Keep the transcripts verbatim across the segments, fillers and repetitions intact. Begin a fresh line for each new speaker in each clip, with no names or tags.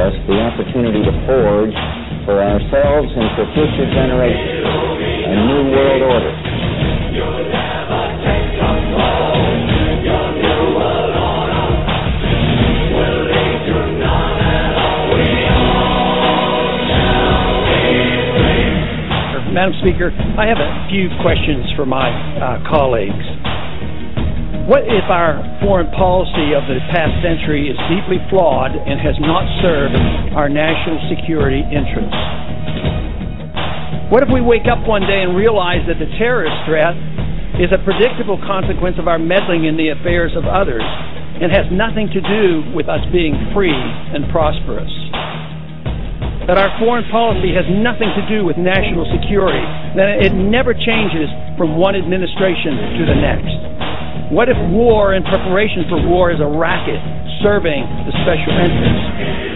us the opportunity to forge for ourselves and for future generations a new world order. You'll never take control. Your new world order will lead to none at all. We all shall be free.
Madam Speaker, I have a few questions for my uh, colleagues. What if our foreign policy of the past century is deeply flawed and has not served our national security interests? What if we wake up one day and realize that the terrorist threat is a predictable consequence of our meddling in the affairs of others and has nothing to do with us being free and prosperous? That our foreign policy has nothing to do with national security, that it never changes from one administration to the next? What if war and preparation for war is a racket serving the special interests?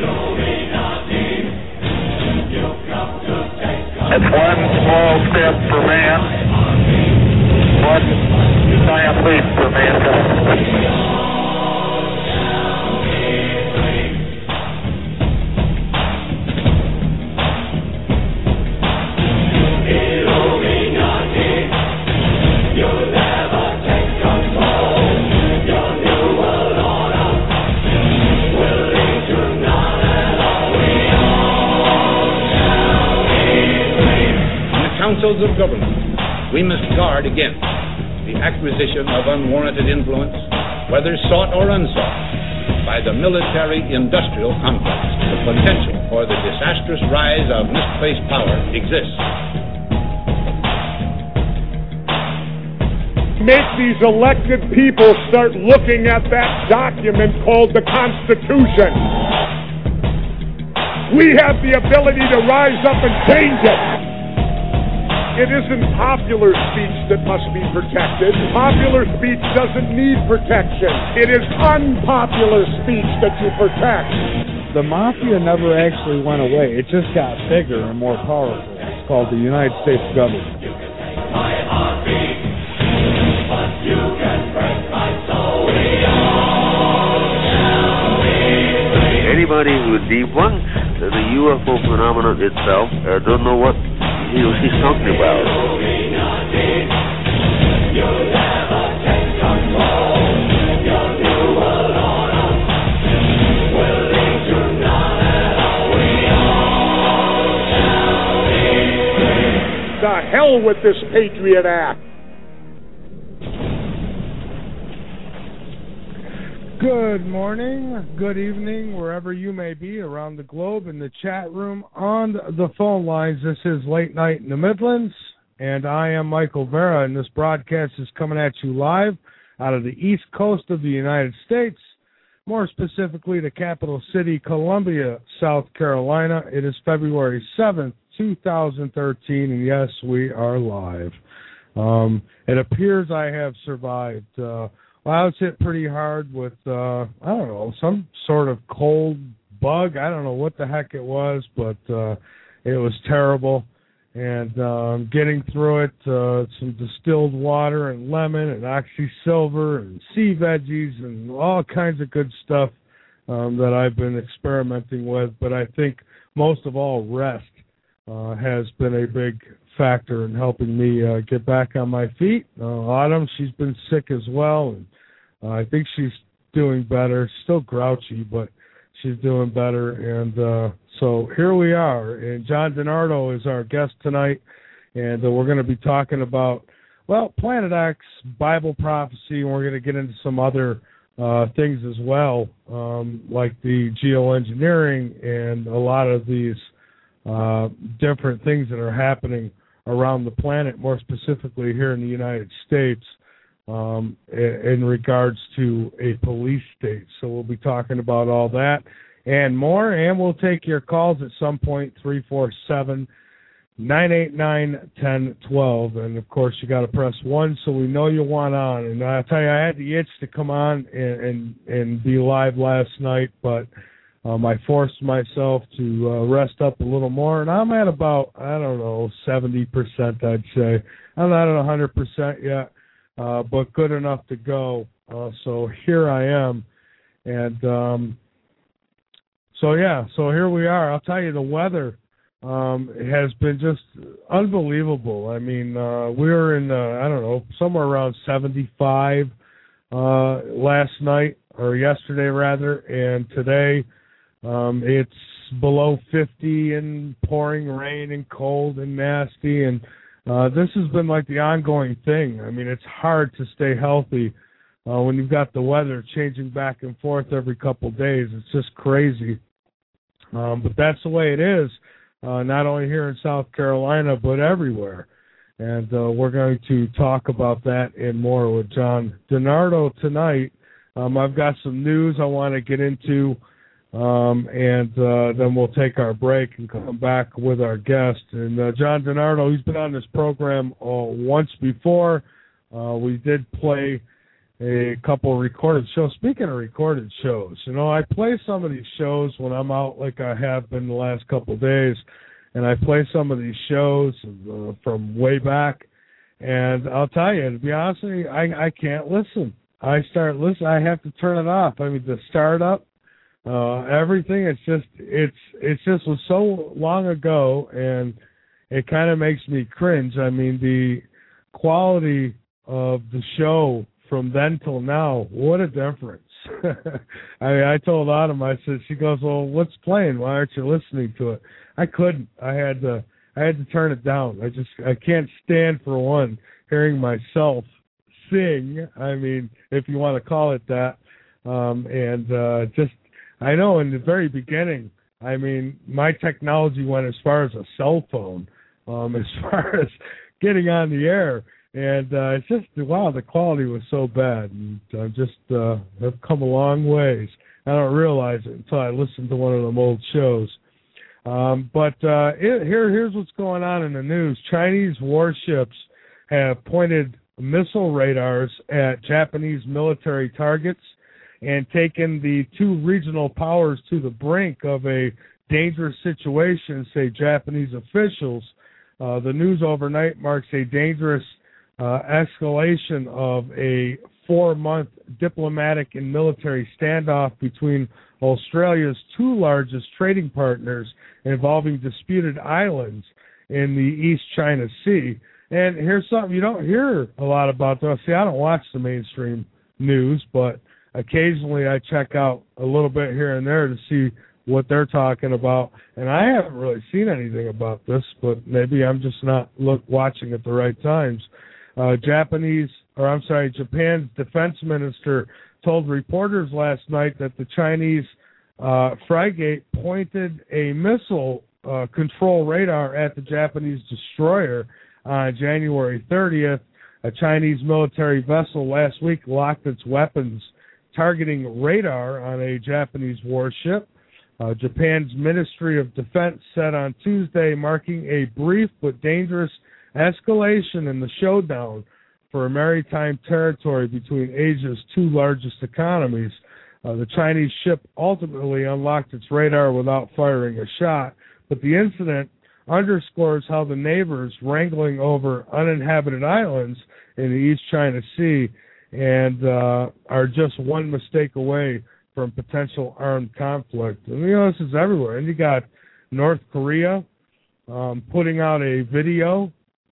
It's one small step for man, one giant leap for mankind.
Councils of government, we must guard against the acquisition of unwarranted influence, whether sought or unsought, by the military-industrial complex. The potential for the disastrous rise of misplaced power exists.
Make these elected people start looking at that document called the Constitution. We have the ability to rise up and change it. It isn't popular speech that must be protected. Popular speech doesn't need protection. It is unpopular speech that you protect.
The mafia never actually went away. It just got bigger and more powerful. It's called the United States government.
Anybody who debunks the U F O phenomenon itself uh, don't know what he or she's talking about.
The hell with this Patriot Act.
Good morning, good evening, wherever you may be around the globe, in the chat room, on the phone lines. This is Late Night in the Midlands, and I am Michael Vera, and this broadcast is coming at you live out of the east coast of the United States, more specifically the capital city, Columbia, South Carolina. It is February seventh, two thousand thirteen, and yes, we are live. Um, it appears I have survived. Uh, Well, I was hit pretty hard with, uh, I don't know, some sort of cold bug. I don't know what the heck it was, but uh, it was terrible. And um, getting through it, uh, some distilled water and lemon and oxysilver and sea veggies and all kinds of good stuff um, that I've been experimenting with. But I think most of all, rest uh, has been a big factor in helping me uh, get back on my feet. Uh, Autumn, she's been sick as well, and uh, I think she's doing better. Still grouchy, but she's doing better. And uh, so here we are. And John DiNardo is our guest tonight, and uh, we're going to be talking about, well, Planet X, Bible prophecy, and we're going to get into some other uh, things as well, um, like the geoengineering and a lot of these uh, different things that are happening around the planet, more specifically here in the United States, um, in regards to a police state. So we'll be talking about all that and more, and we'll take your calls at some point, three four seven, nine eight nine, one zero one two. And, of course, you got to press one so we know you want on. And I tell you, I had the itch to come on and, and, and be live last night, but Um, I forced myself to uh, rest up a little more, and I'm at about, I don't know, seventy percent, I'd say. I'm not at one hundred percent yet, uh, but good enough to go. Uh, so here I am. And um, so yeah, so here we are. I'll tell you, the weather um, has been just unbelievable. I mean, uh, we were in, uh, I don't know, somewhere around seventy-five uh, last night, or yesterday rather, and today um, it's below fifty and pouring rain and cold and nasty, and uh, this has been like the ongoing thing. I mean, it's hard to stay healthy uh, when you've got the weather changing back and forth every couple of days. It's just crazy. Um, but that's the way it is, uh, not only here in South Carolina, but everywhere. And uh, we're going to talk about that and more with John DiNardo tonight. Um, I've got some news I want to get into. Um, and uh, then we'll take our break and come back with our guest. And uh, John DiNardo, he's been on this program uh, once before. Uh, we did play a couple of recorded shows. Speaking of recorded shows, you know, I play some of these shows when I'm out like I have been the last couple of days, and I play some of these shows uh, from way back. And I'll tell you, to be honest with you, I, I can't listen. I start listening, I have to turn it off. I mean, the startup, Uh, everything, it's just, it's, it's just was so long ago, and it kind of makes me cringe. I mean, the quality of the show from then till now, what a difference. I mean, I told Autumn, I said, she goes, well, what's playing? Why aren't you listening to it? I couldn't. I had to, I had to turn it down. I just, I can't stand, for one, hearing myself sing. I mean, if you want to call it that. Um, and, uh, just, I know in the very beginning, I mean, my technology went as far as a cell phone, um, as far as getting on the air. And uh, it's just, wow, the quality was so bad. And I just uh, have come a long ways. I don't realize it until I listen to one of them old shows. Um, but uh, it, here, here's what's going on in the news. Chinese warships have pointed missile radars at Japanese military targets and taken the two regional powers to the brink of a dangerous situation, say Japanese officials. Uh, the news overnight marks a dangerous uh, escalation of a four-month diplomatic and military standoff between Australia's two largest trading partners involving disputed islands in the East China Sea. And here's something you don't hear a lot about, though. See, I don't watch the mainstream news, but occasionally I check out a little bit here and there to see what they're talking about. And I haven't really seen anything about this, but maybe I'm just not look, watching at the right times. Uh, Japanese, or I'm sorry, Japan's defense minister told reporters last night that the Chinese uh, frigate pointed a missile uh, control radar at the Japanese destroyer on January thirtieth. A Chinese military vessel last week locked its weapons targeting radar on a Japanese warship. Uh, Japan's Ministry of Defense said on Tuesday, marking a brief but dangerous escalation in the showdown for maritime territory between Asia's two largest economies. Uh, the Chinese ship ultimately unlocked its radar without firing a shot, but the incident underscores how the neighbors wrangling over uninhabited islands in the East China Sea and uh, are just one mistake away from potential armed conflict. And, you know, this is everywhere. And you got North Korea um, putting out a video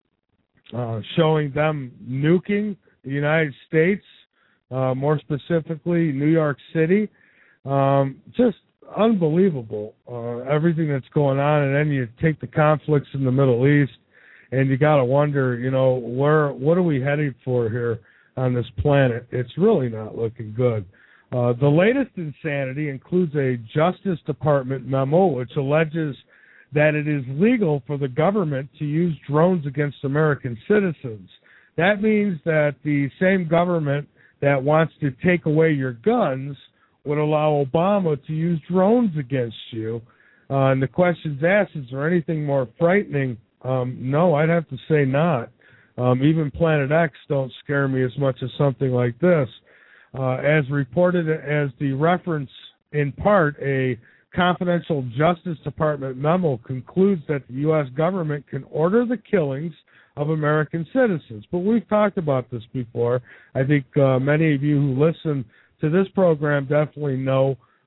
uh, showing them nuking the United States, uh, more specifically New York City. Um, just unbelievable, uh, everything that's going on. And then you take the conflicts in the Middle East, and you got to wonder, you know, where what are we heading for here on this planet? It's really not looking good. Uh, the latest insanity includes a Justice Department memo which alleges that it is legal for the government to use drones against American citizens. That means that the same government that wants to take away your guns would allow Obama to use drones against you. Uh, and the question's asked, is there anything more frightening? Um, no, I'd have to say not. Um, even Planet X don't scare me as much as something like this. Uh, as reported as the reference, in part, a confidential Justice Department memo concludes that the U S government can order the killings of American citizens. But we've talked about this before. I think uh, many of you who listen to this program definitely know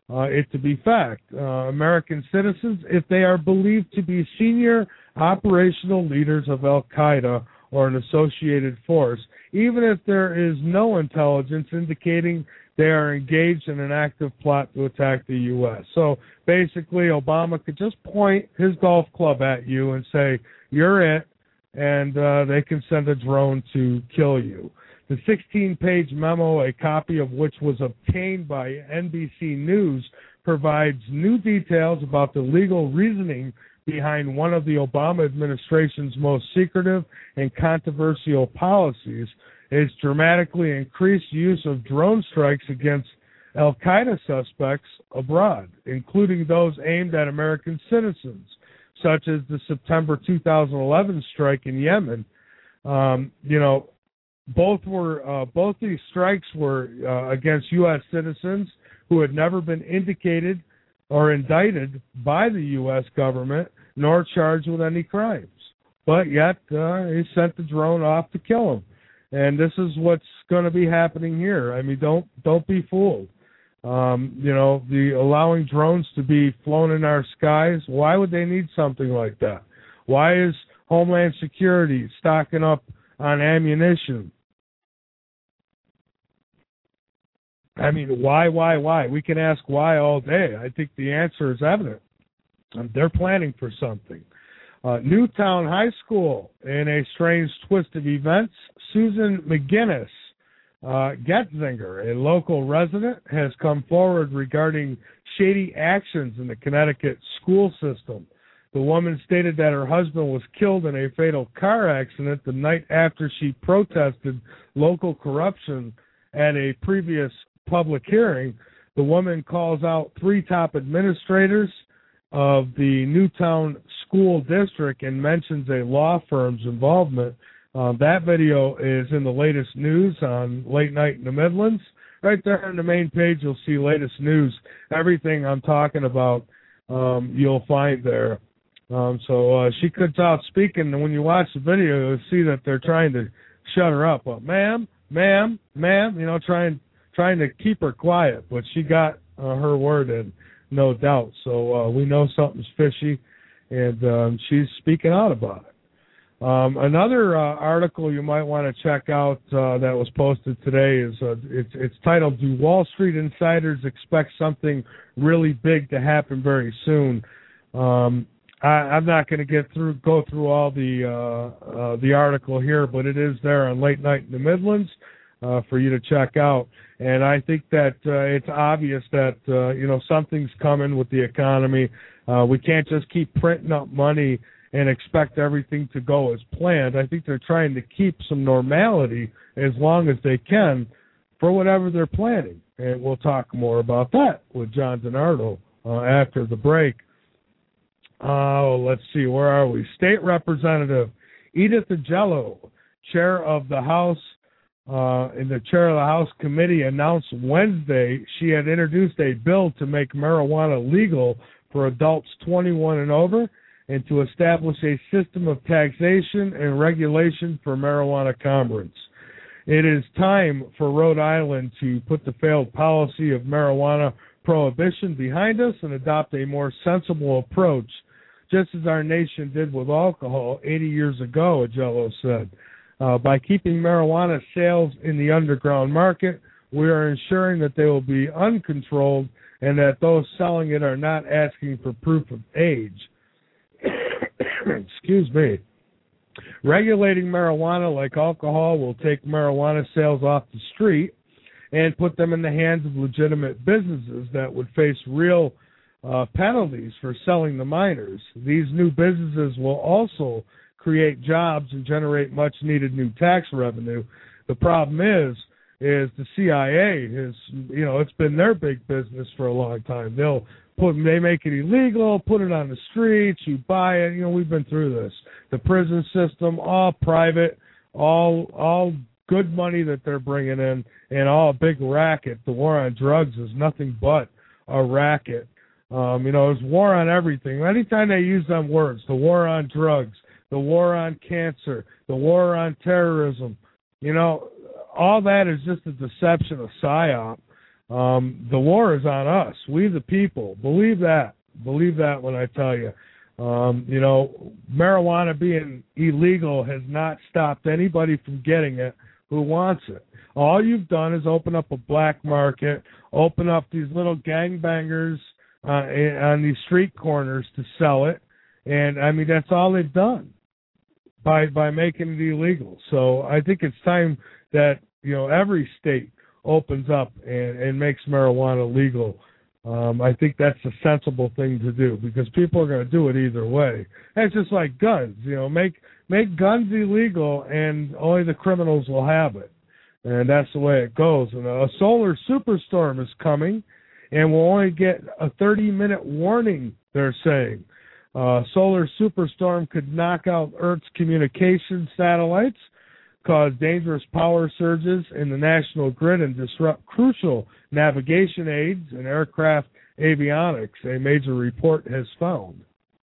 uh, it to be fact. Uh, American citizens, if they are believed to be senior operational leaders of Al-Qaeda or an associated force, even if there is no intelligence indicating they are engaged in an active plot to attack the U S. So basically, Obama could just point his golf club at you and say, you're it, and uh, they can send a drone to kill you. The sixteen-page memo, a copy of which was obtained by N B C News, provides new details about the legal reasoning behind one of the Obama administration's most secretive and controversial policies, is dramatically increased use of drone strikes against Al-Qaeda suspects abroad, including those aimed at American citizens, such as the September two thousand eleven strike in Yemen. Um, you know, both were uh, both these strikes were uh, against U S citizens who had never been indicated or indicted by the U S government, nor charged with any crimes. But yet, uh, he sent the drone off to kill them. And this is what's going to be happening here. I mean, don't don't be fooled. Um, you know, the allowing drones to be flown in our skies, why would they need something like that? Why is Homeland Security stocking up on ammunition? I mean, why, why, why? We can ask why all day. I think the answer is evident. Um, they're planning for something. Uh, Newtown High School, in a strange twist of events, Susan McGinnis uh, Getzinger, a local resident, has come forward regarding shady actions in the Connecticut school system. The woman stated that her husband was killed in a fatal car accident the night after she protested local corruption at a previous public hearing. The woman calls out three top administrators of the Newtown School District and mentions a law firm's involvement. Uh, that video is in the latest news on Late Night in the Midlands. Right there on the main page, you'll see latest news. Everything I'm talking about, um, you'll find there. Um, so uh, she cuts out speaking, and when you watch the video, you'll see that they're trying to shut her up. Well, ma'am, ma'am, ma'am, you know, trying trying to keep her quiet, but she got uh, her word in, no doubt. So uh, we know something's fishy, and um, she's speaking out about it. Um, another uh, article you might want to check out uh, that was posted today is uh, it's, it's titled, "Do Wall Street Insiders Expect Something Really Big to Happen Very Soon?" Um, I, I'm not going to get through go through all the uh, uh, the article here, but it is there on Late Night in the Midlands uh, for you to check out. And I think that uh, it's obvious that uh, you know something's coming with the economy. Uh, we can't just keep printing up money and expect everything to go as planned. I think they're trying to keep some normality as long as they can for whatever they're planning. And we'll talk more about that with John DiNardo uh, after the break. Oh, uh, let's see, where are we? State Representative Edith Agello, chair of the House, uh, in the chair of the House committee, announced Wednesday she had introduced a bill to make marijuana legal for adults twenty-one and over, and to establish a system of taxation and regulation for marijuana commerce. It is time for Rhode Island to put the failed policy of marijuana prohibition behind us and adopt a more sensible approach, just as our nation did with alcohol eighty years ago, Agello said. Uh, by keeping marijuana sales in the underground market, we are ensuring that they will be uncontrolled and that those selling it are not asking for proof of age. Excuse me. Regulating marijuana like alcohol will take marijuana sales off the street and put them in the hands of legitimate businesses that would face real uh, penalties for selling to minors. These new businesses will also create jobs and generate much-needed new tax revenue. The problem is, is the C I A is, you know, it's been their big business for a long time. They'll Put, they make it illegal, put it on the streets, you buy it. You know, we've been through this. The prison system, all private, all all good money that they're bringing in, and all a big racket. The war on drugs is nothing but a racket. Um, you know, it's war on everything. Anytime they use them words, the war on drugs, the war on cancer, the war on terrorism, you know, all that is just a deception, a psyop. Um, the war is on us, we the people. Believe that. Believe that when I tell you. Um, you know, marijuana being illegal has not stopped anybody from getting it who wants it. All you've done is open up a black market, open up these little gangbangers uh, on these street corners to sell it, and, I mean, that's all they've done by by making it illegal. So I think it's time that, you know, every state opens up and, and makes marijuana legal. Um, I think that's a sensible thing to do because people are going to do it either way. It's just like guns, you know, make make guns illegal and only the criminals will have it. And that's the way it goes. And a solar superstorm is coming, and we'll only get a thirty-minute warning, they're saying. Uh, solar superstorm could knock out Earth's communication satellites, cause dangerous power surges in the national grid, and disrupt crucial navigation aids and aircraft avionics, a major report has found.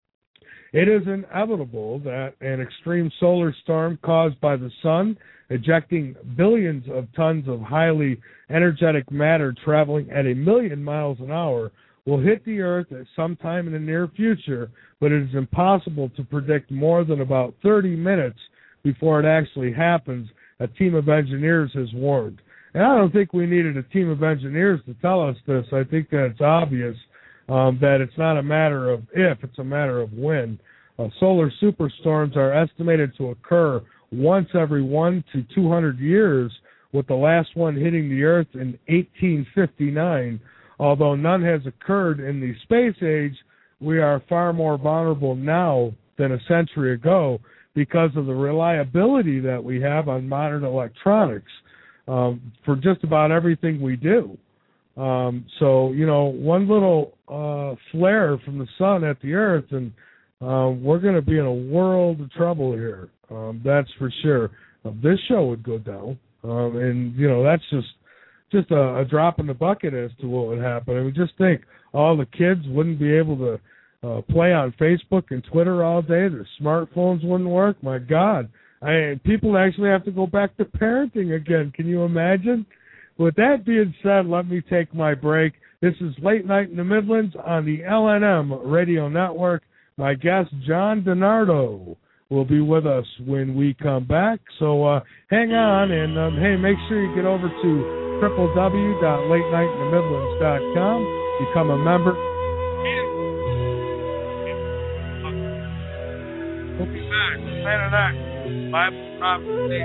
It is inevitable that an extreme solar storm caused by the sun, ejecting billions of tons of highly energetic matter traveling at a million miles an hour, will hit the Earth at some time in the near future, but it is impossible to predict more than about thirty minutes before it actually happens, a team of engineers has warned. And I don't think we needed a team of engineers to tell us this. I think that it's obvious um, that it's not a matter of if, it's a matter of when. Uh, solar superstorms are estimated to occur once every one to two hundred years, with the last one hitting the Earth in eighteen fifty-nine. Although none has occurred in the space age, we are far more vulnerable now than a century ago because of the reliability that we have on modern electronics um, for just about everything we do. Um, so, you know, one little uh, flare from the sun at the Earth, and uh, we're going to be in a world of trouble here. Um, that's for sure. Uh, this show would go down, um, and, you know, that's just just a, a drop in the bucket as to what would happen. I mean, just think, all the kids wouldn't be able to Uh, play on Facebook and Twitter all day. Their smartphones wouldn't work. My God. I, people actually have to go back to parenting again. Can you imagine? With that being said, let me take my break. This is Late Night in the Midlands on the L N M Radio Network. My guest, John DiNardo, will be with us when we come back. So uh, hang on, and um, hey, make sure you get over to w w w dot late night in the midlands dot com, become a member. We'll be back. Planet X, Bible Prophecy.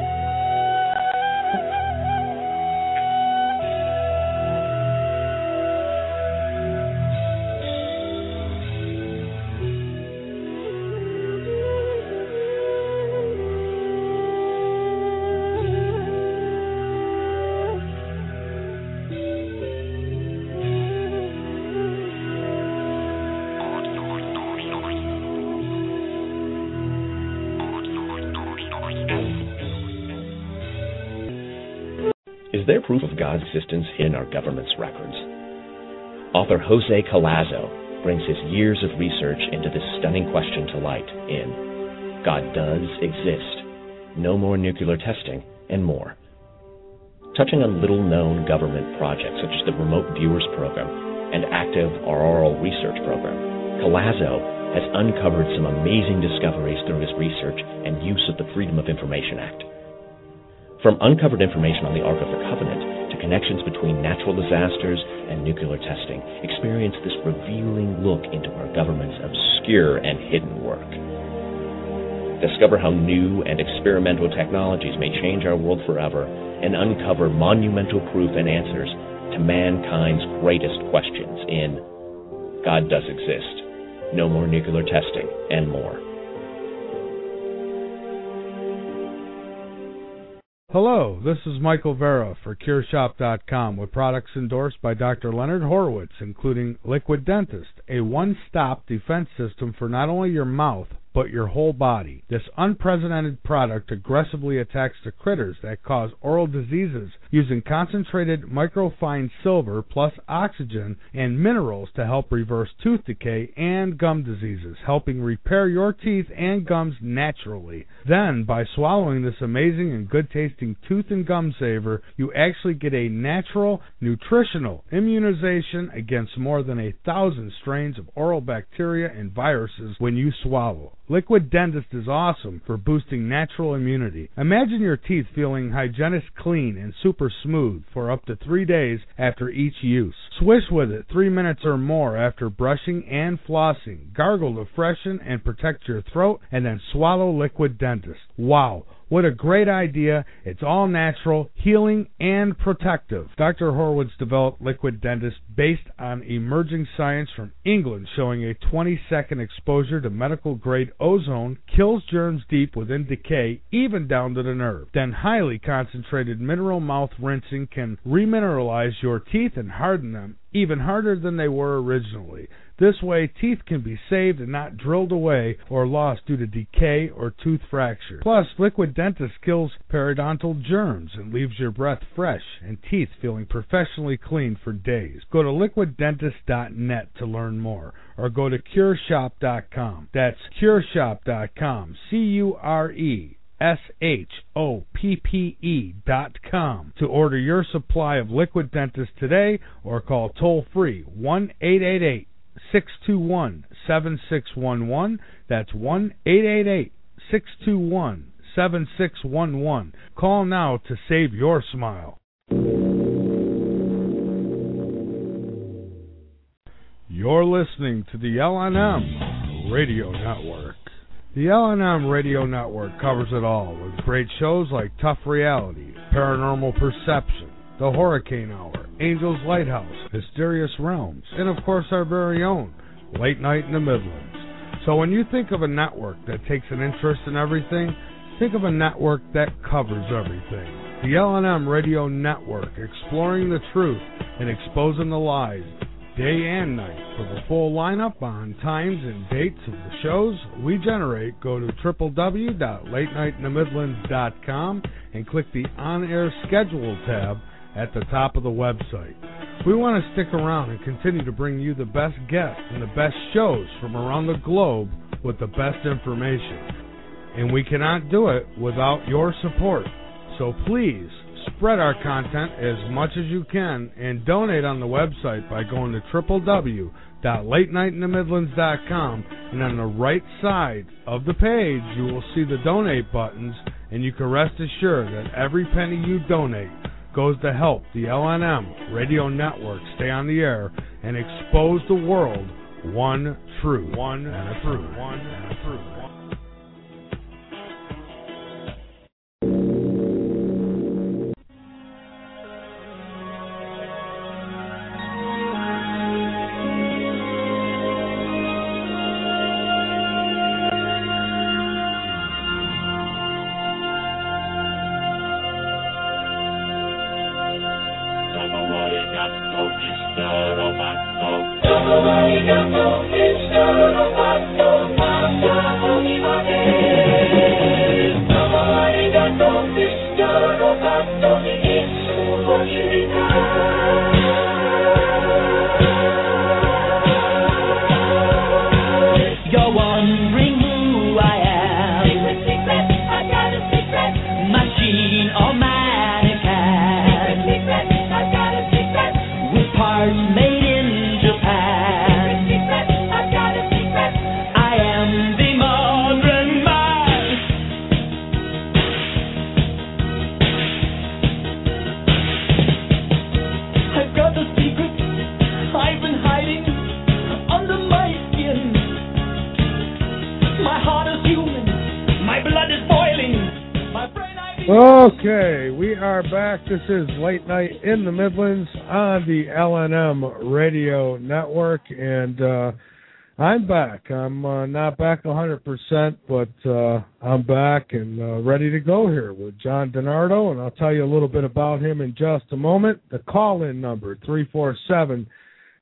Is there proof of God's existence in our government's records? Author Jose Collazo brings his years of research into this stunning question to light in God Does Exist, No More Nuclear Testing, and more. Touching on little-known government projects such as the Remote Viewers Program and Active Auroral Research Program, Collazo has uncovered some amazing discoveries through his research and use of the Freedom of Information Act. From uncovered information on the Ark of the Covenant to connections between natural disasters and nuclear testing, experience this revealing look into our government's obscure and hidden work. Discover how new and experimental technologies may change our world forever and uncover monumental proof and answers to mankind's greatest questions in God Does Exist, No More Nuclear Testing, and more.
Hello, this is Michael Vera for Cure Shop dot com with products endorsed by Doctor Leonard Horowitz, including Liquid Dentist, a one-stop defense system for not only your mouth, but your whole body. This unprecedented product aggressively attacks the critters that cause oral diseases using concentrated microfine silver plus oxygen and minerals to help reverse tooth decay and gum diseases, helping repair your teeth and gums naturally. Then, by swallowing this amazing and good-tasting tooth and gum saver, you actually get a natural, nutritional immunization against more than a thousand strains of oral bacteria and viruses when you swallow. Liquid Dentist is awesome for boosting natural immunity. Imagine your teeth feeling hygienic clean and super smooth for up to three days after each use. Swish with it three minutes or more after brushing and flossing. Gargle to freshen and protect your throat, and then swallow Liquid Dentist. Wow! What a great idea. It's all natural, healing, and protective. Doctor Horwitz developed Liquid Dentist based on emerging science from England showing a twenty-second exposure to medical-grade ozone kills germs deep within decay, even down to the nerve. Then highly concentrated mineral mouth rinsing can remineralize your teeth and harden them, even harder than they were originally. This way, teeth can be saved and not drilled away or lost due to decay or tooth fracture. Plus, Liquid Dentist kills periodontal germs and leaves your breath fresh and teeth feeling professionally clean for days. Go to liquid dentist dot net to learn more, or go to cure shop dot com. That's cure shop dot com, C U R E S H O P P E dot com to order your supply of Liquid Dentist today, or call toll-free one eight eight eight, six two one, seven six one one. That's one eight eight eight, six two one, seven six one one. Call now to save your smile. You're listening to the L N M Radio Network. The L N M Radio Network covers it all with great shows like Tough Reality, Paranormal Perception, The Hurricane Hour, Angel's Lighthouse, Mysterious Realms, and of course our very own Late Night in the Midlands. So when you think of a network that takes an interest in everything, think of a network that covers everything. The L N M Radio Network, exploring the truth and exposing the lies day and night. For the full lineup on times and dates of the shows we generate, go to w w w dot late night in the midlands dot com and click the On-Air Schedule tab at the top of the website. We want to stick around and continue to bring you the best guests and the best shows from around the globe with the best information. And we cannot do it without your support. So please, spread our content as much as you can and donate on the website by going to w w w dot late night in the midlands dot com, and on the right side of the page you will see the donate buttons, and you can rest assured that every penny you donate goes to help the L N M Radio Network stay on the air and expose the world one truth. One and a truth. One and a truth. Okay, we are back. This is Late Night in the Midlands on the L N M Radio Network, and uh, I'm back. I'm uh, not back one hundred percent, but uh, I'm back and uh, ready to go here with John DiNardo, and I'll tell you a little bit about him in just a moment. The call-in number, three four seven,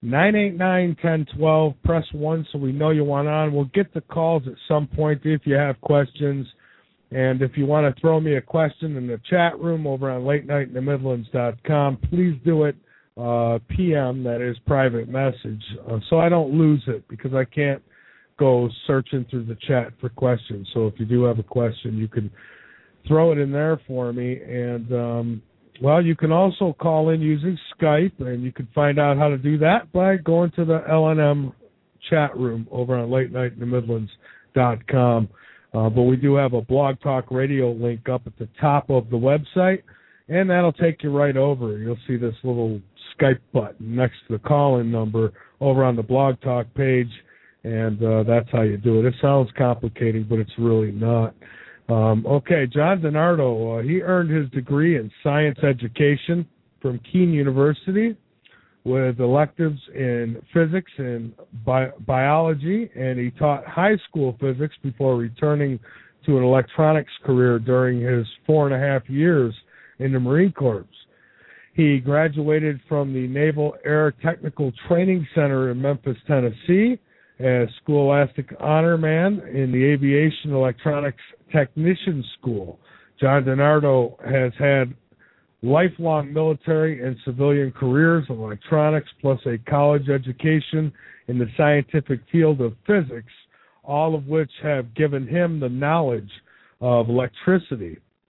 nine eight nine, one zero one two. Press one so we know you want on. We'll get the calls at some point if you have questions. And if you want to throw me a question in the chat room over on late night in the midlands dot com, please do it uh, P M, that is private message, uh, so I don't lose it because I can't go searching through the chat for questions. So if you do have a question, you can throw it in there for me. And, um, well, you can also call in using Skype, and you can find out how to do that by going to the L N M chat room over on late night in the midlands dot com. Uh, but we do have a Blog Talk Radio link up at the top of the website, and that'll take you right over. You'll see this little Skype button next to the call-in number over on the Blog Talk page, and uh, that's how you do it. It sounds complicated, but it's really not. Um, okay, John DiNardo, uh, he earned his degree in science education from Keene University with electives in physics and bi- biology, and he taught high school physics before returning to an electronics career during his four and a half years in the Marine Corps. He graduated from the Naval Air Technical Training Center in Memphis, Tennessee, as Scholastic Honor Man in the Aviation Electronics Technician School. John DiNardo has had lifelong military and civilian careers in electronics, plus a college education in the scientific field of physics, all of which have given him the knowledge of electricity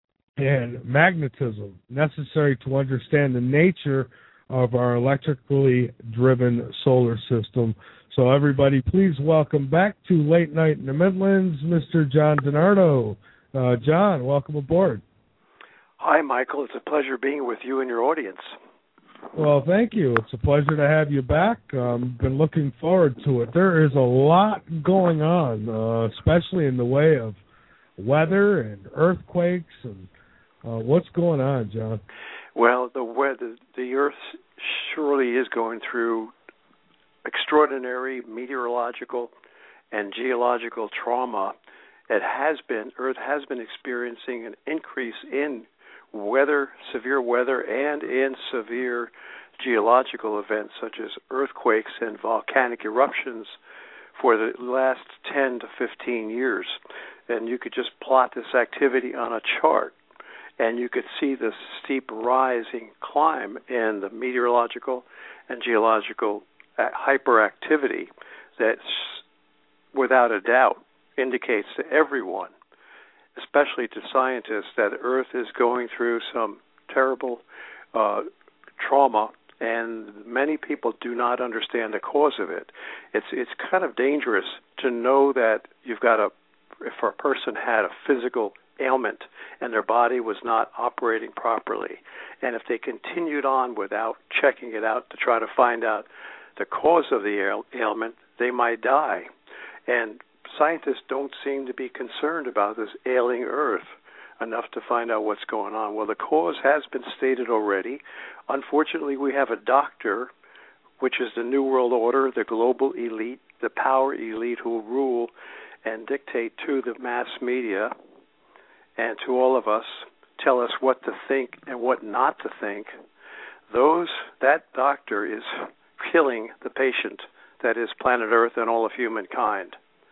and magnetism necessary to understand the nature of our electrically driven solar system. So everybody, please welcome back to Late Night in the Midlands, Mister John DiNardo. Uh, John, welcome aboard.
Hi, Michael. It's a pleasure being with you and your audience.
Well, thank you. It's a pleasure to have you back. Um, been looking forward to it. There is a lot going on, uh, especially in the way of weather and earthquakes. And uh, what's going on, John?
Well, the weather, the Earth surely is going through extraordinary meteorological and geological trauma. It has been, Earth has been experiencing an increase in weather, severe weather, and in severe geological events such as earthquakes and volcanic eruptions for the last ten to fifteen years. And you could just plot this activity on a chart, and you could see the steep rising climb in the meteorological and geological hyperactivity that, without a doubt, indicates to everyone, especially to scientists, that Earth is going through some terrible uh, trauma, and many people do not understand the cause of it. It's it's kind of dangerous to know that you've got a, if a person had a physical ailment and their body was not operating properly, and if they continued on without checking it out to try to find out the cause of the ail- ailment, they might die. And scientists don't seem to be concerned about this ailing Earth enough to find out what's going on. Well, the cause has been stated already. Unfortunately, we have a doctor, which is the New World Order, the global elite, the power elite who rule and dictate to the mass media and to all of us, tell us what to think and what not to think. Those, that doctor is killing the patient that is planet Earth and all of humankind,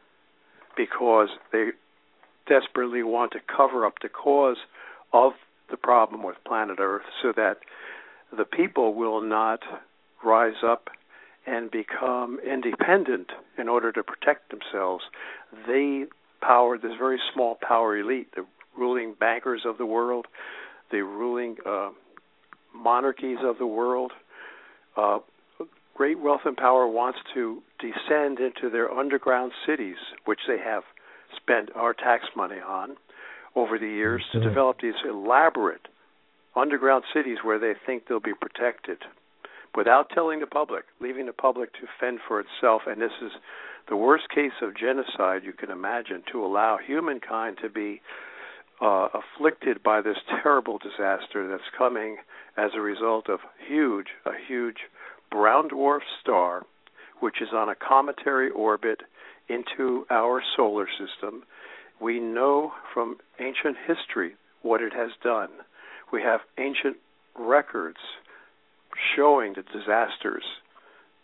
because they desperately want to cover up the cause of the problem with planet Earth so that the people will not rise up and become independent in order to protect themselves. They power, this very small power elite, the ruling bankers of the world, the ruling uh, monarchies of the world, uh, great wealth and power wants to descend into their underground cities, which they have spent our tax money on over the years, to develop these elaborate underground cities where they think they'll be protected without telling the public, leaving the public to fend for itself. And this is the worst case of genocide you can imagine, to allow humankind to be uh, afflicted by this terrible disaster that's coming as a result of huge, a huge brown dwarf star, which is on a cometary orbit into our solar system. We know from ancient history what it has done. We have ancient records showing the disasters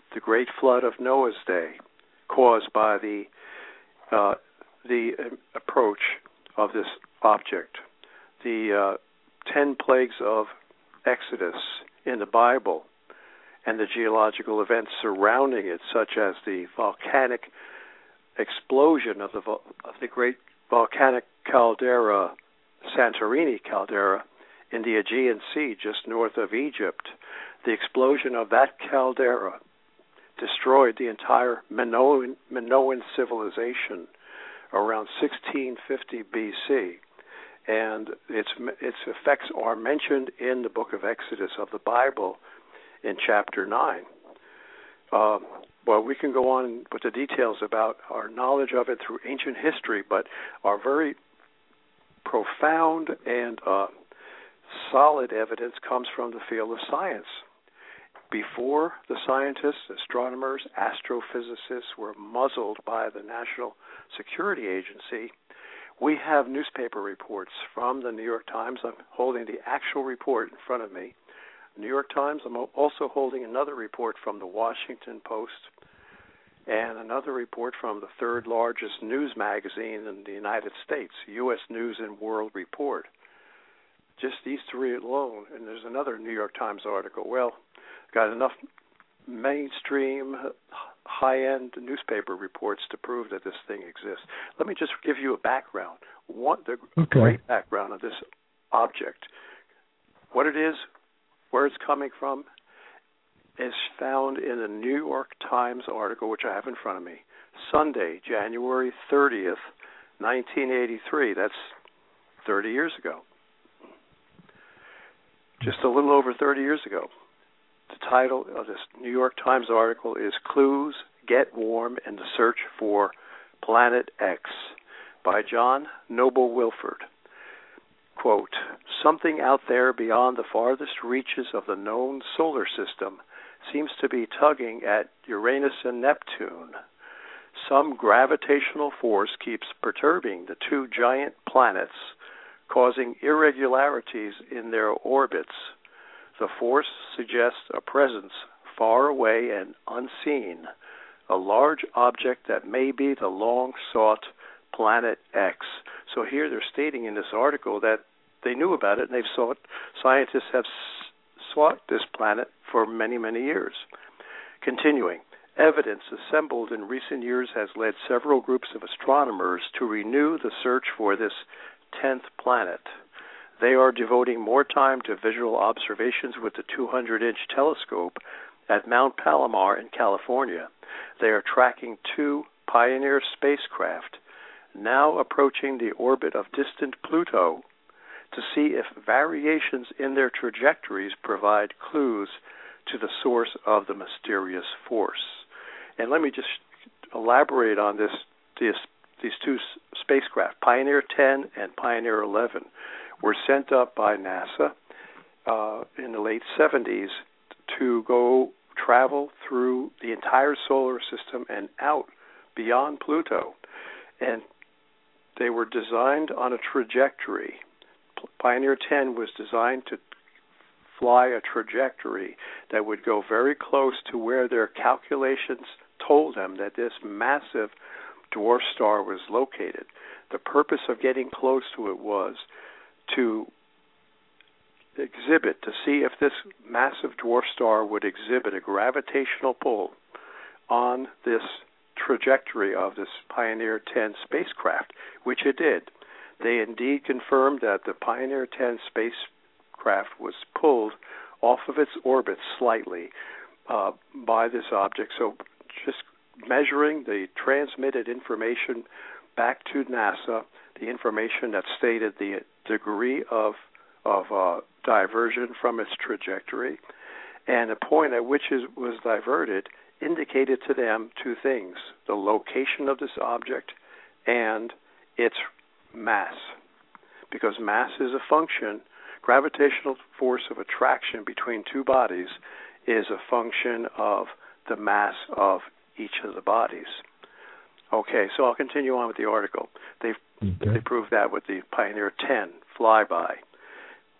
the great flood of Noah's day, caused by the uh, the approach of this object. The uh, ten plagues of Exodus in the Bible and the geological events surrounding it, such as the volcanic explosion of the vo- of the great volcanic caldera, Santorini caldera, in the Aegean Sea just north of Egypt. The explosion of that caldera destroyed the entire Minoan, Minoan civilization around sixteen fifty B C, and its its effects are mentioned in the book of Exodus of the Bible in chapter nine. Uh, well, we can go on with the details about our knowledge of it through ancient history, but our very profound and uh, solid evidence comes from the field of science. Before the scientists, astronomers, astrophysicists were muzzled by the National Security Agency, we have newspaper reports from the New York Times. I'm holding the actual report in front of me. New York Times. I'm also holding another report from the Washington Post and another report from the third largest news magazine in the United States, U S News and World Report. Just these three alone, and there's another New York Times article. Well, got enough mainstream, high-end newspaper reports to prove that this thing exists. Let me just give you a background, one, the okay. great background of this object. What it is, where it's coming from, is found in the New York Times article, which I have in front of me. Sunday, January thirtieth, nineteen eighty-three. That's thirty years ago. Just a little over thirty years ago. The title of this New York Times article is Clues Get Warm in the Search for Planet X by John Noble Wilford. Quote, something out there beyond the farthest reaches of the known solar system seems to be tugging at Uranus and Neptune. Some gravitational force keeps perturbing the two giant planets, causing irregularities in their orbits. The force suggests a presence far away and unseen, a large object that may be the long-sought Planet X. So here they're stating in this article that they knew about it, and they've sought, scientists have sought this planet for many, many years. Continuing, evidence assembled in recent years has led several groups of astronomers to renew the search for this tenth planet. They are devoting more time to visual observations with the two hundred inch telescope at Mount Palomar in California. They are tracking two Pioneer spacecraft, now approaching the orbit of distant Pluto, to see if variations in their trajectories provide clues to the source of the mysterious force. And let me just elaborate on this, this these two spacecraft, Pioneer ten and Pioneer eleven, were sent up by NASA uh, in the late seventies to go travel through the entire solar system and out beyond Pluto. And they were designed on a trajectory. Pioneer ten was designed to fly a trajectory that would go very close to where their calculations told them that this massive dwarf star was located. The purpose of getting close to it was to exhibit, to see if this massive dwarf star would exhibit a gravitational pull on this trajectory of this Pioneer ten spacecraft, which it did. They indeed confirmed that the Pioneer ten spacecraft was pulled off of its orbit slightly uh, by this object. So just measuring the transmitted information back to NASA, the information that stated the degree of of uh, diversion from its trajectory, and the point at which it was diverted indicated to them two things: the location of this object and its mass. Because mass is a function, gravitational force of attraction between two bodies is a function of the mass of each of the bodies. Okay, so I'll continue on with the article. They've, okay. They proved that with the Pioneer ten flyby.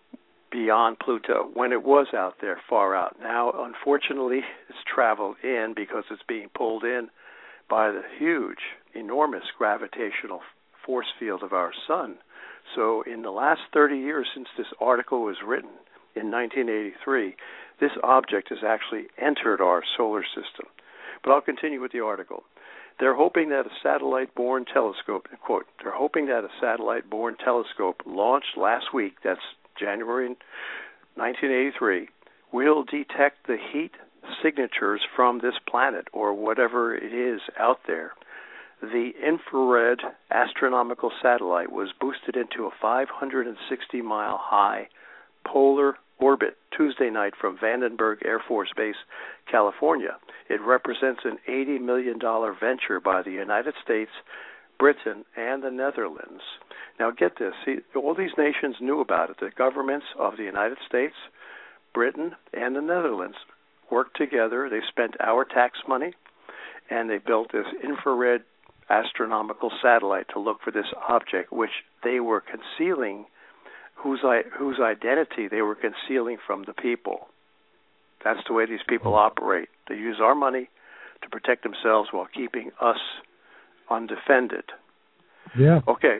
beyond Pluto when it was out there, far out. Now, unfortunately, it's traveled in because it's being pulled in by the huge, enormous gravitational force field of our sun. So in the last thirty years since this article was written in nineteen eighty-three, this object has actually entered our solar system. But I'll continue with the article. They're hoping that a satellite-borne telescope, quote, they're hoping that a satellite-borne telescope launched last week, that's January nineteen eighty-three, will detect the heat signatures from this planet or whatever it is out there. The infrared astronomical satellite was boosted into a five hundred sixty mile high polar orbit Tuesday night from Vandenberg Air Force Base, California. It represents an eighty million dollars venture by the United States, Britain, and the Netherlands. Now get this, see, all these nations knew about it. The governments of the United States, Britain, and the Netherlands worked together. They spent our tax money, and they built this infrared astronomical satellite to look for this object, which they were concealing, whose, whose identity they were concealing from the people. That's the way these people operate. They use our money to protect themselves while keeping us undefended.
Yeah.
Okay.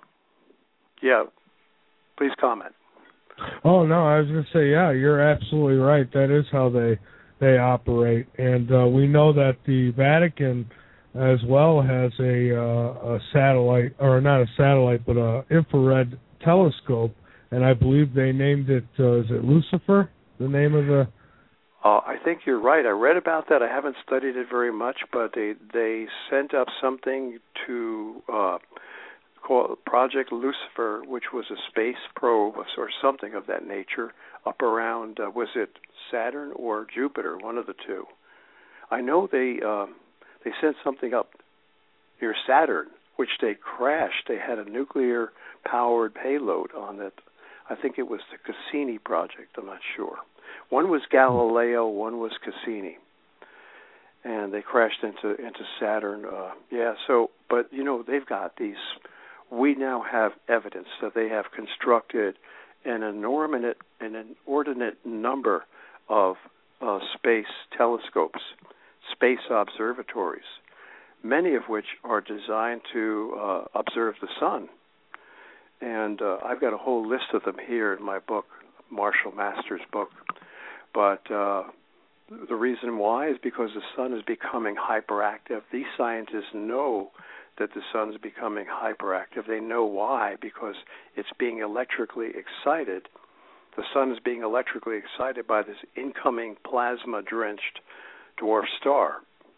Yeah. Please comment.
Oh, no, I was going to say, yeah, you're absolutely right. That is how they they operate. And uh, we know that the Vatican as well has a, uh, a satellite, or not a satellite, but an infrared telescope, and I believe they named it, uh, is it Lucifer, the name of the...
Uh, I think you're right. I read about that. I haven't studied it very much, but they they sent up something to uh, call Project Lucifer, which was a space probe or something of that nature, up around, uh, was it Saturn or Jupiter, one of the two. I know they uh, they sent something up near Saturn, which they crashed. They had a nuclear-powered payload on it. I think it was the Cassini project. I'm not sure. One was Galileo, one was Cassini, and they crashed into into Saturn. Uh, yeah, so, but, you know, they've got these, we now have evidence that they have constructed an enormous, an inordinate number of uh, space telescopes, space observatories, many of which are designed to uh, observe the sun. And uh, I've got a whole list of them here in my book, Marshall Masters' book. But uh, the reason why is because the sun is becoming hyperactive. These scientists know that the sun is becoming hyperactive. They know why, because it's being electrically excited. The sun is being electrically excited by this incoming plasma-drenched dwarf star.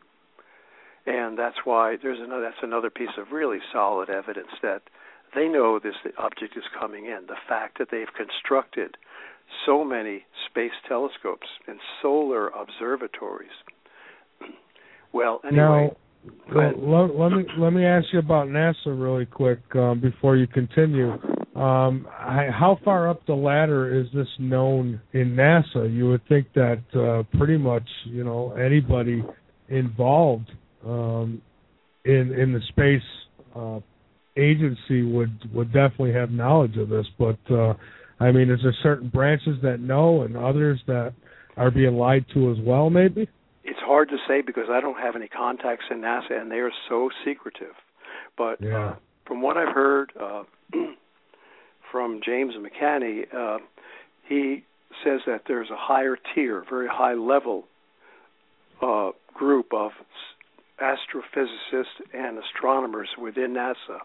And that's why there's another, that's another piece of really solid evidence that they know this object is coming in. The fact that they've constructed so many space telescopes and solar observatories. Well, anyway.
Now, let, let me let me ask you about NASA really quick um, before you continue. Um, I, how far up the ladder is this known in NASA? You would think that uh, pretty much, you know, anybody involved um, in in the space uh, agency would would definitely have knowledge of this, but. Uh, I mean, is there certain branches that know and others that are being lied to as well, maybe?
It's hard to say because I don't have any contacts in NASA, and they are so secretive. But
yeah.
uh, from what I've heard uh, from James McCanney, uh, he says that there's a higher tier, very high-level uh, group of astrophysicists and astronomers within NASA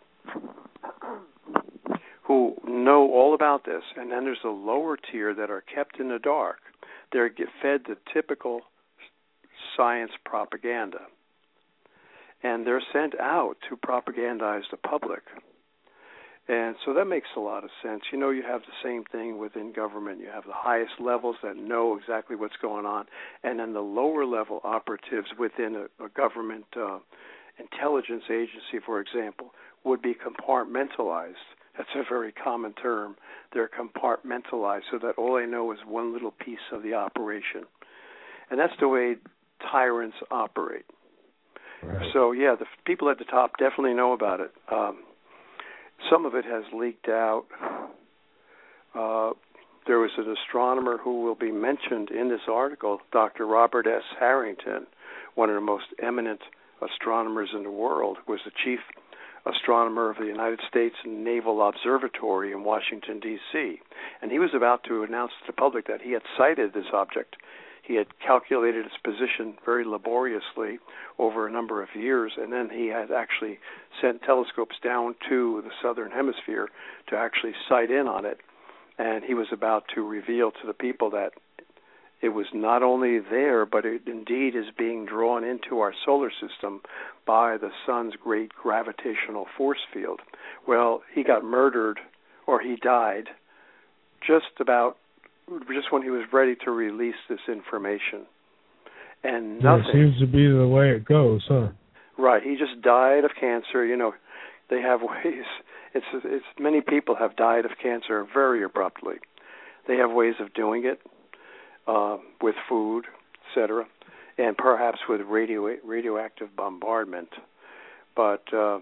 who know all about this, and then there's a lower tier that are kept in the dark. They get fed the typical science propaganda, and they're sent out to propagandize the public. And so that makes a lot of sense. You know, you have the same thing within government. You have the highest levels that know exactly what's going on, and then the lower level operatives within a, a government uh, intelligence agency, for example, would be compartmentalized. That's a very common term. They're compartmentalized so that all they know is one little piece of the operation. And that's the way tyrants operate. Right. So, yeah, the people at the top definitely know about it. Um, some of it has leaked out. Uh, there was an astronomer who will be mentioned in this article, Doctor Robert S. Harrington, one of the most eminent astronomers in the world, was the chief astronomer of the United States Naval Observatory in Washington, D C And he was about to announce to the public that he had sighted this object. He had calculated its position very laboriously over a number of years, and then he had actually sent telescopes down to the southern hemisphere to actually sight in on it. And he was about to reveal to the people that it was not only there, but it indeed is being drawn into our solar system by the sun's great gravitational force field. Well, he got murdered, or he died, just about, just when he was ready to release this information. And nothing.
Yeah, it seems to be the way it goes, huh?
Right. He just died of cancer. You know, they have ways. It's, it's many people have died of cancer very abruptly. They have ways of doing it. Uh, with food, et cetera, and perhaps with radio radioactive bombardment, but uh,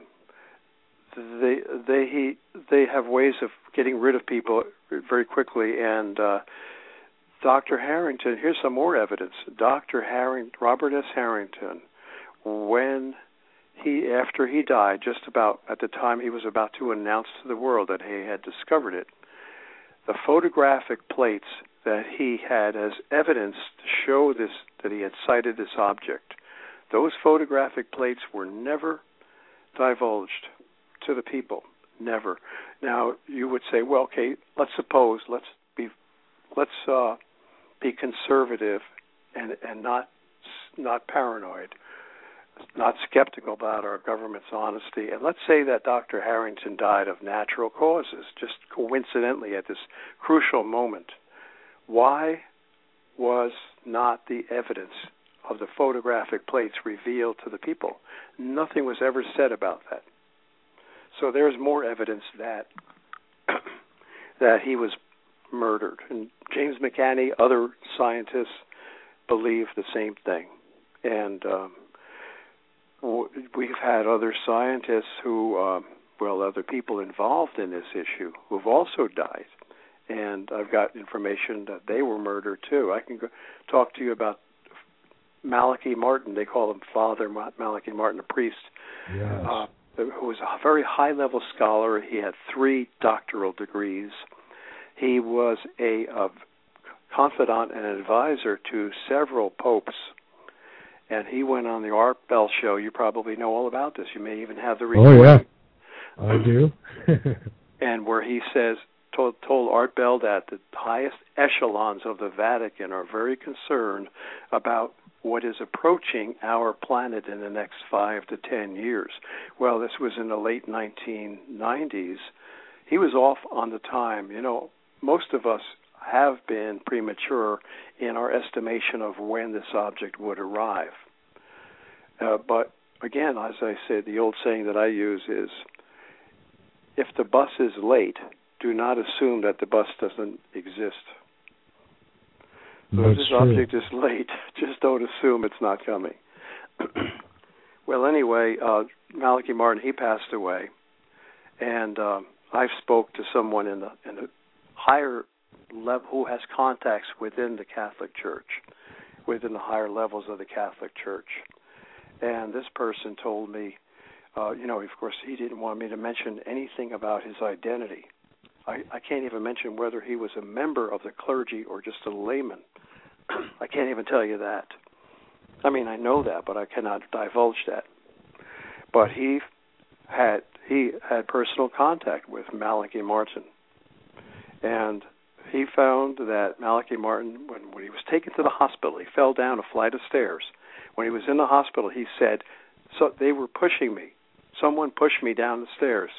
they they he, they have ways of getting rid of people very quickly. And uh, Doctor Harrington, here's some more evidence. Doctor Harring, Robert S. Harrington, when he after he died, just about at the time he was about to announce to the world that he had discovered it, the photographic plates that he had as evidence to show this, that he had sighted this object, those photographic plates were never divulged to the people. Never. Now you would say, well, okay, let's suppose, let's be, let's uh, be conservative and and not not paranoid, not skeptical about our government's honesty, and let's say that Doctor Harrington died of natural causes, just coincidentally at this crucial moment. Why was not the evidence of the photographic plates revealed to the people? Nothing was ever said about that. So there's more evidence that that he was murdered. And James McCanney, other scientists believe the same thing. And um, we've had other scientists who, uh, well, other people involved in this issue who've also died. And I've got information that they were murdered too. I can go talk to you about Malachi Martin. They call him Father Malachi Martin, a priest,
yes. uh,
who was a very high-level scholar. He had three doctoral degrees. He was a, a confidant and advisor to several popes. And he went on the Art Bell show. You probably know all about this. You may even have the recording.
Oh, yeah, I do.
And where he says, told, told Art Bell that the highest echelons of the Vatican are very concerned about what is approaching our planet in the next five to ten years. Well, this was in the late nineteen nineties. He was off on the time. You know, most of us have been premature in our estimation of when this object would arrive. Uh, but again, as I said, the old saying that I use is, if the bus is late, do not assume that the bus doesn't exist. So if this
true.
object is late, just don't assume it's not coming. Well, anyway, uh, Malachi Martin, he passed away, and uh, I spoke to someone in the in the higher level who has contacts within the Catholic Church, within the higher levels of the Catholic Church, and this person told me, uh, you know, of course, he didn't want me to mention anything about his identity. I, I can't even mention whether he was a member of the clergy or just a layman. I can't even tell you that. I mean, I know that, but I cannot divulge that. But he had he had personal contact with Malachi Martin, and he found that Malachi Martin, when, when he was taken to the hospital, he fell down a flight of stairs. When he was in the hospital, he said, "So they were pushing me. Someone pushed me down the stairs."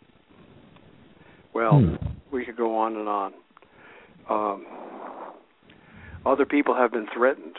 Well, hmm. we could go on and on. Um, other people have been threatened.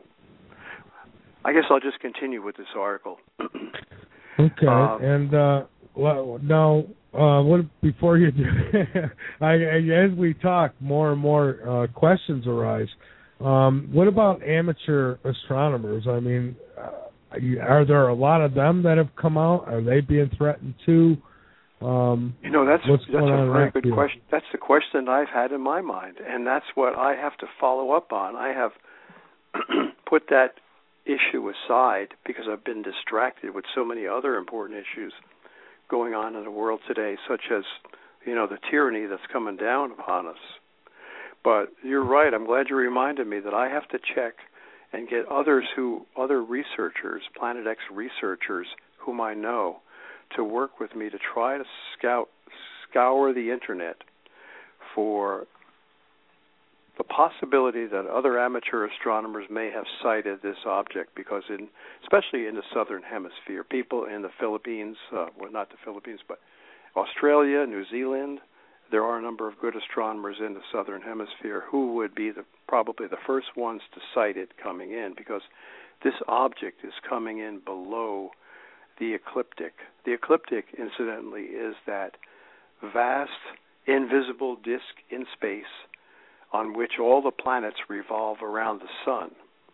I guess I'll just continue with this article.
Okay,
um,
and uh, well, now, uh, what before you do, I, as we talk, more and more uh, questions arise. Um, what about amateur astronomers? I mean, uh, are there a lot of them that have come out? Are they being threatened too? Um,
you know, that's
what's
that's
going
a
on
very
in
good
field?
question. That's the question I've had in my mind, and that's what I have to follow up on. I have put that issue aside because I've been distracted with so many other important issues going on in the world today, such as, you know, the tyranny that's coming down upon us. But you're right. I'm glad you reminded me that I have to check and get others who, other researchers, Planet X researchers whom I know, to work with me to try to scout, scour the internet for the possibility that other amateur astronomers may have sighted this object, because in, especially in the southern hemisphere, people in the Philippines, uh, well, not the Philippines, but Australia, New Zealand, there are a number of good astronomers in the southern hemisphere who would be the, probably the first ones to sight it coming in, because this object is coming in below the ecliptic. The ecliptic, incidentally, is that vast, invisible disk in space on which all the planets revolve around the sun.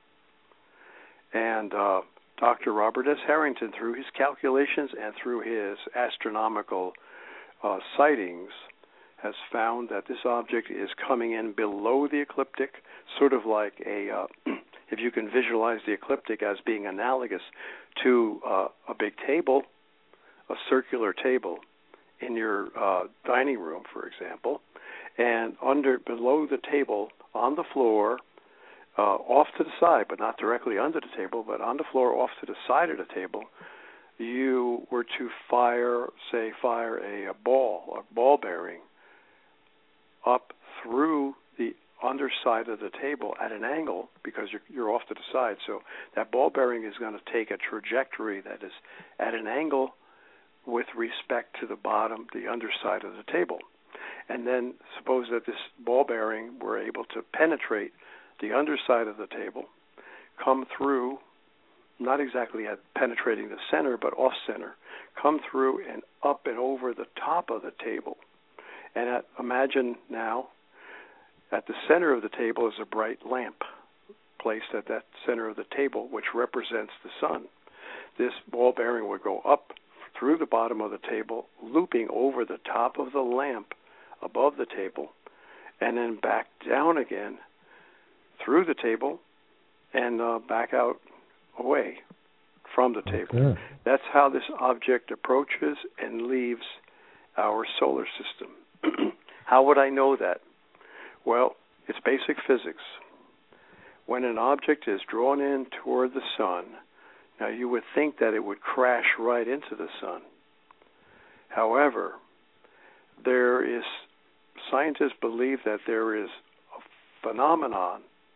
And uh, Doctor Robert S. Harrington, through his calculations and through his astronomical uh, sightings, has found that this object is coming in below the ecliptic, sort of like a, uh, if you can visualize the ecliptic as being analogous to uh, a big table, a circular table in your uh, dining room, for example, and under, below the table, on the floor, uh, off to the side, but not directly under the table, but on the floor, off to the side of the table, you were to fire, say, fire a, a ball, a ball bearing, up through the underside of the table at an angle, because you're, you're off to the side. So that ball bearing is going to take a trajectory that is at an angle with respect to the bottom, the underside of the table. And then suppose that this ball bearing were able to penetrate the underside of the table, come through, not exactly at penetrating the center, but off-center, come through and up and over the top of the table. And at, imagine now, at the center of the table is a bright lamp placed at that center of the table, which represents the sun. This ball bearing would go up through the bottom of the table, looping over the top of the lamp above the table, and then back down again through the table and uh, back out away from the table.
Okay.
That's how this object approaches and leaves our solar system. How would I know that? Well, it's basic physics. When an object is drawn in toward the sun, now you would think that it would crash right into the sun. However, there is, scientists believe that there is a phenomenon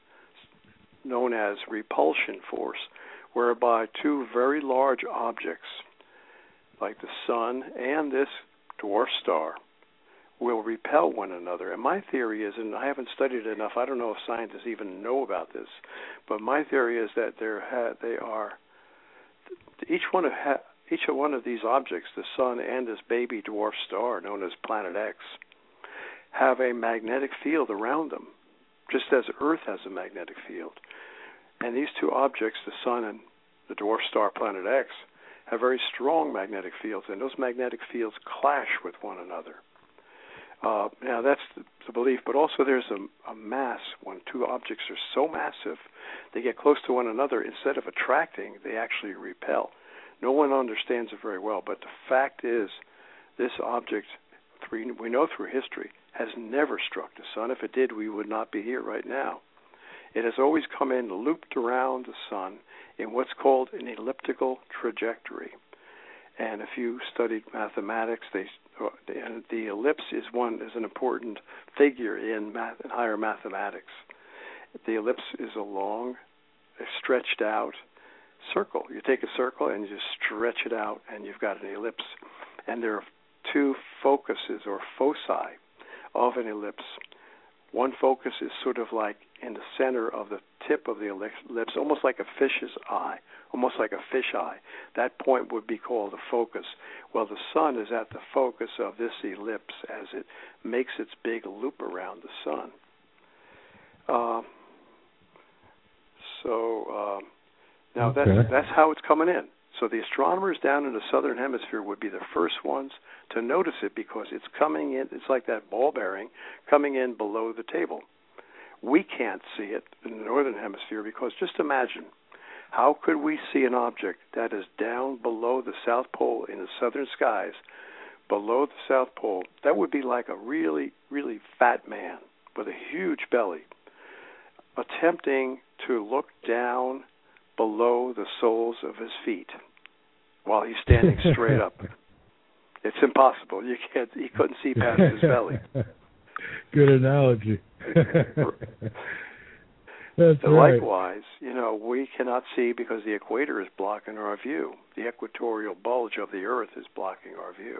known as repulsion force, whereby two very large objects, like the sun and this dwarf star, will repel one another. And my theory is, and I haven't studied it enough, I don't know if scientists even know about this, but my theory is that there ha- they are, each one of ha- each one of these objects, the sun and this baby dwarf star known as Planet X, have a magnetic field around them, just as Earth has a magnetic field. And these two objects, the sun and the dwarf star Planet X, have very strong magnetic fields, and those magnetic fields clash with one another. Uh, now, that's the, the belief, but also there's a, a mass. When two objects are so massive, they get close to one another. Instead of attracting, they actually repel. No one understands it very well, but the fact is this object, we know through history, has never struck the sun. If it did, we would not be here right now. It has always come in, looped around the sun in what's called an elliptical trajectory. And if you studied mathematics, they, and the ellipse is one is an important figure in, math, in higher mathematics. The ellipse is a long, stretched out circle. You take a circle and you just stretch it out, and you've got an ellipse. And there are two focuses or foci of an ellipse. One focus is sort of like in the center of the tip of the ellipse, almost like a fish's eye, almost like a fish eye. That point would be called a focus. Well, the sun is at the focus of this ellipse as it makes its big loop around the sun. Uh, so uh, now
okay.
that's that's how it's coming in. So the astronomers down in the southern hemisphere would be the first ones to notice it because it's coming in, it's like that ball bearing coming in below the table. We can't see it in the northern hemisphere because just imagine, how could we see an object that is down below the South Pole in the southern skies, below the South Pole? That would be like a really, really fat man with a huge belly attempting to look down below the soles of his feet while he's standing straight up. It's impossible. You can't. He couldn't see past his belly.
Good analogy. That's
but
right.
Likewise, you know, we cannot see because the equator is blocking our view. The equatorial bulge of the Earth is blocking our view.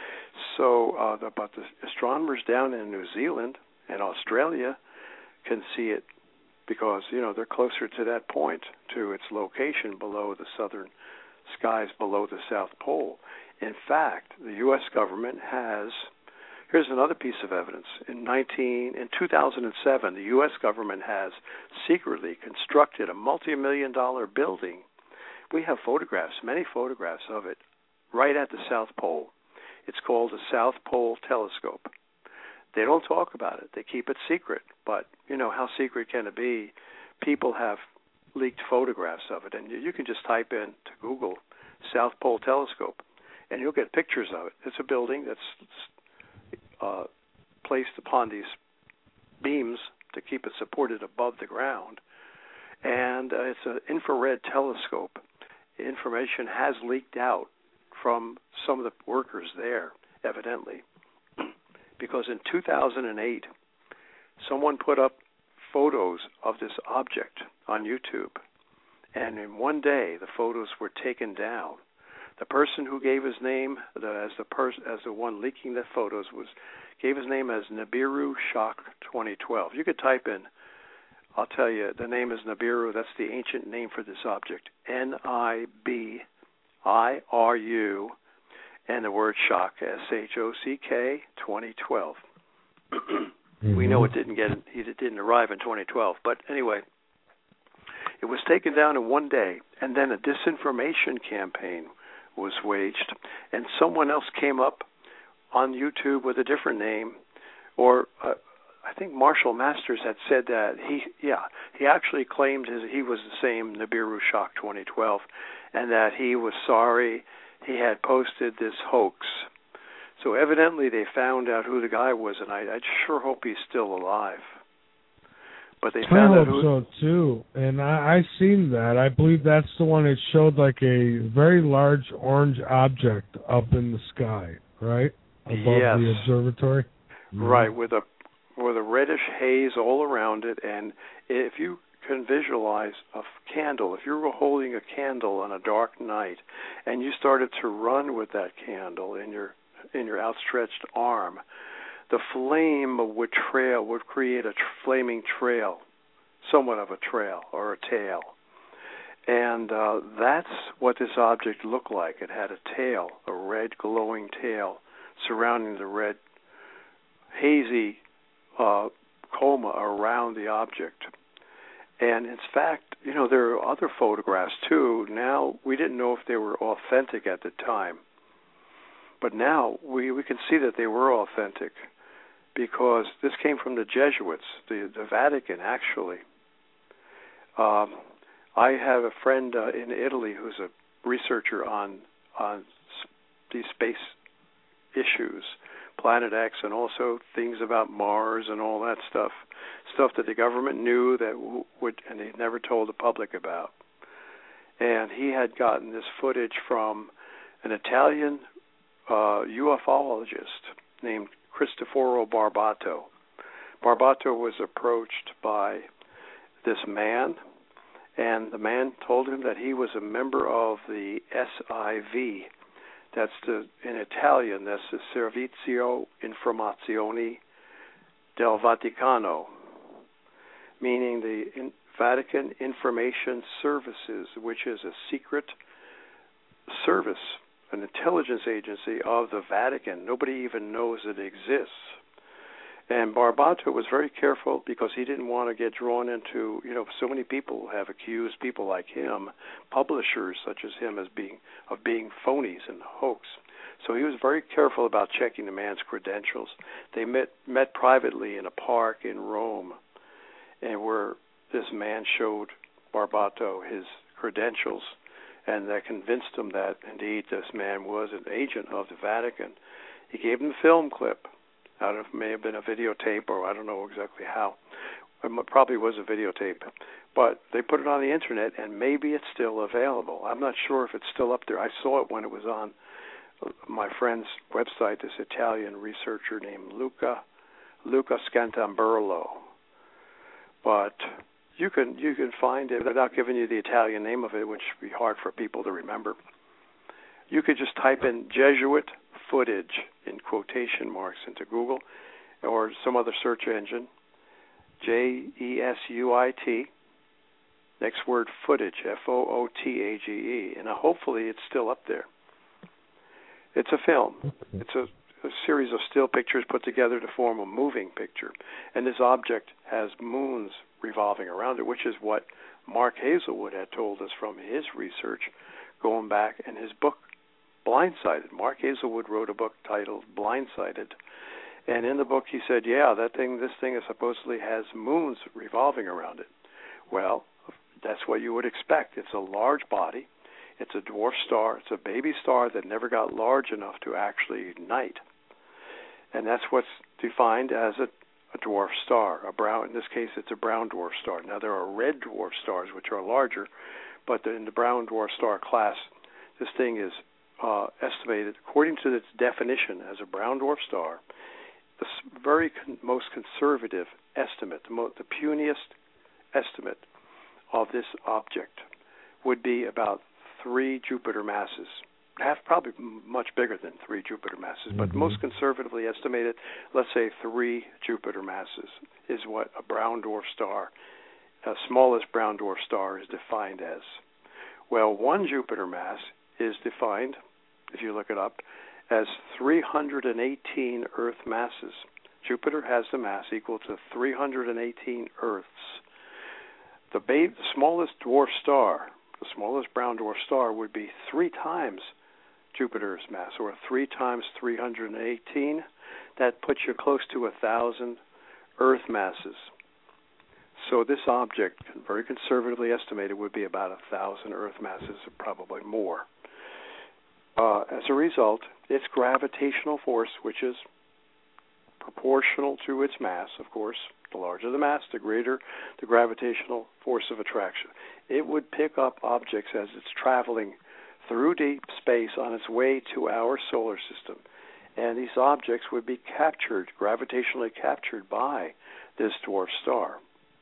So, uh, the, but the astronomers down in New Zealand and Australia can see it because, you know, they're closer to that point, to its location below the southern skies, below the South Pole. In fact, the U S government has, here's another piece of evidence. In nineteen, in two thousand seven, the U S government has secretly constructed a multi-million dollar building. We have photographs, many photographs of it, right at the South Pole. It's called the South Pole Telescope. They don't talk about it. They keep it secret. But, you know, how secret can it be? People have leaked photographs of it. And you, you can just type in to Google South Pole Telescope, and you'll get pictures of it. It's a building that's uh, placed upon these beams to keep it supported above the ground. And uh, it's an infrared telescope. Information has leaked out from some of the workers there, evidently. Because in two thousand eight, someone put up photos of this object on YouTube, and in one day the photos were taken down. The person who gave his name the, as the pers- as the one leaking the photos was gave his name as Nibiru Shock twenty twelve. You could type in, I'll tell you, the name is Nibiru. That's the ancient name for this object, N I B I R U, and the word shock, S H O C K, twenty twelve. Mm-hmm. We know it didn't get it didn't arrive in twenty twelve, but anyway, it was taken down in one day, and then a disinformation campaign was waged, and someone else came up on YouTube with a different name, or uh, I think Marshall Masters had said that he, yeah, he actually claimed his, he was the same Nibiru Shock twenty twelve, and that he was sorry he had posted this hoax. So evidently they found out who the guy was, and I, I sure hope he's still alive. But they found
I
out
hope
who.
so too, and I, I seen that. I believe that's the one that showed like a very large orange object up in the sky, right above
yes.
the observatory.
Right, with a with a reddish haze all around it, and if you can visualize a candle, if you were holding a candle on a dark night, and you started to run with that candle in your in your outstretched arm, the flame would trail, would create a tr- flaming trail, somewhat of a trail or a tail. And uh, that's what this object looked like. It had a tail, a red glowing tail surrounding the red, hazy uh, coma around the object. And in fact, you know, there are other photographs too. Now, we didn't know if they were authentic at the time. But now we, we can see that they were authentic, because this came from the Jesuits, the, the Vatican, actually. Um, I have a friend uh, in Italy who's a researcher on on these space issues, Planet X, and also things about Mars and all that stuff, stuff that the government knew that w- would, and they never told the public about. And he had gotten this footage from an Italian uh, ufologist named Cristoforo Barbato. Barbato was approached by this man, and the man told him that he was a member of the S I V. That's the, in Italian, that's the Servizio Informazioni del Vaticano, meaning the in Vatican Information Services, which is a secret service, an intelligence agency of the Vatican. Nobody even knows it exists. And Barbato was very careful because he didn't want to get drawn into, you know, so many people have accused people like him, publishers such as him, as being of being phonies and hoax. So he was very careful about checking the man's credentials. They met met privately in a park in Rome, and where this man showed Barbato his credentials, and that convinced him that indeed this man was an agent of the Vatican. He gave him the film clip. Out of may have been a videotape, or I don't know exactly how. It probably was a videotape, but they put it on the internet, and maybe it's still available. I'm not sure if it's still up there. I saw it when it was on my friend's website. This Italian researcher named Luca Luca Scantamburlo. But you can you can find it without giving you the Italian name of it, which would be hard for people to remember. You could just type in Jesuit footage in quotation marks into Google or some other search engine, J E S U I T, next word footage, F O O T A G E, and hopefully it's still up there. It's a film. It's a, a series of still pictures put together to form a moving picture, and this object has moons revolving around it, which is what Mark Hazelwood had told us from his research going back in his book, Blindsided. Mark Hazelwood wrote a book titled Blindsided, and in the book he said, yeah, that thing, this thing is supposedly has moons revolving around it. Well, that's what you would expect. It's a large body. It's a dwarf star. It's a baby star that never got large enough to actually ignite. And that's what's defined as a, a dwarf star. A brown, in this case, it's a brown dwarf star. Now, there are red dwarf stars, which are larger, but in the brown dwarf star class, this thing is uh, estimated, according to its definition as a brown dwarf star, the very con- most conservative estimate, the, mo- the puniest estimate of this object would be about three Jupiter masses. Half, probably much bigger than three Jupiter masses, but
Mm-hmm.
most conservatively estimated, let's say three Jupiter masses is what a brown dwarf star, a smallest brown dwarf star, is defined as. Well, one Jupiter mass is defined, if you look it up, as three hundred eighteen Earth masses. Jupiter has the mass equal to three hundred eighteen Earths. The, ba- the smallest dwarf star, the smallest brown dwarf star, would be three times Jupiter's mass, or three times three hundred eighteen. That puts you close to a thousand Earth masses. So this object, very conservatively estimated, would be about a thousand Earth masses, or probably more. Uh, as a result, its gravitational force, which is proportional to its mass, of course, the larger the mass, the greater the gravitational force of attraction. It would pick up objects as it's traveling through deep space on its way to our solar system. And these objects would be captured, gravitationally captured by this dwarf star.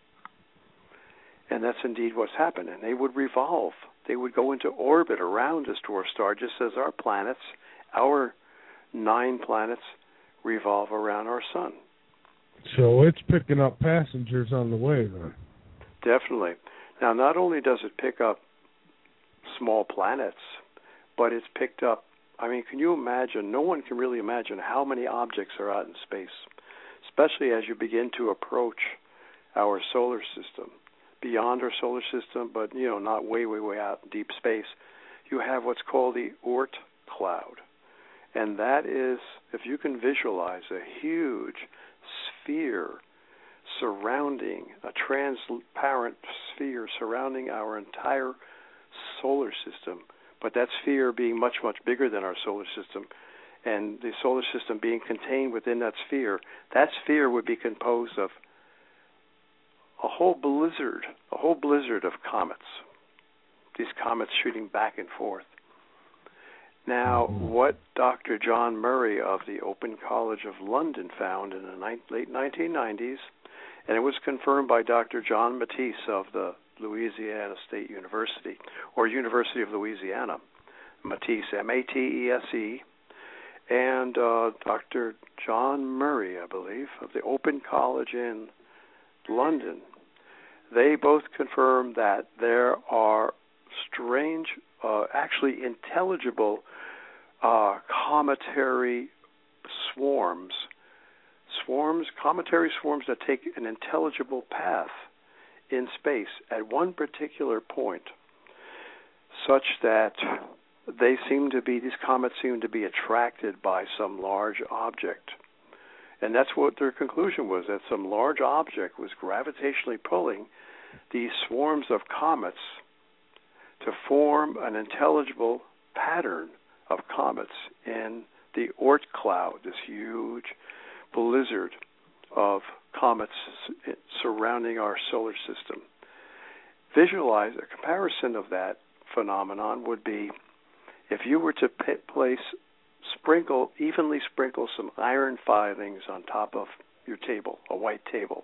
And that's indeed what's happened. And they would revolve. They would go into orbit around this dwarf star, just as our planets, our nine planets, revolve around our sun.
So it's picking up passengers on the way, then.
Definitely. Now, not only does it pick up small planets, but it's picked up, I mean, can you imagine, no one can really imagine how many objects are out in space, especially as you begin to approach our solar system. Beyond our solar system, but, you know, not way, way, way out in deep space, you have what's called the Oort cloud. And that is, if you can visualize a huge sphere surrounding, a transparent sphere surrounding our entire solar system, but that sphere being much, much bigger than our solar system, and the solar system being contained within that sphere, that sphere would be composed of a whole blizzard, a whole blizzard of comets, these comets shooting back and forth. Now, what Doctor John Murray of the Open College of London found in the ni- late nineteen nineties, and it was confirmed by Doctor John Matisse of the Louisiana State University, or University of Louisiana, Matisse, M A T E S E, and uh, Doctor John Murray, I believe, of the Open College in London. They both confirm that there are strange, uh, actually intelligible uh, cometary swarms swarms, cometary swarms that take an intelligible path in space at one particular point, such that they seem to be, these comets seem to be attracted by some large object. And that's what their conclusion was, that some large object was gravitationally pulling these swarms of comets to form an intelligible pattern of comets in the Oort cloud, this huge blizzard of comets surrounding our solar system. Visualize, a comparison of that phenomenon would be if you were to p- place, sprinkle, evenly sprinkle some iron filings on top of your table, a white table,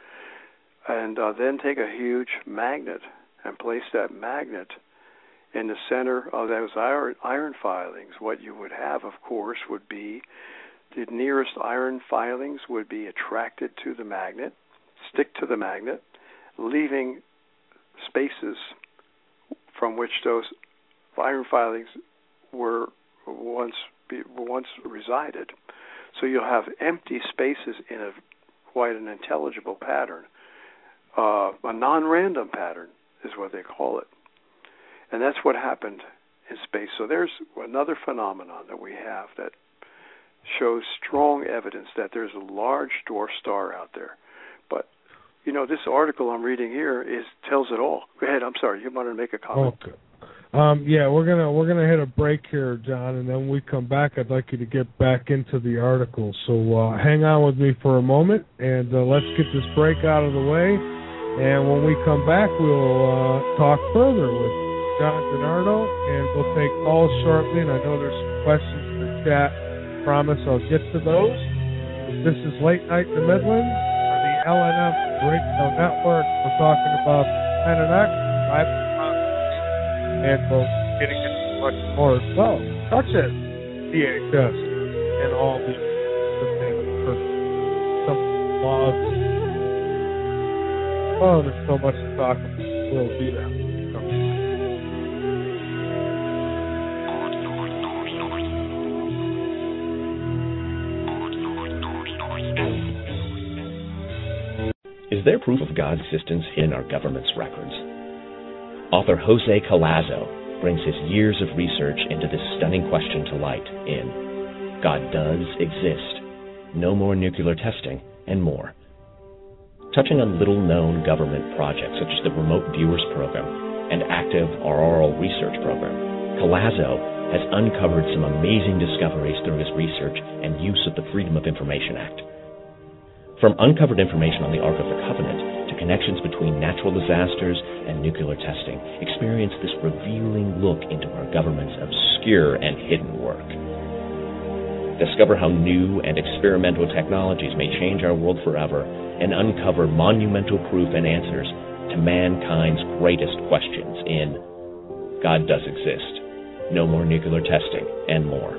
and uh, then take a huge magnet and place that magnet in the center of those iron, iron filings. What you would have, of course, would be the nearest iron filings would be attracted to the magnet, stick to the magnet, leaving spaces from which those iron filings were once be, once resided. So you'll have empty spaces in a quite an intelligible pattern. Uh, a non-random pattern is what they call it. And that's what happened in space. So there's another phenomenon that we have that shows strong evidence that there's a large dwarf star out there. But, you know, this article I'm reading here is tells it all. Go ahead. I'm sorry. You wanted to make a comment?
Okay. Um, yeah, we're gonna we're gonna hit a break here, John, and then when we come back, I'd like you to get back into the article. So uh, hang on with me for a moment, and uh, let's get this break out of the way. And when we come back, we'll uh, talk further with John DiNardo, and we'll take calls shortly. And I know there's some questions in the chat. I promise I'll get to those. This is Late Night in the Midlands on the L N M Radio Network. We're talking about Planet X, live and we'll getting into much more as well, such as D H S and all the some laws. Oh, there's so much to talk about. We'll be there.
Is there proof of God's existence in our government's records? Author Jose Collazo brings his years of research into this stunning question to light in God Does Exist, No More Nuclear Testing, and more. Touching on little-known government projects such as the Remote Viewers Program and Active Auroral Research Program, Collazo has uncovered some amazing discoveries through his research and use of the Freedom of Information Act. From uncovered information on the Ark of the Covenant to connections between natural disasters and nuclear testing, experience this revealing look into our government's obscure and hidden work. Discover how new and experimental technologies may change our world forever and uncover monumental proof and answers to mankind's greatest questions in God Does Exist, No More Nuclear Testing, and more.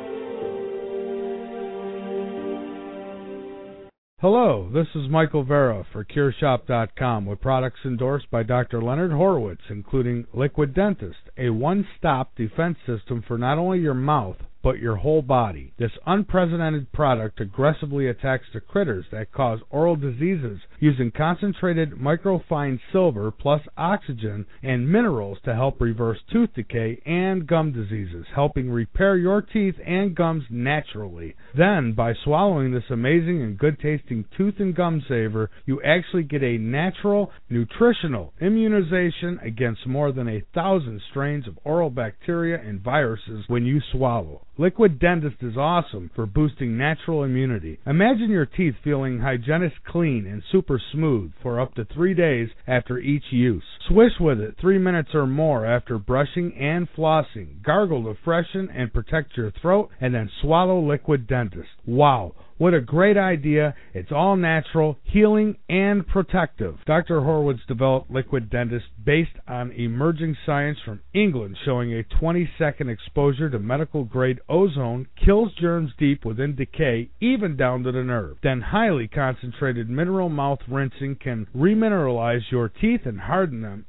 Hello, this is Michael Vera for Cure Shop dot com with products endorsed by Doctor Leonard Horowitz, including Liquid Dentist, a one-stop defense system for not only your mouth, but your whole body. This unprecedented product aggressively attacks the critters that cause oral diseases using concentrated microfine silver plus oxygen and minerals to help reverse tooth decay and gum diseases, helping repair your teeth and gums naturally. Then, by swallowing this amazing and good-tasting tooth and gum saver, you actually get a natural, nutritional immunization against more than a thousand strains of oral bacteria and viruses when you swallow. Liquid Dentist is awesome for boosting natural immunity. Imagine your teeth feeling hygienic clean and super smooth for up to three days after each use. Swish with it three minutes or more after brushing and flossing. Gargle to freshen and protect your throat, and then swallow Liquid Dentist. Wow! What a great idea. It's all natural, healing, and protective. Doctor Horowitz developed Liquid Dentist based on emerging science from England showing a twenty-second exposure to medical-grade ozone kills germs deep within decay, even down to the nerve. Then highly concentrated mineral mouth rinsing can remineralize your teeth and harden them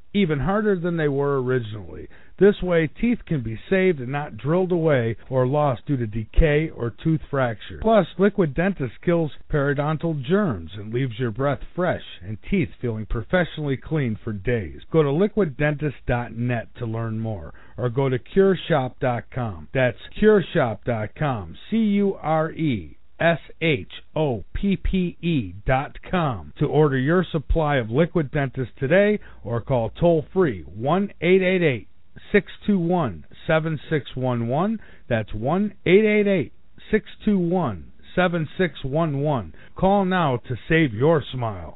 even harder than they were originally. This way, teeth can be saved and not drilled away or lost due to decay or tooth fracture. Plus, Liquid Dentist kills periodontal germs and leaves your breath fresh and teeth feeling professionally clean for days. Go to liquid dentist dot net to learn more, or go to cure shop dot com. That's cure shop dot com, C U R E S H O P P E dot com to order your supply of Liquid Dentist today, or call toll-free one eight eight eight, six two one, seven six one one. That's one eight eight eight, six two one, seven six one one. Call now to save your smile.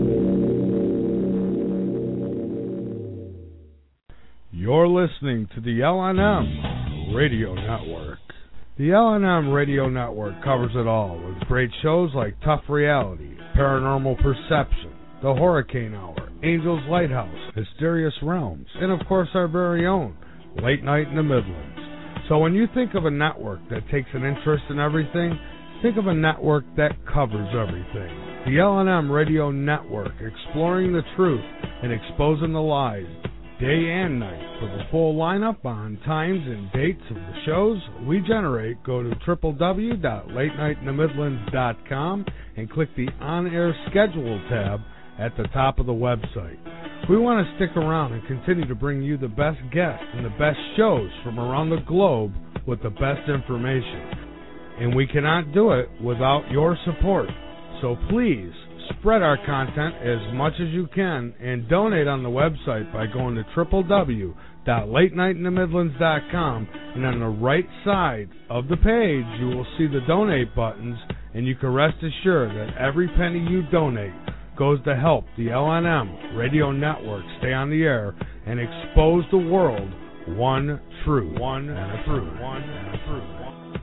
You're listening to the L N M Radio Network. The L N M Radio Network covers it all with great shows like Tough Reality, Paranormal Perception, The Hurricane Hour, Angel's Lighthouse, Mysterious Realms, and of course our very own Late Night in the Midlands. So when you think of a network that takes an interest in everything, think of a network that covers everything. The L N M Radio Network, exploring the truth and exposing the lies day and night. For the full lineup on times and dates of the shows we generate, go to w w w dot late night in the midlands dot com and click the On-Air Schedule tab at the top of the website. We want to stick around and continue to bring you the best guests and the best shows from around the globe with the best information. And we cannot do it without your support. So please, spread our content as much as you can and donate on the website by going to w w w dot late night in the midlands dot com, and on the right side of the page you will see the donate buttons, and you can rest assured that every penny you donate goes to help the L N M Radio Network stay on the air and expose the world one truth, one and a truth, one and a truth.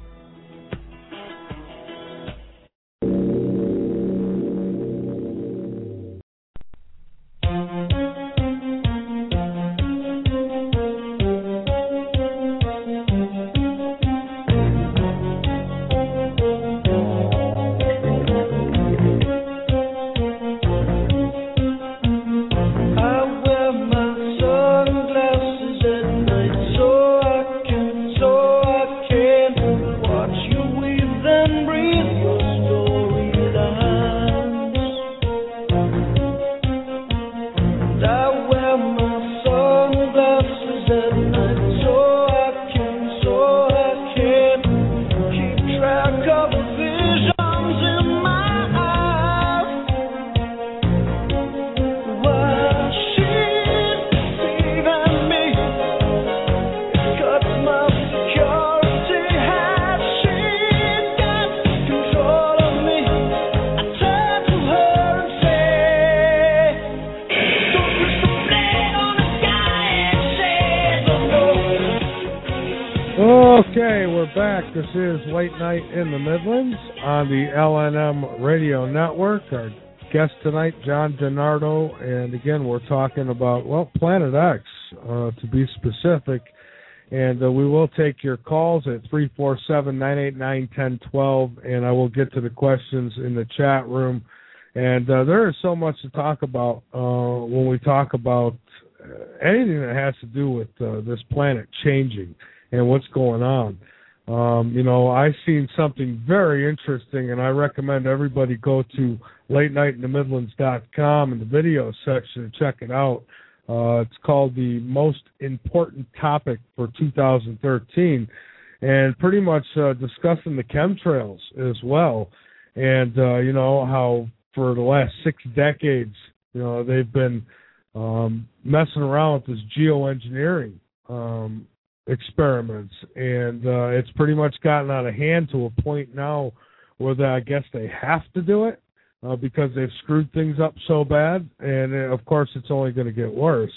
Okay, we're back. This is Late Night in the Midlands on the L N M Radio Network. Our guest tonight, John DiNardo, and again, we're talking about, well, Planet X, uh, to be specific, and uh, we will take your calls at three four seven, nine eight nine, one zero one two, and I will get to the questions in the chat room, and uh, there is so much to talk about uh, when we talk about anything that has to do with uh, this planet changing and what's going on. Um, you know, I've seen something very interesting, and I recommend everybody go to late night in the midlands dot com in the video section and check it out. Uh, it's called The Most Important Topic for two thousand thirteen, and pretty much uh, discussing the chemtrails as well. And, uh, you know, how for the last six decades, you know, they've been um, messing around with this geoengineering um experiments, and uh, it's pretty much gotten out of hand to a point now where they, I guess they have to do it uh, because they've screwed things up so bad, and uh, of course it's only going to get worse.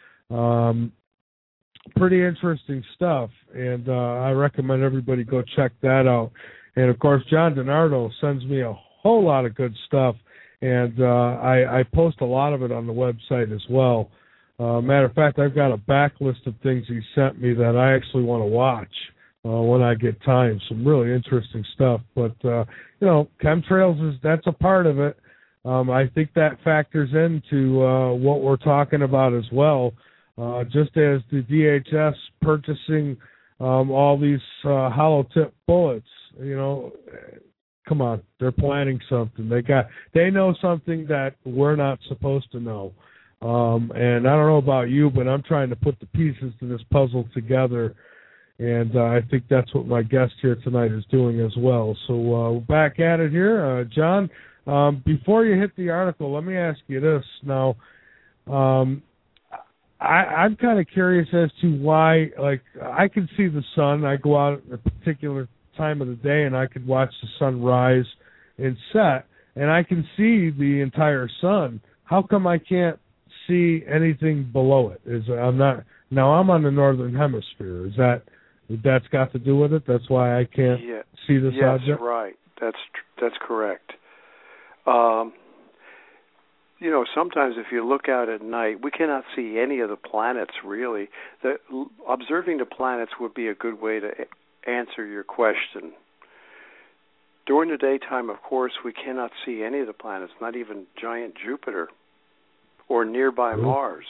Um, pretty interesting stuff, and uh, I recommend everybody go check that out. And of course, John DiNardo sends me a whole lot of good stuff, and uh, I, I post a lot of it on the website as well. Uh, matter of fact, I've got a backlist of things he sent me that I actually want to watch uh, when I get time. Some really interesting stuff. But, uh, you know, chemtrails, is that's a part of it. um, I think that factors into uh, what we're talking about as well. Uh, just as the D H S purchasing um, all these uh, hollow tip bullets, you know, come on, they're planning something. They got, they know something that we're not supposed to know. Um, and I don't know about you, but I'm trying to put the pieces to this puzzle together. And uh, I think that's what my guest here tonight is doing as well. So uh, we're back at it here. Uh, John, um, before you hit the article, let me ask you this. Now, um, I, I'm kind of curious as to why, like, I can see the sun. I go out at a particular time of the day, and I could watch the sun rise and set, and I can see the entire sun. How come I can't see anything below it? Is I'm not now. I'm on the northern hemisphere. Is that that's got to do with it? That's why I can't
yeah.
see this
yes,
object.
Yes, right. That's that's correct. Um, you know, sometimes if you look out at night, we cannot see any of the planets really. The, observing the planets would be a good way to answer your question. During the daytime, of course, we cannot see any of the planets, not even giant Jupiter or nearby mm-hmm. Mars.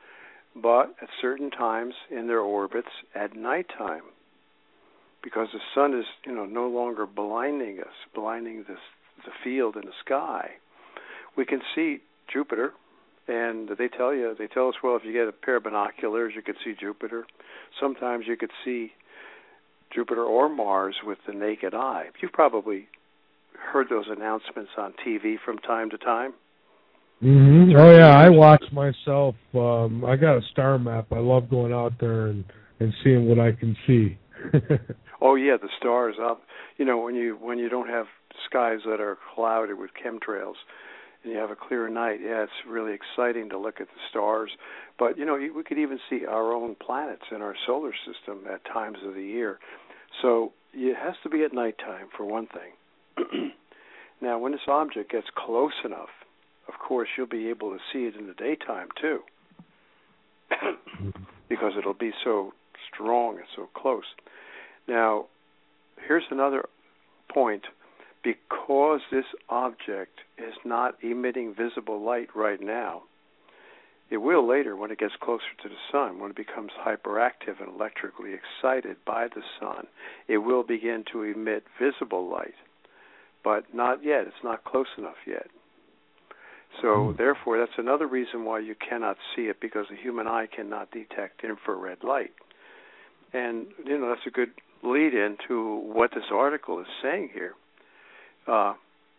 But at certain times in their orbits at nighttime, because the sun is, you know, no longer blinding us, blinding this, the field in the sky, we can see Jupiter. And they tell you, they tell us, well, if you get a pair of binoculars, you could see Jupiter. Sometimes you could see Jupiter or Mars with the naked eye. You've probably heard those announcements on T V from time to time.
Mm-hmm. Oh, yeah, I watch myself. Um, I got a star map. I love going out there and, and seeing what I can see.
Oh, yeah, the stars up. You know, when you when you don't have skies that are clouded with chemtrails and you have a clear night, yeah, it's really exciting to look at the stars. But, you know, we could even see our own planets in our solar system at times of the year. So it has to be at nighttime, for one thing. Now, when this object gets close enough, of course, you'll be able to see it in the daytime, too, because it'll be so strong and so close. Now, here's another point. Because this object is not emitting visible light right now, it will later when it gets closer to the sun, when it becomes hyperactive and electrically excited by the sun, it will begin to emit visible light, but not yet. It's not close enough yet. So, therefore, that's another reason why you cannot see it, because the human eye cannot detect infrared light. And, you know, that's a good lead-in to what this article is saying here. Uh,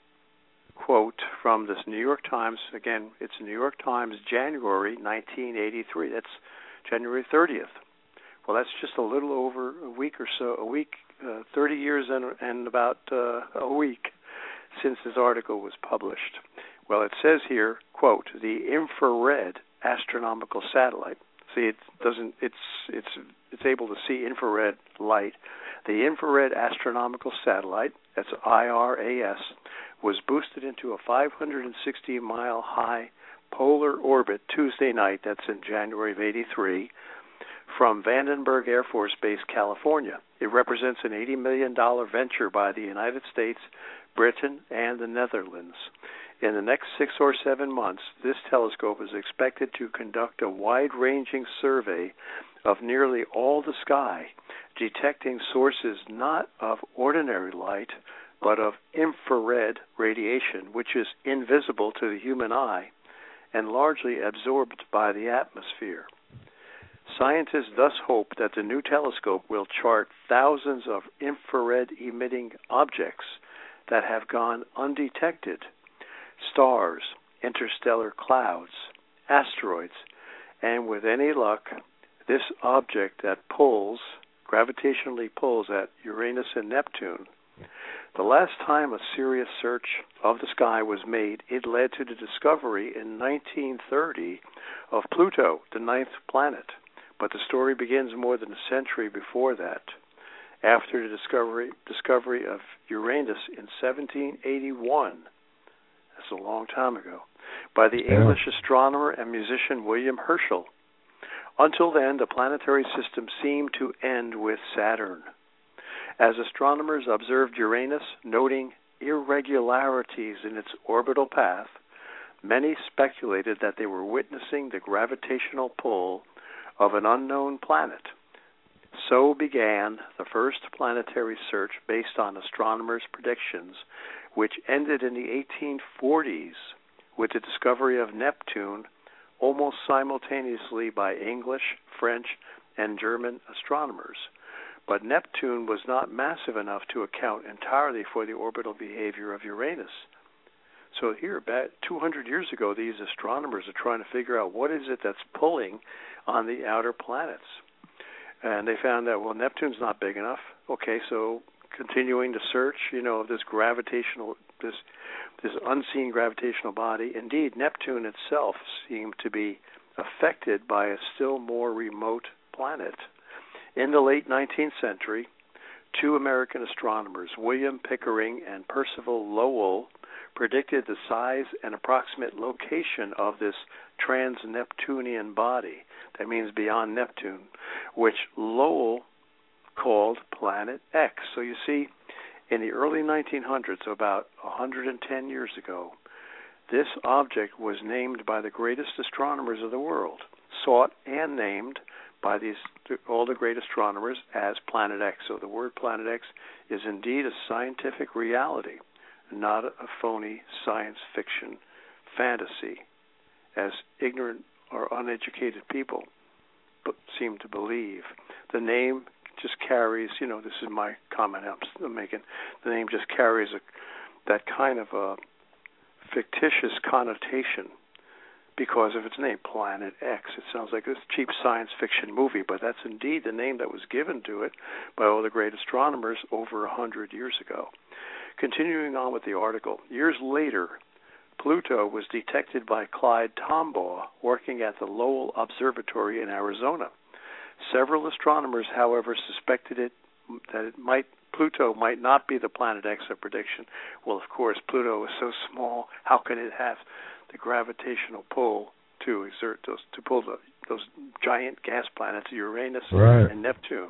quote from this New York Times. Again, it's New York Times, January nineteen eighty-three. That's January thirtieth. Well, that's just a little over a week or so, a week, uh, thirty years and, and about uh, a week since this article was published. Well, it says here, quote, the infrared astronomical satellite. See, it doesn't. It's it's it's able to see infrared light. The infrared astronomical satellite, that's I R A S, was boosted into a five hundred sixty mile high polar orbit Tuesday night. That's in January of eighty-three, from Vandenberg Air Force Base, California. It represents an eighty million dollars venture by the United States, Britain, and the Netherlands. In the next six or seven months, this telescope is expected to conduct a wide-ranging survey of nearly all the sky, detecting sources not of ordinary light, but of infrared radiation, which is invisible to the human eye and largely absorbed by the atmosphere. Scientists thus hope that the new telescope will chart thousands of infrared-emitting objects that have gone undetected: stars, interstellar clouds, asteroids, and with any luck, this object that pulls, gravitationally pulls at Uranus and Neptune. The last time a serious search of the sky was made, it led to the discovery in nineteen thirty of Pluto, the ninth planet. But the story begins more than a century before that, after the discovery discovery of Uranus in seventeen eighty-one. That's a long time ago, by the yeah. English astronomer and musician William Herschel. Until then, the planetary system seemed to end with Saturn. As astronomers observed Uranus, noting irregularities in its orbital path, many speculated that they were witnessing the gravitational pull of an unknown planet. So began the first planetary search based on astronomers' predictions, which ended in the eighteen forties with the discovery of Neptune almost simultaneously by English, French, and German astronomers. But Neptune was not massive enough to account entirely for the orbital behavior of Uranus. So here, about two hundred years ago, these astronomers are trying to figure out what is it that's pulling on the outer planets. And they found that, well, Neptune's not big enough. Okay, so continuing to search, you know, this gravitational, this this unseen gravitational body. Indeed, Neptune itself seemed to be affected by a still more remote planet. In the late nineteenth century, two American astronomers, William Pickering and Percival Lowell, predicted the size and approximate location of this trans-Neptunian body, that means beyond Neptune, which Lowell called Planet X. So you see, in the early nineteen hundreds, so about one hundred ten years ago, this object was named by the greatest astronomers of the world, sought and named by these all the great astronomers as Planet X. So the word Planet X is indeed a scientific reality, not a phony science fiction fantasy, as ignorant or uneducated people seem to believe. The name just carries, you know, this is my comment I'm making, the name just carries a, that kind of a fictitious connotation because of its name, Planet X. It sounds like a cheap science fiction movie, but that's indeed the name that was given to it by all the great astronomers over a hundred years ago. Continuing on with the article, years later, Pluto was detected by Clyde Tombaugh working at the Lowell Observatory in Arizona. Several astronomers, however, suspected it that it might Pluto might not be the Planet X of prediction. Well, of course, Pluto is so small. How can it have the gravitational pull to exert those to pull the, those giant gas planets, Uranus
right.
and Neptune?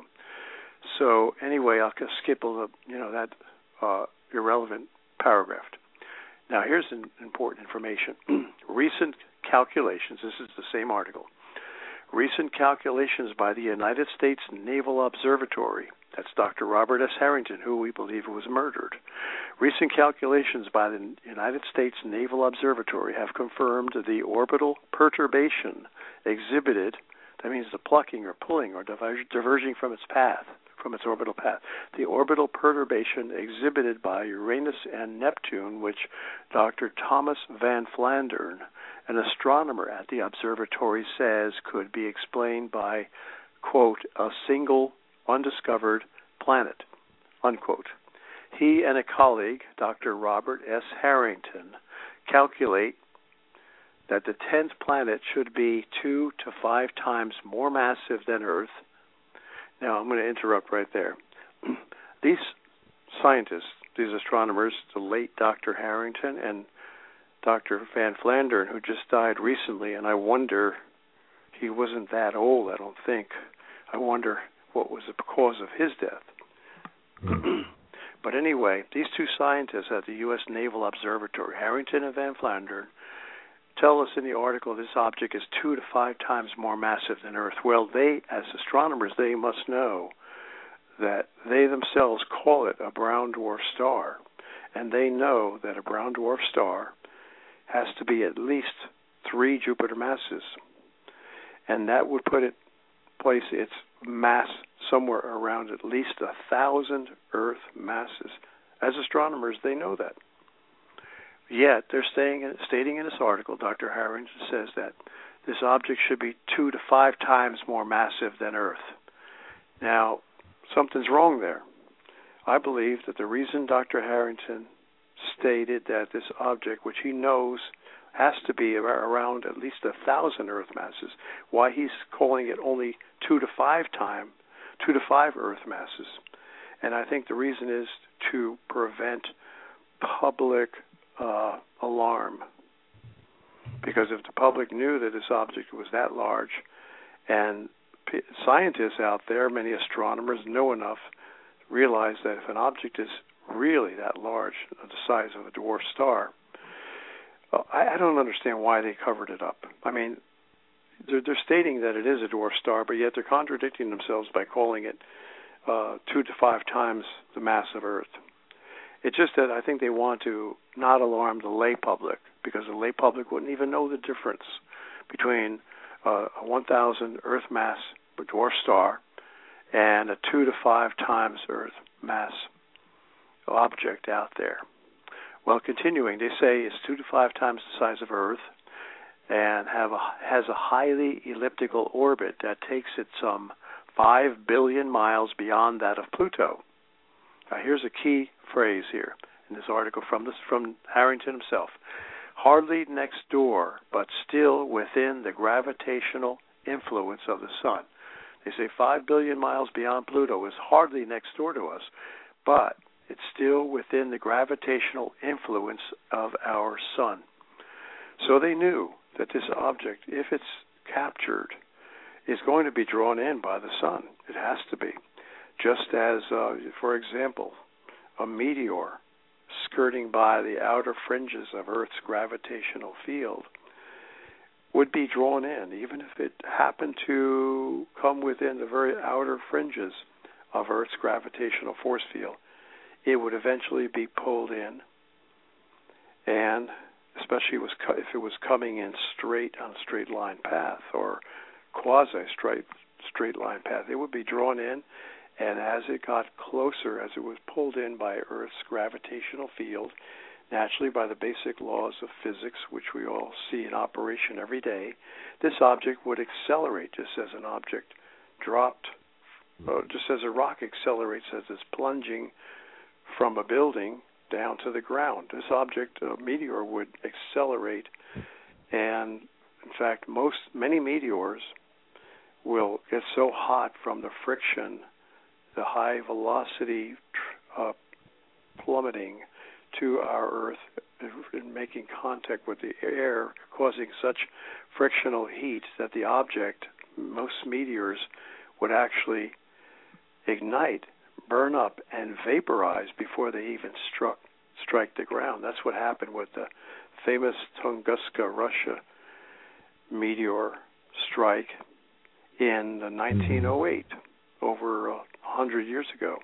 So anyway, I'll just skip a little, you know, that uh, irrelevant paragraph. Now, here's an important information. Recent calculations, this is the same article, recent calculations by the United States Naval Observatory, that's Doctor Robert S. Harrington, who we believe was murdered. Recent calculations by the United States Naval Observatory have confirmed the orbital perturbation exhibited, that means the plucking or pulling or diverging from its path, from its orbital path. The orbital perturbation exhibited by Uranus and Neptune, which Doctor Thomas Van Flandern, an astronomer at the observatory, says could be explained by, quote, a single undiscovered planet, unquote. He and a colleague, Doctor Robert S. Harrington, calculate that the tenth planet should be two to five times more massive than Earth. Now, I'm going to interrupt right there. These scientists, these astronomers, the late Doctor Harrington and Doctor Van Flandern, who just died recently, and I wonder, he wasn't that old, I don't think. I wonder what was the cause of his death. But anyway, these two scientists at the U S Naval Observatory, Harrington and Van Flandern, tell us in the article this object is two to five times more massive than Earth. Well, they, as astronomers, they must know that they themselves call it a brown dwarf star, and they know that a brown dwarf star has to be at least three Jupiter masses, and that would put it place its mass somewhere around at least a thousand Earth masses. As astronomers, they know that. Yet, they're staying, stating in this article, Doctor Harrington says that this object should be two to five times more massive than Earth. Now, something's wrong there. I believe that the reason Doctor Harrington stated that this object, which he knows has to be around at least a thousand Earth masses, why he's calling it only two to five time, two to five Earth masses. And I think the reason is to prevent public uh, alarm. Because if the public knew that this object was that large, and p- scientists out there, many astronomers know enough, realize that if an object is really that large, the size of a dwarf star, Well, I, I don't understand why they covered it up. I mean, they're, they're stating that it is a dwarf star, but yet they're contradicting themselves by calling it uh, two to five times the mass of Earth. It's just that I think they want to not alarm the lay public, because the lay public wouldn't even know the difference between uh, a one thousand Earth mass dwarf star and a two to five times Earth mass object out there. Well, continuing, they say it's two to five times the size of Earth and have a, has a highly elliptical orbit that takes it some five billion miles beyond that of Pluto. Now, here's a key phrase here in this article from this, from Harrington himself. Hardly next door, but still within the gravitational influence of the sun. They say five billion miles beyond Pluto is hardly next door to us, but it's still within the gravitational influence of our sun. So they knew that this object, if it's captured, is going to be drawn in by the sun. It has to be. Just as, uh, for example, a meteor skirting by the outer fringes of Earth's gravitational field would be drawn in, even if it happened to come within the very outer fringes of Earth's gravitational force field. It would eventually be pulled in, and especially was if it was coming in straight on a straight line path or quasi straight straight line path, it would be drawn in, and as it got closer, as it was pulled in by Earth's gravitational field, naturally by the basic laws of physics, which we all see in operation every day, this object would accelerate just as an object dropped, uh, just as a rock accelerates as it's plunging from a building down to the ground. This object, a meteor, would accelerate, and in fact, most many meteors will get so hot from the friction, the high velocity uh, plummeting to our Earth and making contact with the air, causing such frictional heat that the object, most meteors, would actually ignite, burn up, and vaporize before they even struck strike the ground. That's what happened with the famous Tunguska, Russia meteor strike in nineteen oh eight, over a uh, hundred years ago.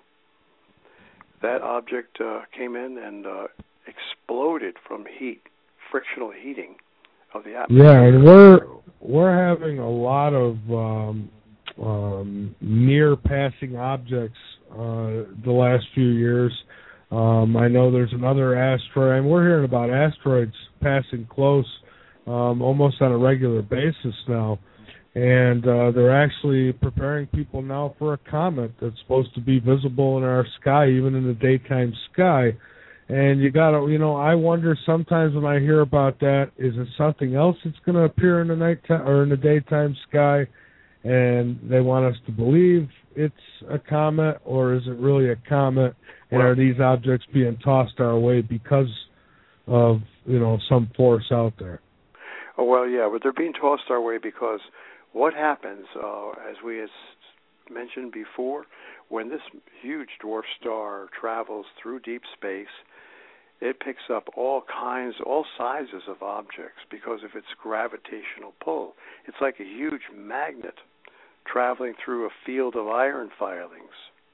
That object uh, came in and uh, exploded from heat, frictional heating of the atmosphere.
Yeah, and we're we're having a lot of um, um, near passing objects uh, the last few years. Um, I know there's another asteroid, and we're hearing about asteroids passing close um, almost on a regular basis now. And uh, they're actually preparing people now for a comet that's supposed to be visible in our sky, even in the daytime sky. And you gotta, you know, I wonder sometimes when I hear about that, is it something else that's going to appear in the nighttime or in the daytime sky, and they want us to believe it's a comet, or is it really a comet? And
well,
are these objects being tossed our way because of, you know, some force out there?
Oh well, yeah, but they're being tossed our way because what happens, uh, as we has mentioned before, when this huge dwarf star travels through deep space, it picks up all kinds, all sizes of objects because of its gravitational pull. It's like a huge magnet traveling through a field of iron filings.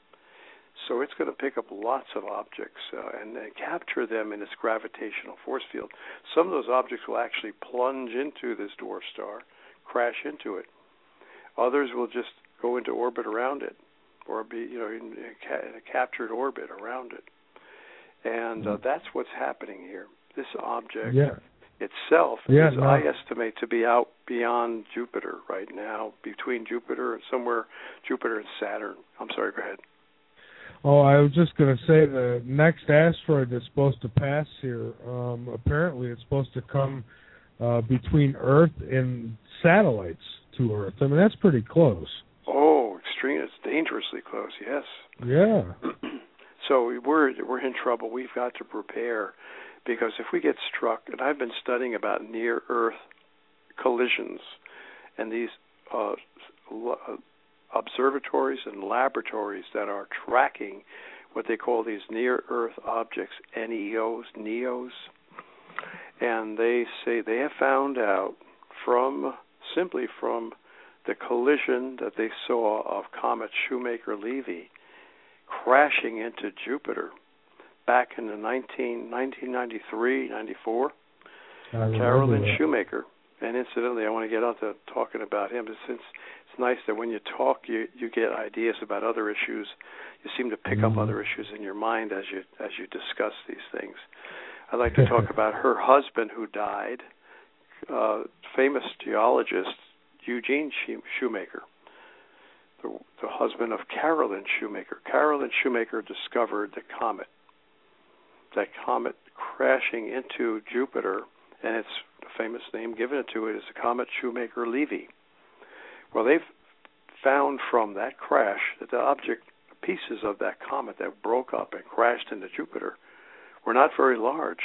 So it's going to pick up lots of objects uh, and, and capture them in its gravitational force field. Some of those objects will actually plunge into this dwarf star, crash into it. Others will just go into orbit around it, or be, you know, in a captured orbit around it. And uh, that's what's happening here. This object
yeah.
itself
yeah,
is,
no.
I estimate, to be out beyond Jupiter right now, between Jupiter and somewhere, Jupiter and Saturn. I'm sorry, go ahead.
Oh, I was just going to say the next asteroid that's supposed to pass here, um, apparently it's supposed to come uh, between Earth and satellites to Earth. I mean, that's pretty close.
Oh, extreme. It's dangerously close, yes.
Yeah.
So we're we're in trouble. We've got to prepare, because if we get struck, and I've been studying about near-Earth collisions, and these uh, observatories and laboratories that are tracking what they call these near-Earth objects, N E Os, NEOs, And they say they have found out from, simply from the collision that they saw of Comet Shoemaker-Levy crashing into Jupiter back in the nineteen, nineteen ninety-three, ninety-four, Carolyn
that.
Shoemaker. And incidentally, I want to get on to talking about him, but since it's nice that when you talk, you, you get ideas about other issues. You seem to pick
mm-hmm.
up other issues in your mind as you as you discuss these things. I'd like to talk about her husband who died, uh, famous geologist Eugene Shoemaker, the, the husband of Carolyn Shoemaker. Carolyn Shoemaker discovered the comet, that comet crashing into Jupiter, and its famous name given to it is the Comet Shoemaker-Levy. Well, they've found from that crash that the object, pieces of that comet that broke up and crashed into Jupiter were not very large.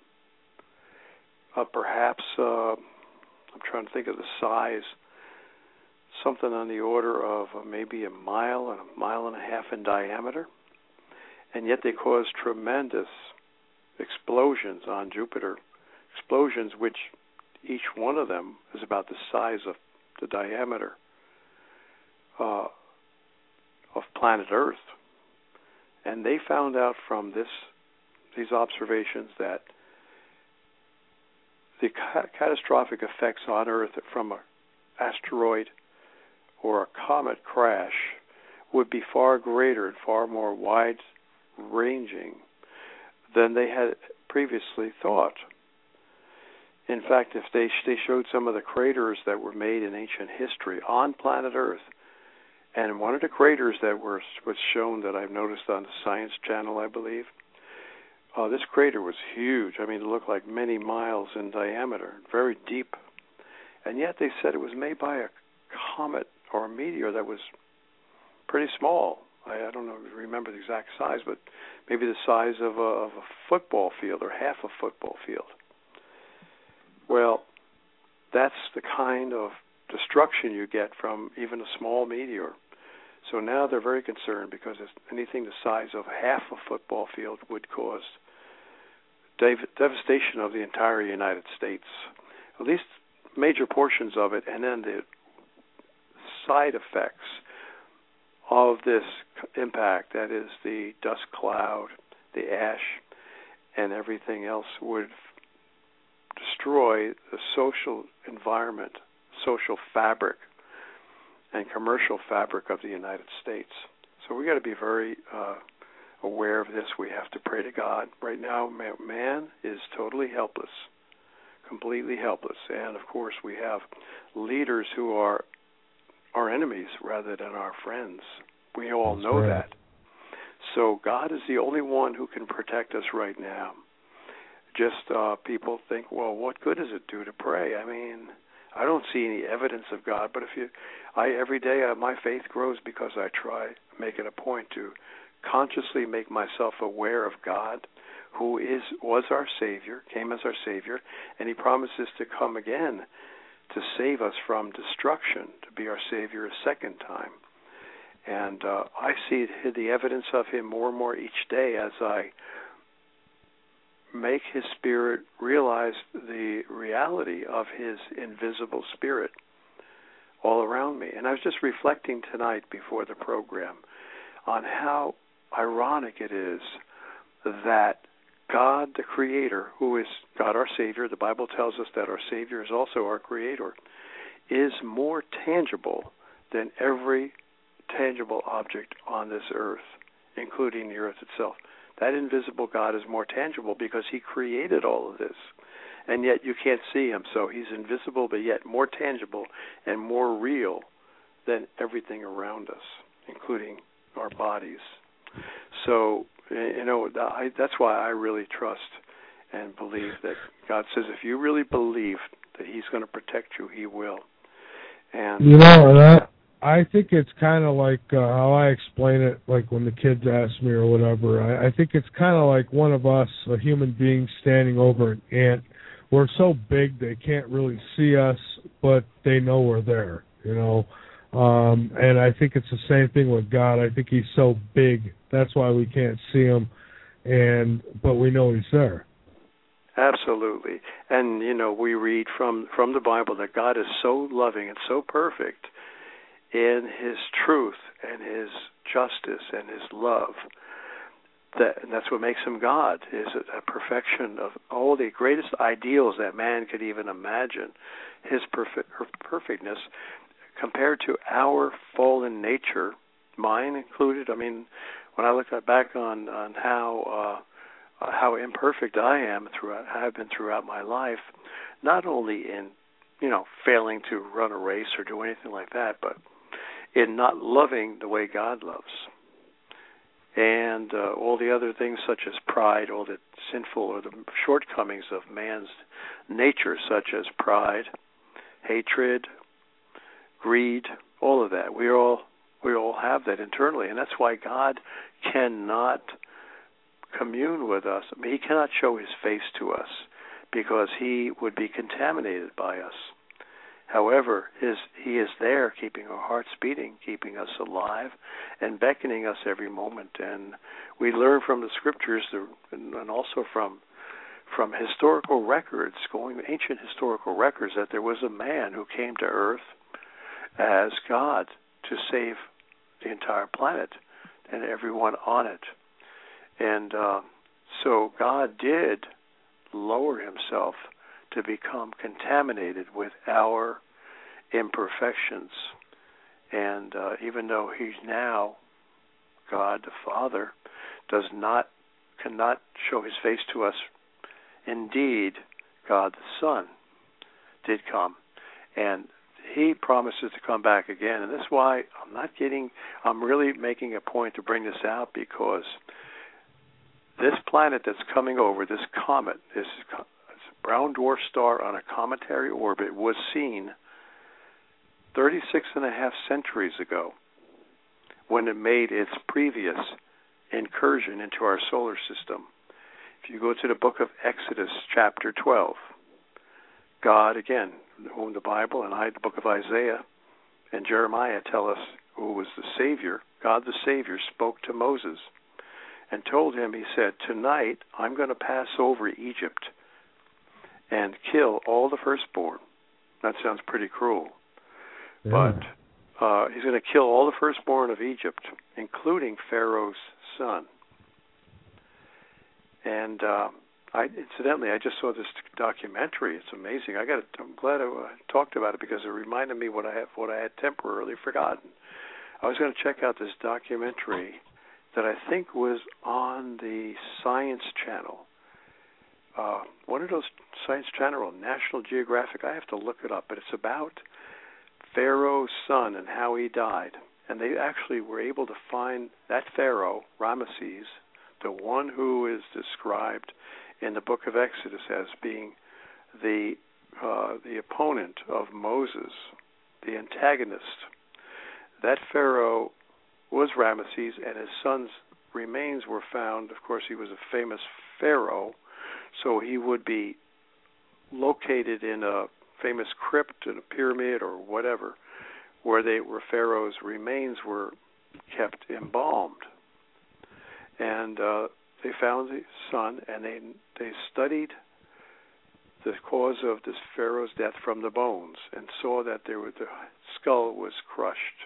Uh, perhaps, uh, I'm trying to think of the size, something on the order of uh, maybe a mile and a mile and a half in diameter. And yet they caused tremendous explosions on Jupiter, explosions which each one of them is about the size of the diameter uh, of planet Earth. And they found out from this these observations that the ca- catastrophic effects on Earth from an asteroid or a comet crash would be far greater and far more wide-ranging than they had previously thought. In fact, if they they showed some of the craters that were made in ancient history on planet Earth, and one of the craters that were was shown that I've noticed on the Science Channel, I believe, uh, this crater was huge. I mean, it looked like many miles in diameter, very deep, and yet they said it was made by a comet or a meteor that was pretty small. I, I don't know, remember the exact size, but maybe the size of a, of a football field or half a football field. Well, that's the kind of destruction you get from even a small meteor. So now they're very concerned because anything the size of half a football field would cause dev- devastation of the entire United States, at least major portions of it, and then the side effects of this impact, that is the dust cloud, the ash, and everything else would destroy the social environment, social fabric, and commercial fabric of the United States. So we got to be very uh, aware of this. We have to pray to God. Right now, man is totally helpless, completely helpless. And, of course, we have leaders who are our enemies rather than our friends. We all
That's
know
right.
that. So God is the only one who can protect us right now. Just uh, people think, well, what good does it do to pray? I mean, I don't see any evidence of God, but if you, I every day uh, my faith grows because I try make it a point to consciously make myself aware of God, who is was our Savior, came as our Savior, and He promises to come again to save us from destruction, to be our Savior a second time. And uh, I see the evidence of Him more and more each day as I make His Spirit realize the reality of His invisible Spirit all around me. And I was just reflecting tonight before the program on how ironic it is that God, the Creator, who is God our Savior, the Bible tells us that our Savior is also our Creator, is more tangible than every tangible object on this earth, including the earth itself. That invisible God is more tangible because He created all of this. And yet you can't see Him, so He's invisible but yet more tangible and more real than everything around us, including our bodies. So, you know, I, that's why I really trust and believe that God says if you really believe that He's going to protect you, He will. And
you know, that, I think it's kind of like uh, how I explain it, like when the kids ask me or whatever. I, I think it's kind of like one of us, a human being, standing over an ant. We're so big they can't really see us, but they know we're there, you know. Um, and I think it's the same thing with God. I think He's so big, that's why we can't see Him, and but we know He's there.
Absolutely. And, you know, we read from, from the Bible that God is so loving and so perfect in his truth and his justice and his love. That, and that's what makes him God, is a, a perfection of all the greatest ideals that man could even imagine. His perfect, perfectness compared to our fallen nature, mine included. I mean, when I look back on, on how... Uh, Uh, how imperfect I am throughout, have been throughout my life, not only in, you know, failing to run a race or do anything like that, but in not loving the way God loves. And uh, all the other things such as pride, all the sinful or the shortcomings of man's nature, such as pride, hatred, greed, all of that. We all we all have that internally, and that's why God cannot commune with us. I mean, he cannot show his face to us because he would be contaminated by us. However, his, he is there keeping our hearts beating, keeping us alive, and beckoning us every moment. And we learn from the scriptures and also from from historical records, going ancient historical records, that there was a man who came to earth as God to save the entire planet and everyone on it. And uh, so God did lower himself to become contaminated with our imperfections. And uh, even though he's now God the Father, does not, cannot show his face to us, indeed, God the Son did come. And he promises to come back again. And that's why I'm not getting, I'm really making a point to bring this out, because this planet that's coming over, this comet, this brown dwarf star on a cometary orbit, was seen thirty-six and a half centuries ago when it made its previous incursion into our solar system. If you go to the book of Exodus, chapter twelve, God, again, whom the Bible and I, the book of Isaiah and Jeremiah tell us who was the Savior, God the Savior spoke to Moses and told him, he said, tonight I'm going to pass over Egypt and kill all the firstborn. That sounds pretty cruel. Yeah. But uh, he's going to kill all the firstborn of Egypt, including Pharaoh's son. And uh, I, incidentally, I just saw this documentary. It's amazing. I got. It, I'm glad I uh, talked about it, because it reminded me what I have, what I had temporarily forgotten. I was going to check out this documentary that I think was on the Science Channel. Uh, one of those Science Channel, National Geographic. I have to look it up, but it's about Pharaoh's son and how he died. And they actually were able to find that Pharaoh, Ramesses, the one who is described in the book of Exodus as being the uh, the opponent of Moses, the antagonist. That Pharaoh was Ramesses, and his son's remains were found. Of course, he was a famous pharaoh, so he would be located in a famous crypt, in a pyramid or whatever, where they where Pharaoh's remains were kept embalmed. And uh, they found the son, and they they studied the cause of this Pharaoh's death from the bones, and saw that there was, the skull was crushed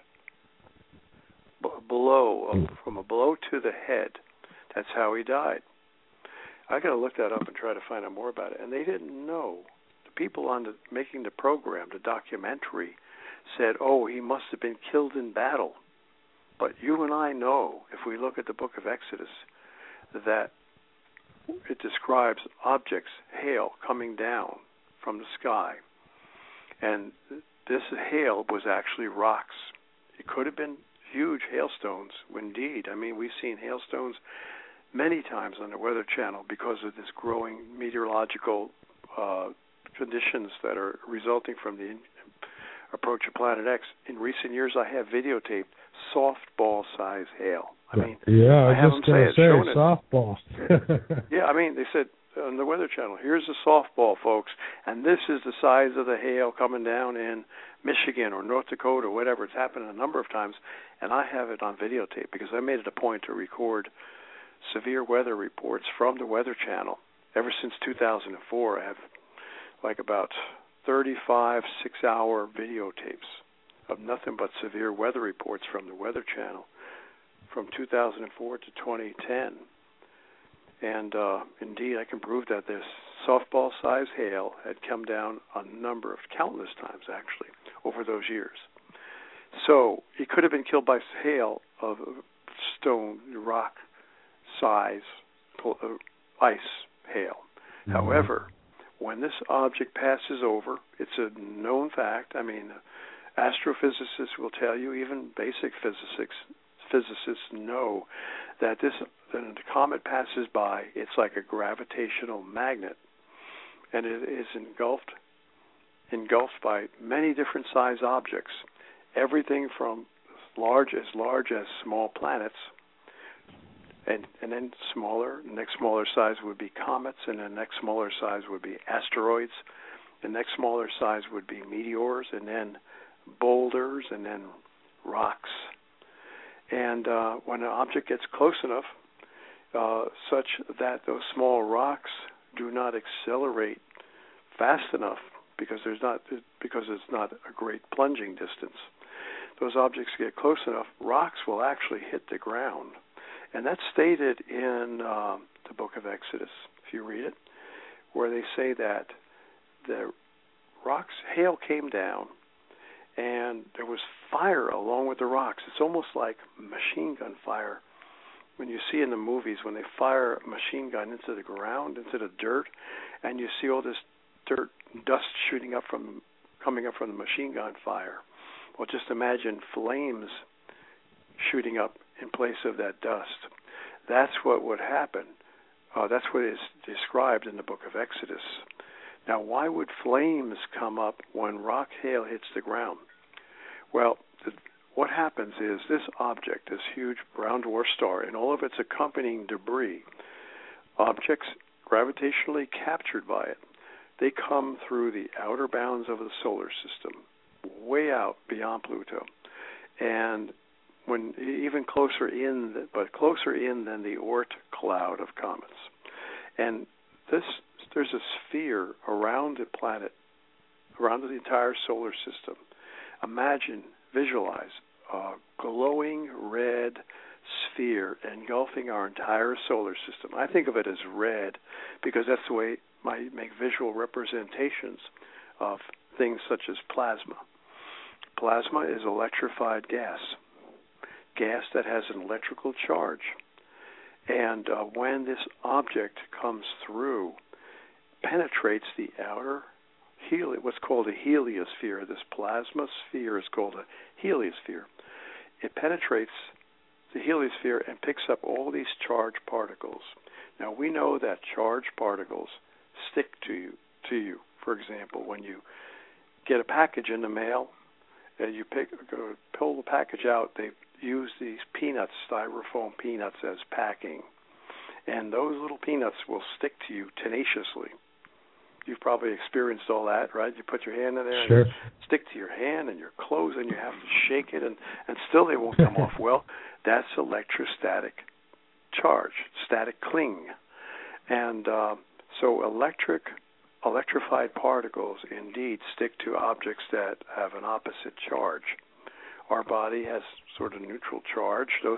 below, from a blow to the head. That's how he died. I got to look that up and try to find out more about it. And they didn't know. The people on the making the program, the documentary, said, "Oh, he must have been killed in battle." But you and I know, if we look at the book of Exodus, that it describes objects, hail, coming down from the sky. And this hail was actually rocks. It could have been huge hailstones, indeed. I mean, we've seen hailstones many times on the Weather Channel because of this growing meteorological uh, conditions that are resulting from the approach of Planet X. In recent years, I have videotaped softball-size hail. I mean,
yeah, I,
I have
was just
them say
going to
it,
say softball.
Yeah, I mean, they said on the Weather Channel, here's the softball, folks, and this is the size of the hail coming down in Michigan or North Dakota or whatever. It's happened a number of times, and I have it on videotape because I made it a point to record severe weather reports from the Weather Channel ever since two thousand four, I have like about thirty-five six-hour videotapes of nothing but severe weather reports from the Weather Channel from two thousand four to twenty ten. And uh, indeed, I can prove that this softball-sized hail had come down a number of countless times, actually, over those years. So he could have been killed by hail of stone, rock size, ice hail. Mm-hmm. However, when this object passes over, it's a known fact. I mean, astrophysicists will tell you, even basic physicists physicists know that this when the comet passes by, it's like a gravitational magnet, and it is engulfed engulfed by many different size objects, everything from large as large as small planets, and and then smaller. The next smaller size would be comets, and the next smaller size would be asteroids. The next smaller size would be meteors, and then boulders, and then rocks. And uh, when an object gets close enough, uh, such that those small rocks do not accelerate fast enough, because there's not because it's not a great plunging distance. Those objects get close enough, rocks will actually hit the ground, and that's stated in uh, the Book of Exodus. If you read it, where they say that the rocks, hail came down, and there was fire along with the rocks. It's almost like machine gun fire. When you see in the movies, when they fire a machine gun into the ground, into the dirt, and you see all this dirt, dust shooting up from, coming up from the machine gun fire. Well, just imagine flames shooting up in place of that dust. That's what would happen. Uh, that's what is described in the Book of Exodus. Now, why would flames come up when rock hail hits the ground? Well, th- what happens is this object, this huge brown dwarf star, and all of its accompanying debris, objects gravitationally captured by it, they come through the outer bounds of the solar system, way out beyond Pluto, and when even closer in, but closer in than the Oort cloud of comets. And this there's a sphere around the planet, around the entire solar system. Imagine, visualize a glowing red sphere engulfing our entire solar system. I think of it as red because that's the way I make visual representations of things such as plasma. Plasma is electrified gas, gas that has an electrical charge. And uh, when this object comes through, penetrates the outer heli- what's called a heliosphere. This plasma sphere is called a heliosphere. It penetrates the heliosphere and picks up all these charged particles. Now, we know that charged particles stick to you. To you. For example, when you get a package in the mail, and you pick, go, pull the package out, they use these peanuts, styrofoam peanuts, as packing. And those little peanuts will stick to you tenaciously. You've probably experienced all that, right? You put your hand in there
sure.
and they stick to your hand and your clothes, and you have to shake it, and, and still they won't come off. Well, that's electrostatic charge, static cling. And uh, so electric, electrified particles indeed stick to objects that have an opposite charge. Our body has sort of neutral charge. Those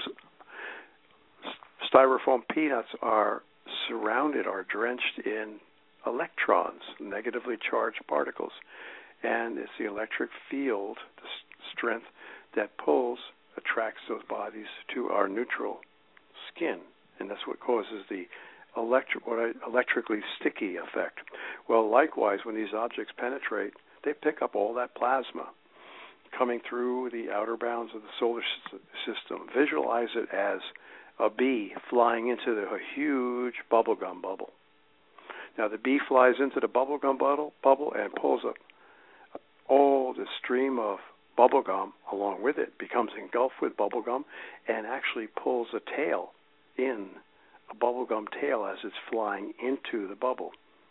styrofoam peanuts are surrounded, are drenched in electrons, negatively charged particles. And it's the electric field, the strength, that pulls, attracts those bodies to our neutral skin. And that's what causes the electric, what I, electrically sticky effect. Well, likewise, when these objects penetrate, they pick up all that plasma coming through the outer bounds of the solar system. Visualize it as a bee flying into the, a huge bubblegum bubble. Now, the bee flies into the bubblegum bubble, bubble and pulls up all the stream of bubblegum along with it, becomes engulfed with bubblegum, and actually pulls a tail in, a bubblegum tail as it's flying into the bubble.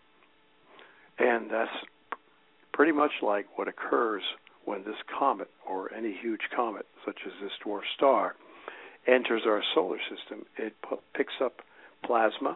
And that's pretty much like what occurs when this comet, or any huge comet, such as this dwarf star, enters our solar system. It p- picks up plasma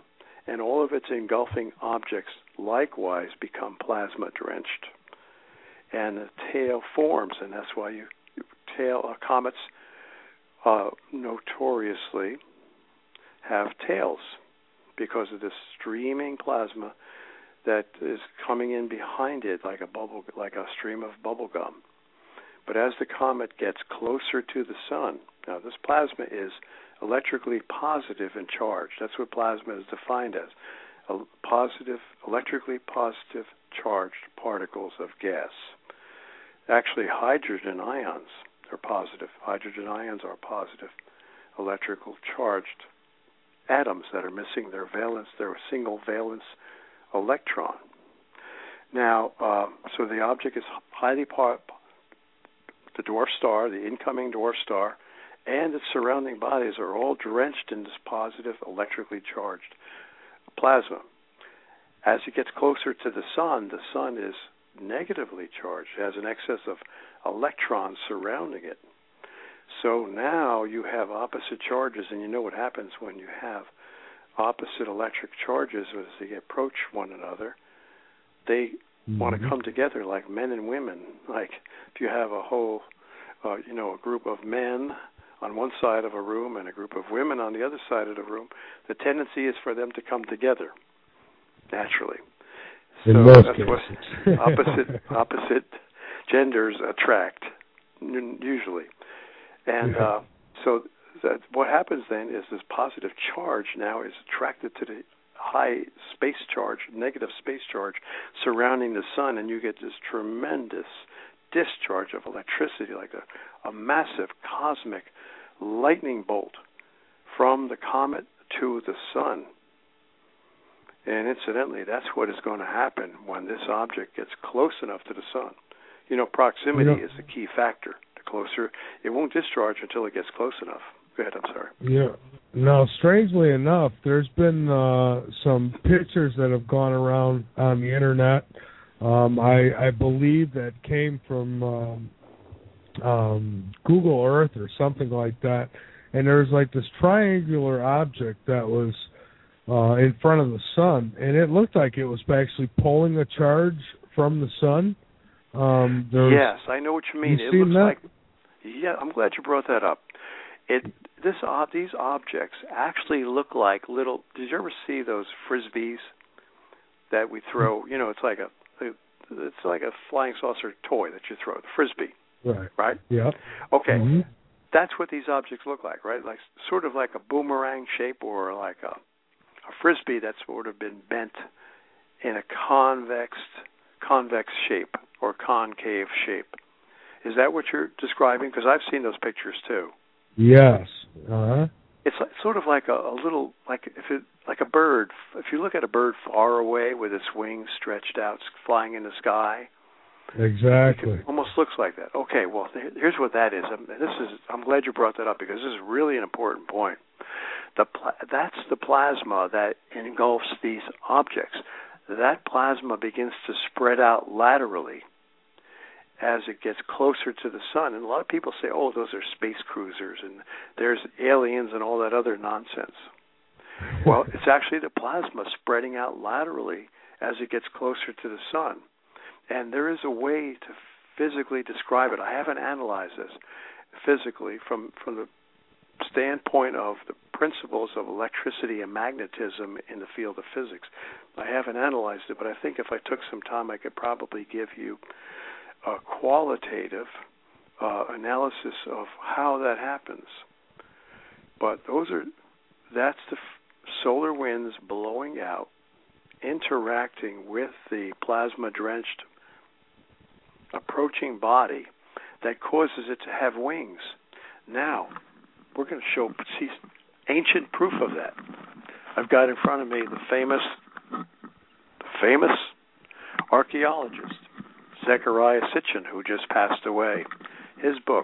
and all of its engulfing objects likewise become plasma-drenched. And the tail forms, and that's why you, tail uh, comets uh, notoriously have tails, because of this streaming plasma that is coming in behind it like a bubble, like a stream of bubble gum. But as the comet gets closer to the sun, now this plasma is electrically positive in charge. That's what plasma is defined as, a positive, electrically positive charged particles of gas. Actually, hydrogen ions are positive. Hydrogen ions are positive, electrical charged atoms that are missing their valence, their single valence electron. Now, uh, so the object is highly part, the dwarf star, the incoming dwarf star, and its surrounding bodies are all drenched in this positive electrically charged plasma. As it gets closer to the sun, the sun is negatively charged. It has an excess of electrons surrounding it. So now you have opposite charges, and you know what happens when you have opposite electric charges as they approach one another. They mm-hmm. want to come together like men and women. Like if you have a whole, uh, you know, a group of men on one side of a room and a group of women on the other side of the room, the tendency is for them to come together naturally. So
In most
that's
cases.
what opposite opposite genders attract usually. And
yeah.
uh, so that what happens then is this positive charge now is attracted to the high space charge, negative space charge surrounding the sun, and you get this tremendous discharge of electricity, like a, a massive cosmic lightning bolt from the comet to the sun. And incidentally, that's what is going to happen when this object gets close enough to the sun. You know, proximity yeah. is the key factor. The closer, it won't discharge until it gets close enough. Go ahead, I'm sorry.
Yeah. Now, strangely enough, there's been uh, some pictures that have gone around on the internet. Um, I, I believe that came from um, um, Google Earth or something like that. And there's like this triangular object that was uh, in front of the sun, and it looked like it was actually pulling a charge from the sun. Um,
yes, I know what you mean.
You
it
seen
looks
that?
like. Yeah, I'm glad you brought that up. It this uh, these objects actually look like little. Did you ever see those frisbees that we throw? You know, it's like a it's like a flying saucer toy that you throw, the frisbee.
Right.
Right.
Yeah.
Okay.
Mm-hmm.
That's what these objects look like, right? Like sort of like a boomerang shape, or like a a frisbee that's sort of been bent in a convex convex shape or concave shape. Is that what you're describing? Because I've seen those pictures too.
Yes. Uh-huh.
It's like, sort of like a, a little, like if it, like a bird. If you look at a bird far away with its wings stretched out, flying in the sky.
Exactly.
It almost looks like that. Okay. Well, here's what that is. I'm, this is. I'm glad you brought that up because this is really an important point. The pla- that's the plasma that engulfs these objects. That plasma begins to spread out laterally as it gets closer to the sun. And a lot of people say, oh, those are space cruisers and there's aliens and all that other nonsense. Well, it's actually the plasma spreading out laterally as it gets closer to the sun. And there is a way to physically describe it. I haven't analyzed this physically from, from the standpoint of the principles of electricity and magnetism in the field of physics. I haven't analyzed it, but I think if I took some time, I could probably give you a qualitative uh, analysis of how that happens. But those are that's the f- solar winds blowing out, interacting with the plasma-drenched approaching body that causes it to have wings. Now, we're going to show see, ancient proof of that. I've got in front of me the famous, the famous archaeologist, Zecharia Sitchin, who just passed away. His book,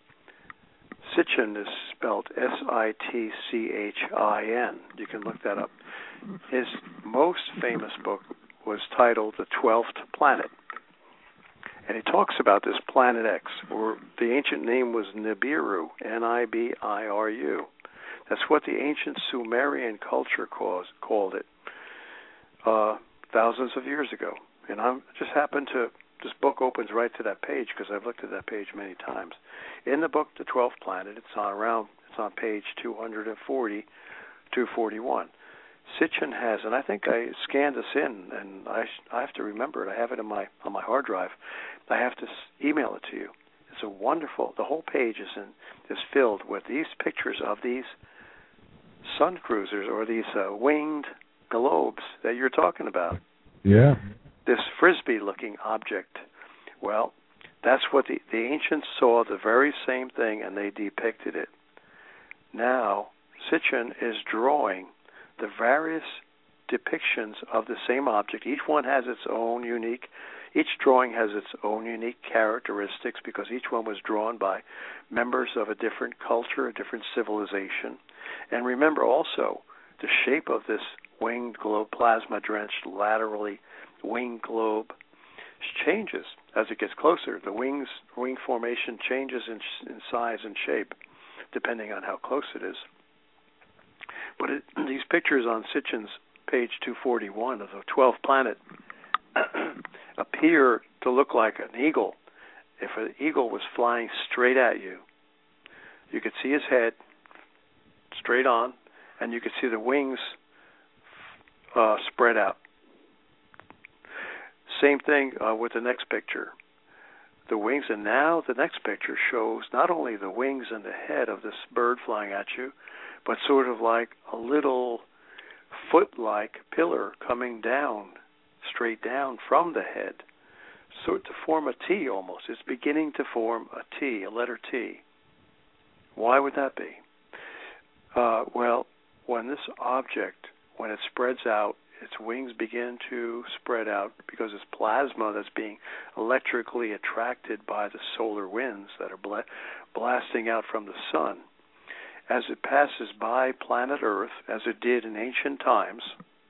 Sitchin is spelled S I T C H I N. You can look that up. His most famous book was titled The Twelfth Planet. And he talks about this Planet X, or the ancient name was Nibiru, N I B I R U. That's what the ancient Sumerian culture calls, called it uh, thousands of years ago. And I just happened to, this book opens right to that page because I've looked at that page many times. In the book, The Twelfth Planet, it's on around, it's on page two forty, two forty-one. Sitchin has, and I think I scanned this in, and I I have to remember it. I have it in my on my hard drive. I have to email it to you. It's a wonderful. The whole page is in, is filled with these pictures of these sun cruisers or these uh, winged globes that you're talking about.
Yeah.
This frisbee-looking object. Well, that's what the the ancients saw, the very same thing, and they depicted it. Now, Sitchin is drawing the various depictions of the same object. Each one has its own unique, each drawing has its own unique characteristics because each one was drawn by members of a different culture, a different civilization. And remember also, the shape of this winged globe, plasma-drenched, laterally winged globe, changes as it gets closer. The wings, wing formation changes in, in size and shape, depending on how close it is. But it, these pictures on Sitchin's page two forty-one of the twelfth planet appear to look like an eagle. If an eagle was flying straight at you, you could see his head straight on, and you could see the wings uh, spread out. Same thing uh, with the next picture. The wings, and now the next picture shows not only the wings and the head of this bird flying at you, but sort of like a little foot-like pillar coming down, straight down from the head, sort to form a T almost. It's beginning to form a T, a letter T. Why would that be? Uh, well, when this object, when it spreads out, its wings begin to spread out because it's plasma that's being electrically attracted by the solar winds that are bla- blasting out from the sun. As it passes by planet Earth, as it did in ancient times,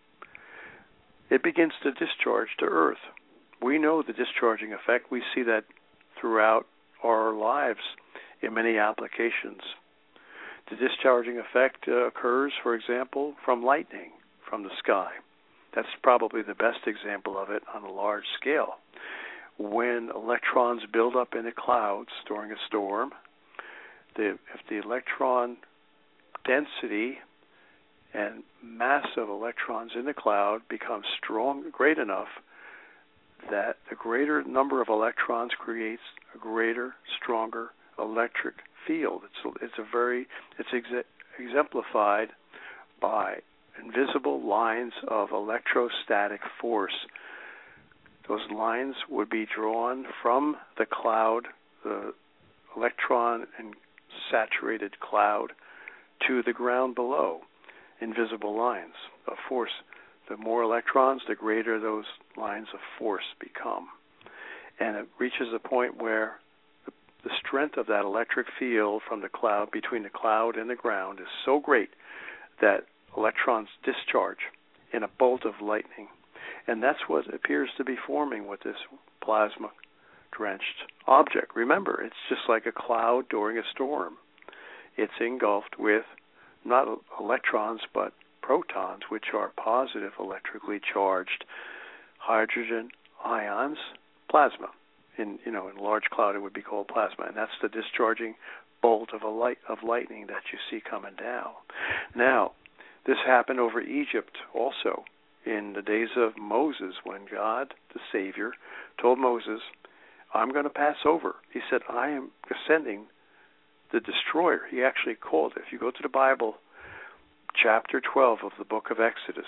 it begins to discharge to Earth. We know the discharging effect. We see that throughout our lives in many applications. The discharging effect uh, occurs, for example, from lightning from the sky. That's probably the best example of it on a large scale. When electrons build up in the clouds during a storm, the, if the electron density and mass of electrons in the cloud becomes strong, great enough that the greater number of electrons creates a greater, stronger electric field. It's a, it's a very, it's exe- exemplified by invisible lines of electrostatic force. Those lines would be drawn from the cloud, the electron and saturated cloud, to the ground below. Invisible lines of force. The more electrons, the greater those lines of force become. And it reaches a point where the, the strength of that electric field from the cloud, between the cloud and the ground, is so great that electrons discharge in a bolt of lightning. And that's what appears to be forming with this plasma-drenched object. Remember, it's just like a cloud during a storm. It's engulfed with not electrons, but protons, which are positive electrically charged hydrogen ions, plasma. In you know, in a large cloud, it would be called plasma, and that's the discharging bolt of a light of lightning that you see coming down. Now, this happened over Egypt also in the days of Moses, when God, the Savior, told Moses, "I'm going to pass over." He said, "I am sending the destroyer." He actually called it. If you go to the Bible, chapter twelve of the book of Exodus,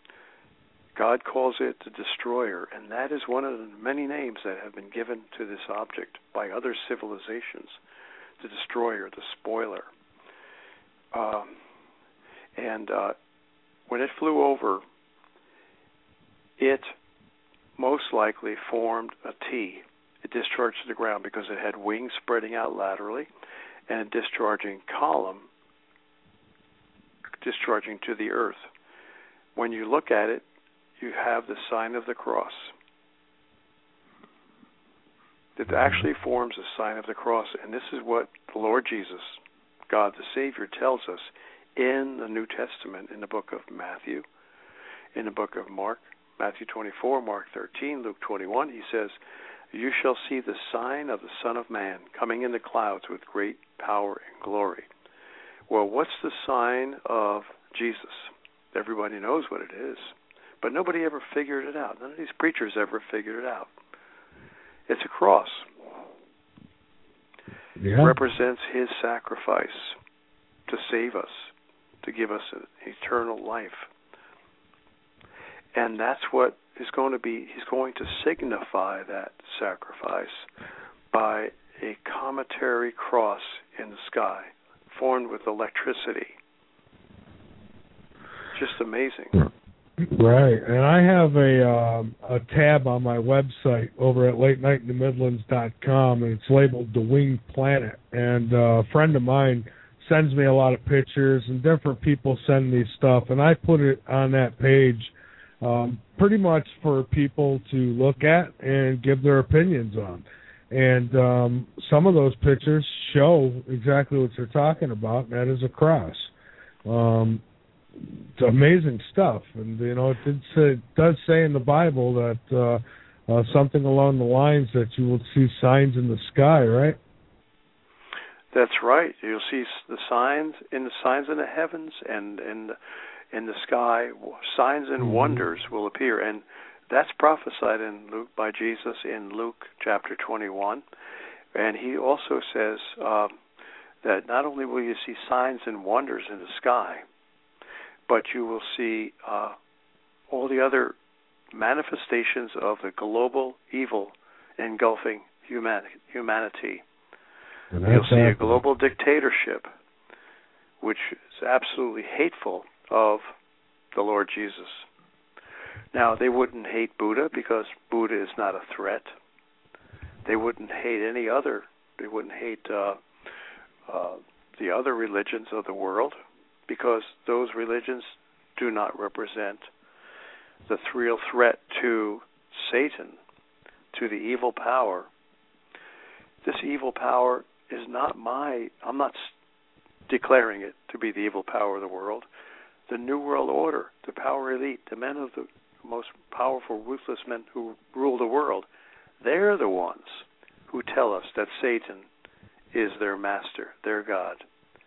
God calls it the destroyer, and that is one of the many names that have been given to this object by other civilizations. The destroyer, the spoiler. Um, and uh, when it flew over, it most likely formed a T. It discharged to the ground because it had wings spreading out laterally and a discharging column discharging to the earth. When you look at it, you have the sign of the cross. It actually forms a sign of the cross, and this is what the Lord Jesus, God the Savior, tells us in the New Testament, in the book of Matthew, in the book of Mark, Matthew twenty-four, Mark thirteen, Luke twenty-one, he says, "You shall see the sign of the Son of Man coming in the clouds with great power and glory." Well, what's the sign of Jesus? Everybody knows what it is, but nobody ever figured it out. None of these preachers ever figured it out. It's a cross.
Yeah.
It represents his sacrifice to save us, to give us an eternal life. And that's what is going to be, he's going to signify that sacrifice by a cometary cross in the sky, formed with electricity. Just amazing.
Right, and I have a um, a tab on my website over at late night in the midlands dot com, and it's labeled The Winged Planet. And uh, a friend of mine sends me a lot of pictures, and different people send me stuff, and I put it on that page um, pretty much for people to look at and give their opinions on. And um, some of those pictures show exactly what you're talking about, and that is a cross. Um, it's amazing stuff. And, you know, it, did say, it does say in the Bible that uh, uh, something along the lines that you will see signs in the sky, right?
That's right. You'll see the signs in the signs in the heavens and in the, in the sky. Signs and mm-hmm. wonders will appear, and that's prophesied in Luke by Jesus in Luke chapter twenty-one. And he also says uh, that not only will you see signs and wonders in the sky, but you will see uh, all the other manifestations of the global evil engulfing human- humanity. You'll see a global dictatorship, which is absolutely hateful of the Lord Jesus. Now, they wouldn't hate Buddha because Buddha is not a threat. They wouldn't hate any other. They wouldn't hate uh, uh, the other religions of the world because those religions do not represent the real threat to Satan, to the evil power. This evil power is not my, I'm not declaring it to be the evil power of the world. The New World Order, the power elite, the men of the most powerful, ruthless men who rule the world, they're the ones who tell us that Satan is their master, their God.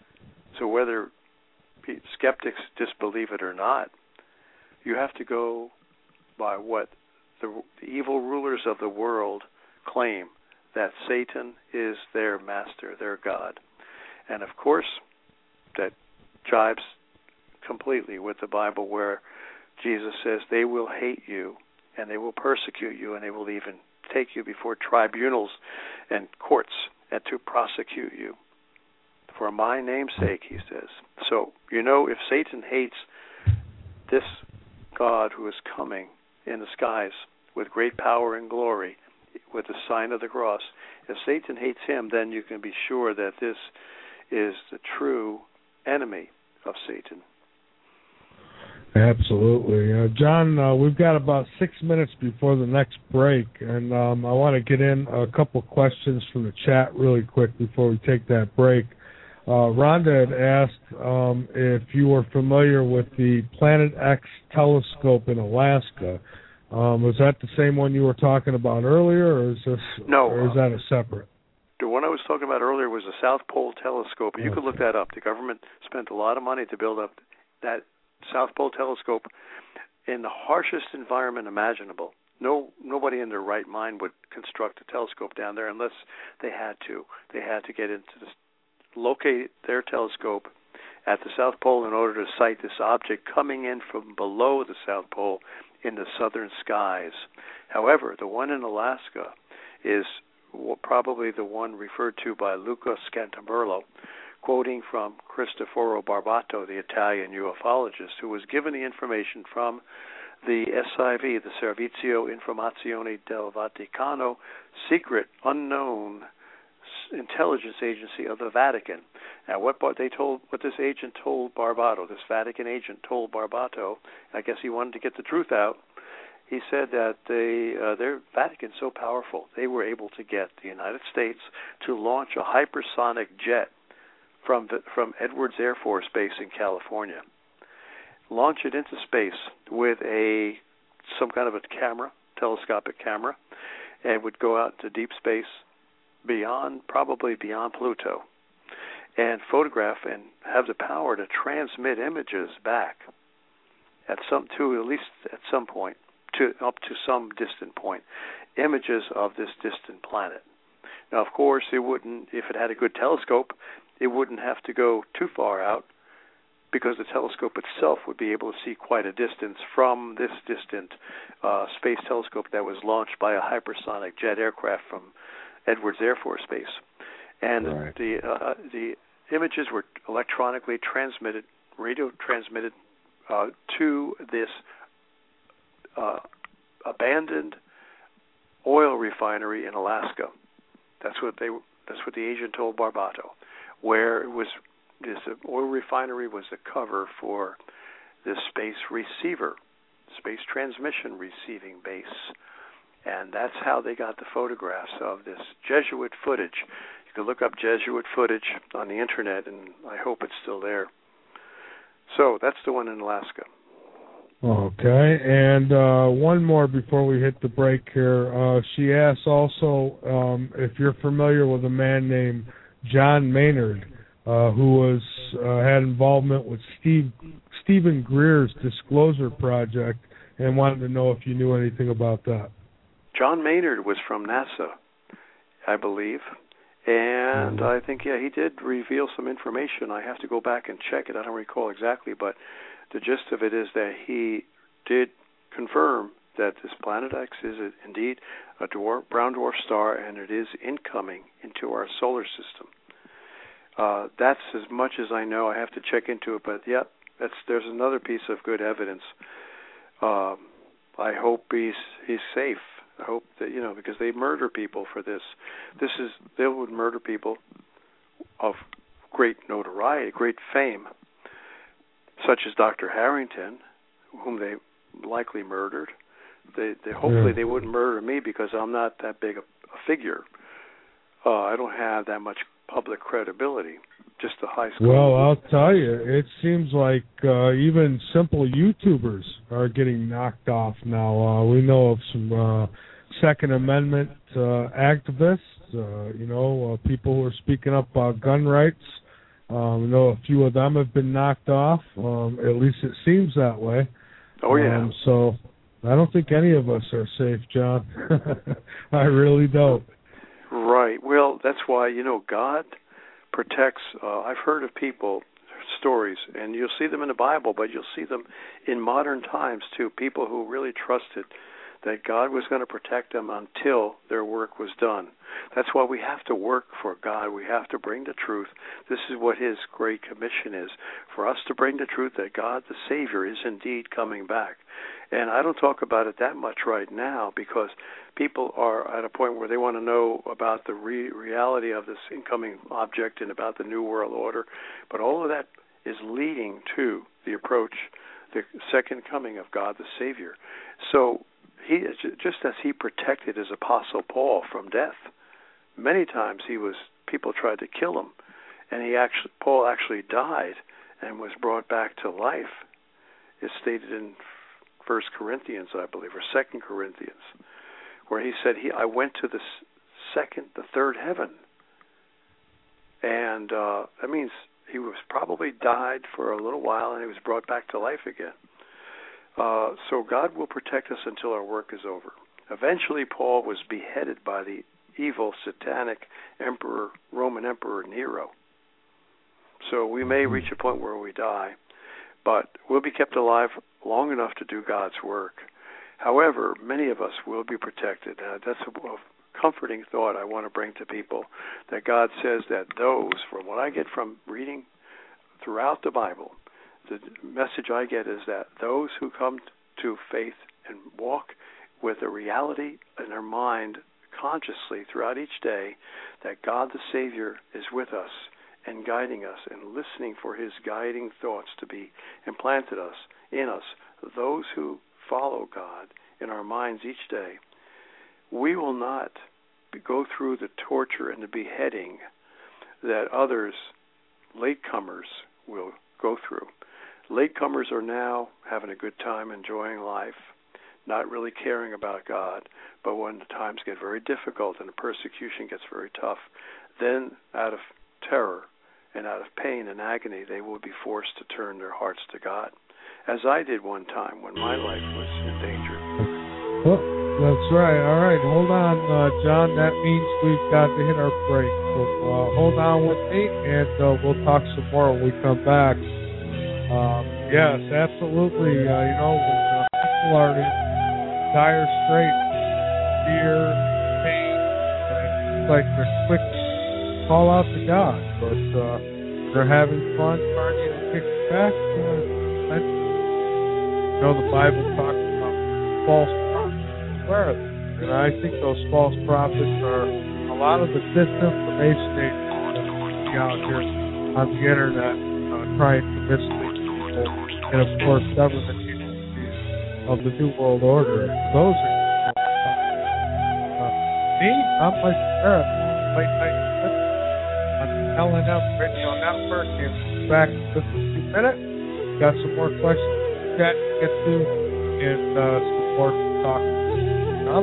So whether skeptics disbelieve it or not, you have to go by what the, the evil rulers of the world claim, that Satan is their master, their God. And of course, that jibes completely with the Bible where Jesus says they will hate you and they will persecute you and they will even take you before tribunals and courts and to prosecute you. For my name's sake, he says. So, you know, if Satan hates this God who is coming in the skies with great power and glory, with the sign of the cross, if Satan hates him, then you can be sure that this is the true enemy of Satan.
Absolutely. Uh, John, uh, we've got about six minutes before the next break, and um, I want to get in a couple questions from the chat really quick before we take that break. Uh, Rhonda had asked um, if you were familiar with the Planet X telescope in Alaska. Um, was that the same one you were talking about earlier, or is this?
No,
or is that a separate?
The one I was talking about earlier was the South Pole telescope. You okay. could look that up. The government spent a lot of money to build up that South Pole telescope in the harshest environment imaginable. No, nobody in their right mind would construct a telescope down there unless they had to. They had to get into this, locate their telescope at the South Pole in order to sight this object coming in from below the South Pole in the southern skies. However, the one in Alaska is probably the one referred to by Luca Scantamburlo, quoting from Cristoforo Barbato, the Italian ufologist, who was given the information from the S I V, the Servizio Informazione del Vaticano, secret, unknown intelligence agency of the Vatican. Now, what they told, what this agent told Barbato, this Vatican agent told Barbato, I guess he wanted to get the truth out. He said that they, uh, their Vatican's so powerful, they were able to get the United States to launch a hypersonic jet from the, from Edwards Air Force Base in California, launch it into space with a some kind of a camera, telescopic camera, and would go out to deep space beyond, probably beyond Pluto, and photograph and have the power to transmit images back at some to at least at some point to up to some distant point, images of this distant planet. Now, of course, it wouldn't, if it had a good telescope, it wouldn't have to go too far out, because the telescope itself would be able to see quite a distance from this distant uh, space telescope that was launched by a hypersonic jet aircraft from Edwards Air Force Base. And right. the uh, the images were electronically transmitted, radio transmitted uh, to this uh, abandoned oil refinery in Alaska. That's what they. That's what the agent told Barbato, where it was. This oil refinery was the cover for this space receiver, space transmission receiving base. And that's how they got the photographs of this Jesuit footage. You can look up Jesuit footage on the internet, and I hope it's still there. So that's the one in Alaska.
Okay, and uh, one more before we hit the break here. Uh, she asks also um, if you're familiar with a man named John Maynard, Uh, who was uh, had involvement with Steve Stephen Greer's Disclosure Project, and wanted to know if you knew anything about that.
John Maynard was from NASA, I believe, and mm-hmm. I think yeah he did reveal some information. I have to go back and check it. I don't recall exactly, but the gist of it is that he did confirm that this Planet X is indeed a dwarf, brown dwarf star, and it is incoming into our solar system. Uh, that's as much as I know. I have to check into it, but yeah, that's there's another piece of good evidence. Um, I hope he's he's safe. I hope that you know because they murder people for this. This is they would murder people of great notoriety, great fame, such as Doctor Harrington, whom they likely murdered. They, they hopefully yeah. they wouldn't murder me because I'm not that big a, a figure. Uh, I don't have that much public credibility, just a high school.
Well, I'll tell you, it seems like uh, even simple YouTubers are getting knocked off now. Uh, we know of some uh, Second Amendment uh, activists, uh, you know, uh, people who are speaking up about gun rights. Um, we know a few of them have been knocked off. Um, at least it seems that way.
Oh, yeah.
Um, so I don't think any of us are safe, John. I really don't.
Right. Well, that's why, you know, God protects. Uh, I've heard of people, stories, and you'll see them in the Bible, but you'll see them in modern times, too, people who really trusted that God was going to protect them until their work was done. That's why we have to work for God. We have to bring the truth. This is what His great commission is, for us to bring the truth that God, the Savior, is indeed coming back. And I don't talk about it that much right now because people are at a point where they want to know about the re- reality of this incoming object and about the New World Order. But all of that is leading to the approach, the second coming of God, the Savior. So he, just as He protected His Apostle Paul from death, many times he was people tried to kill him, and he actually Paul actually died and was brought back to life. It's stated in First Corinthians, I believe, or Second Corinthians, where he said, "He I went to the second, the third heaven," and uh, that means he was probably died for a little while, and he was brought back to life again. Uh, so God will protect us until our work is over. Eventually, Paul was beheaded by the evil, satanic emperor, Roman Emperor Nero. So we may reach a point where we die, but we'll be kept alive long enough to do God's work. However, many of us will be protected. Uh, that's a, a comforting thought I want to bring to people, that God says that those, from what I get from reading throughout the Bible, the message I get is that those who come to faith and walk with a reality in their mind consciously throughout each day, that God the Savior is with us and guiding us and listening for His guiding thoughts to be implanted us in us, those who follow God in our minds each day, we will not go through the torture and the beheading that others latecomers will go through. Latecomers are now having a good time, enjoying life, not really caring about God. But when the times get very difficult and the persecution gets very tough, then out of terror and out of pain and agony, they will be forced to turn their hearts to God, as I did one time when my life was in danger.
Well, that's right. All right, hold on, uh, John. That means we've got to hit our break. So uh, hold on with me, and uh, we'll talk some more when we come back. Um, yes, absolutely. Uh, you know, when uh, people are in dire straits, fear, pain, it's like they're quick to call out to God, but uh, they're having fun, partying, and kicking back. Uh, you know, the Bible talks about false prophets. Where are they? And I think those false prophets are a lot of the disinformation they see out here on the internet, uh, trying to mislead people, and of course, government agencies of the New World Order. Those are uh, me. I'm Mike Barrett, late night on L N M Radio Network, and back in just a few minutes. Got some more questions to chat to get to, and uh, some more to talk about.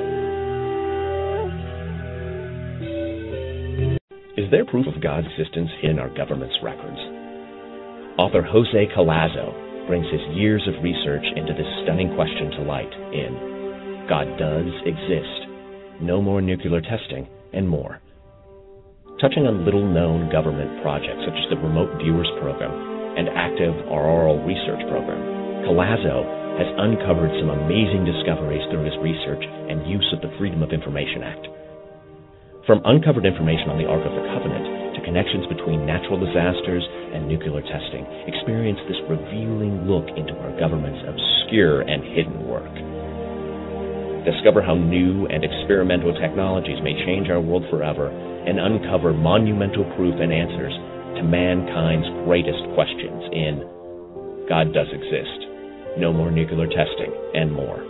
Is there proof of God's existence in our government's records? Author Jose Collazo brings his years of research into this stunning question to light in God Does Exist, No More Nuclear Testing, and more. Touching on little-known government projects such as the Remote Viewers Program and Active Auroral Research Program, Collazo has uncovered some amazing discoveries through his research and use of the Freedom of Information Act. From uncovered information on the Ark of the Covenant to connections between natural disasters and nuclear testing, experience this revealing look into our government's obscure and hidden work. Discover how new and experimental technologies may change our world forever and uncover monumental proof and answers to mankind's greatest questions in God Does Exist, No More Nuclear Testing, and more.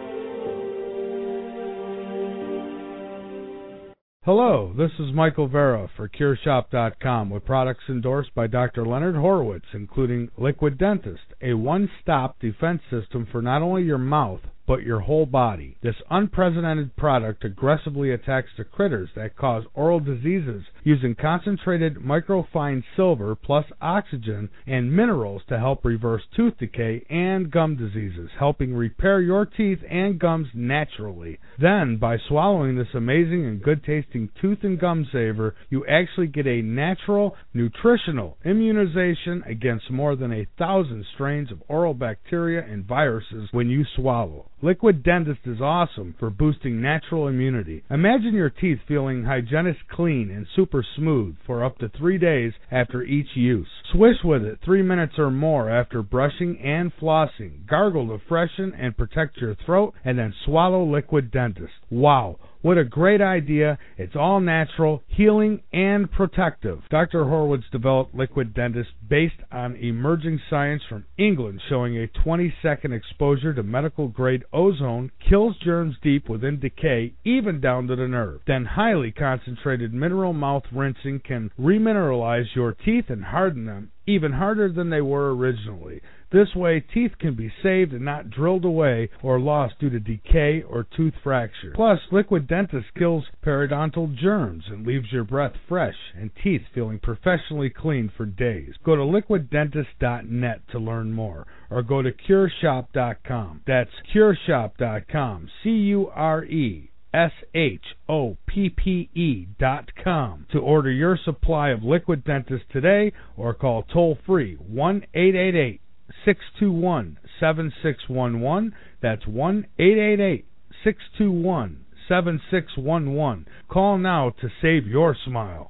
Hello, this is Michael Vera for Cure Shop dot com with products endorsed by Doctor Leonard Horowitz, including Liquid Dentist, a one-stop defense system for not only your mouth, but your whole body. This unprecedented product aggressively attacks the critters that cause oral diseases using concentrated microfine silver plus oxygen and minerals to help reverse tooth decay and gum diseases, helping repair your teeth and gums naturally. Then, by swallowing this amazing and good-tasting tooth and gum saver, you actually get a natural, nutritional immunization against more than a thousand strains of oral bacteria and viruses when you swallow. Liquid Dentist is awesome for boosting natural immunity. Imagine your teeth feeling hygienic clean and super smooth for up to three days after each use. Swish with it three minutes or more after brushing and flossing. Gargle to freshen and protect your throat, and then swallow Liquid Dentist. Wow! What a great idea. It's all natural, healing, and protective. Doctor Horowitz developed Liquid Dentist based on emerging science from England showing a twenty-second exposure to medical-grade ozone kills germs deep within decay, even down to the nerve. Then highly concentrated mineral mouth rinsing can remineralize your teeth and harden them, even harder than they were originally. This way, teeth can be saved and not drilled away or lost due to decay or tooth fracture. Plus, Liquid Dentist kills periodontal germs and leaves your breath fresh and teeth feeling professionally clean for days. Go to liquid dentist dot net to learn more, or go to Cure Shop dot com. That's Cure Shop dot com, C U R E S H O P P E dot com to order your supply of Liquid Dentist today, or call toll-free one eight eight eight, six two one, seven six one one. That's one eight eight eight, six two one, seven six one one. Call now to save your smile.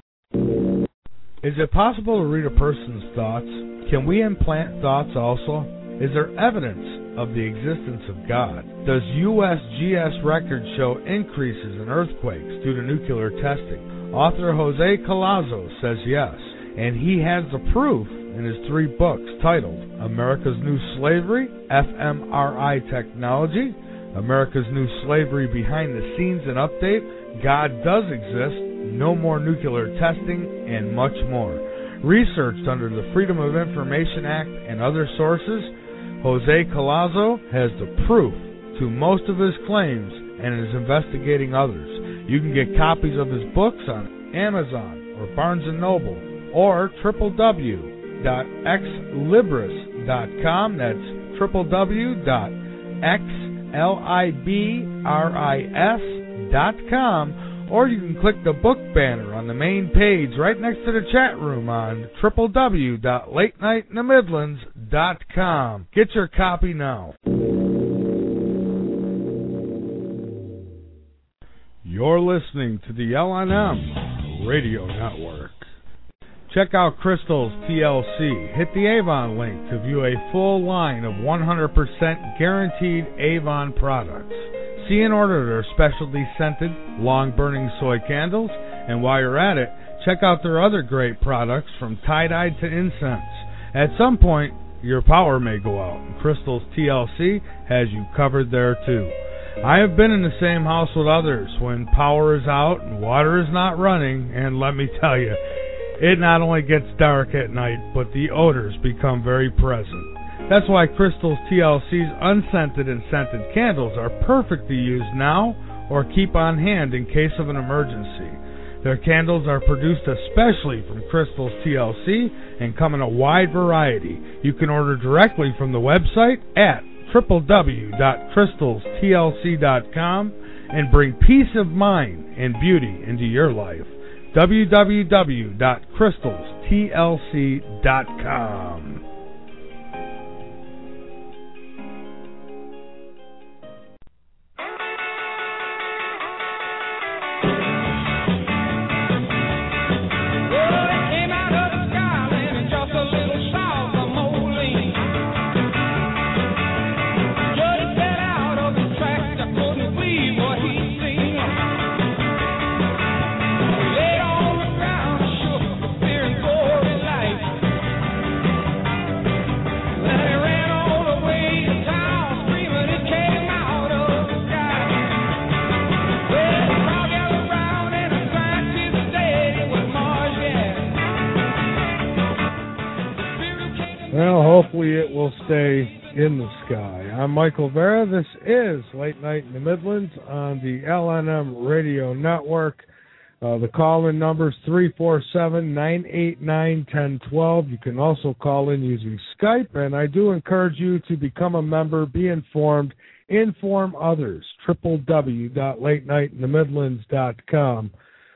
Is it possible to read a person's thoughts? Can we implant thoughts also? Is there evidence of the existence of God? Does U S G S records show increases in earthquakes due to nuclear testing? Author Jose Collazo says yes, and he has the proof in his three books titled America's New Slavery, F M R I Technology, America's New Slavery Behind the Scenes and Update, God Does Exist, No More Nuclear Testing, and much more. Researched under the Freedom of Information Act and other sources, Jose Collazo has the proof to most of his claims and is investigating others. You can get copies of his books on Amazon or Barnes and Noble or w w w dot ex libris dot com. That's w w w dot ex libris dot com. Or you can click the book banner on the main page right next to the chat room on w w w dot late night in the midlands dot com. Get your copy now. You're listening to the L N M Radio Network. Check out Crystal's T L C. Hit the Avon link to view a full line of one hundred percent guaranteed Avon products. See and order their specialty scented, long-burning soy candles, and while you're at it, check out their other great products from tie-dyed to incense. At some point, your power may go out, and Crystal's T L C has you covered there too. I have been in the same house with others when power is out and water is not running, and let me tell you, it not only gets dark at night, but the odors become very present. That's why Crystal's T L C's unscented and scented candles are perfect to use now or keep on hand in case of an emergency. Their candles are produced especially from Crystal's T L C and come in a wide variety. You can order directly from the website at w w w dot crystals t l c dot com and bring peace of mind and beauty into your life. w w w dot crystals t l c dot com. Well, hopefully it will stay in the sky. I'm Michael Vera. This is Late Night in the Midlands on the L N M Radio Network. Uh, the call-in number is three four seven, nine eight nine, one zero one two. You can also call in using Skype, and I do encourage you to become a member, be informed, inform others. w w w dot late night in the midlands dot com.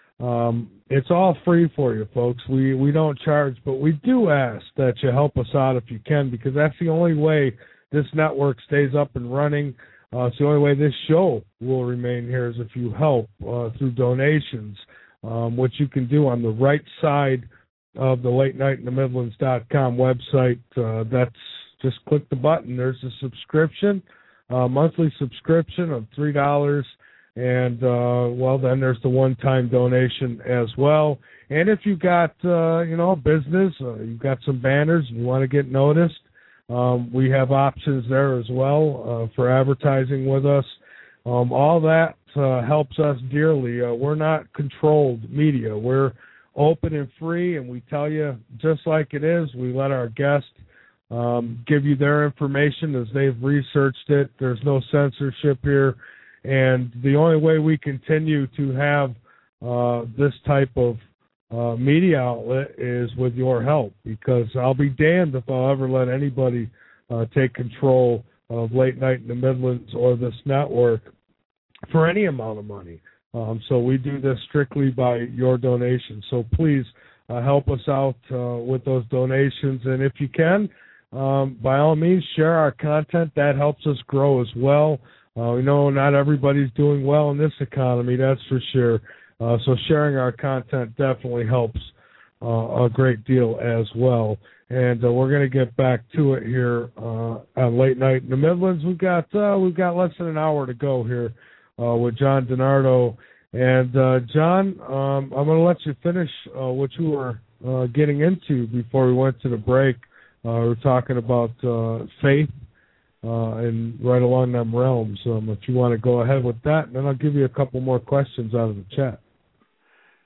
Um, it's all free for you, folks. We we don't charge, but we do ask that you help us out if you can, because that's the only way this network stays up and running. Uh, it's the only way this show will remain here is if you help uh, through donations, um, which you can do on the right side of the late night in the midlands dot com website. Uh, that's just click the button. There's a subscription, uh, monthly subscription of three dollars. And, uh, well, then there's the one-time donation as well. And if you've got, uh, you know, a business, uh, you've got some banners and you want to get noticed, um, we have options there as well uh, for advertising with us. Um, all that uh, helps us dearly. Uh, we're not controlled media. We're open and free, and we tell you just like it is. We let our guests um, give you their information as they've researched it. There's no censorship here. And the only way we continue to have uh, this type of uh, media outlet is with your help, because I'll be damned if I'll ever let anybody uh, take control of Late Night in the Midlands or this network for any amount of money. Um, so we do this strictly by your donations. So please uh, help us out uh, with those donations. And if you can, um, by all means, share our content. That helps us grow as well. Uh, we know not everybody's doing well in this economy, that's for sure. Uh, so sharing our content definitely helps uh, a great deal as well. And uh, we're going to get back to it here uh, on Late Night in the Midlands. We've got uh, we've got less than an hour to go here uh, with John DiNardo. And uh, John, um, I'm going to let you finish uh, what you were uh, getting into before we went to the break. Uh, we were talking about uh, faith. Uh, and right along them realms. Um, if you want to go ahead with that, and then I'll give you a couple more questions out of the chat.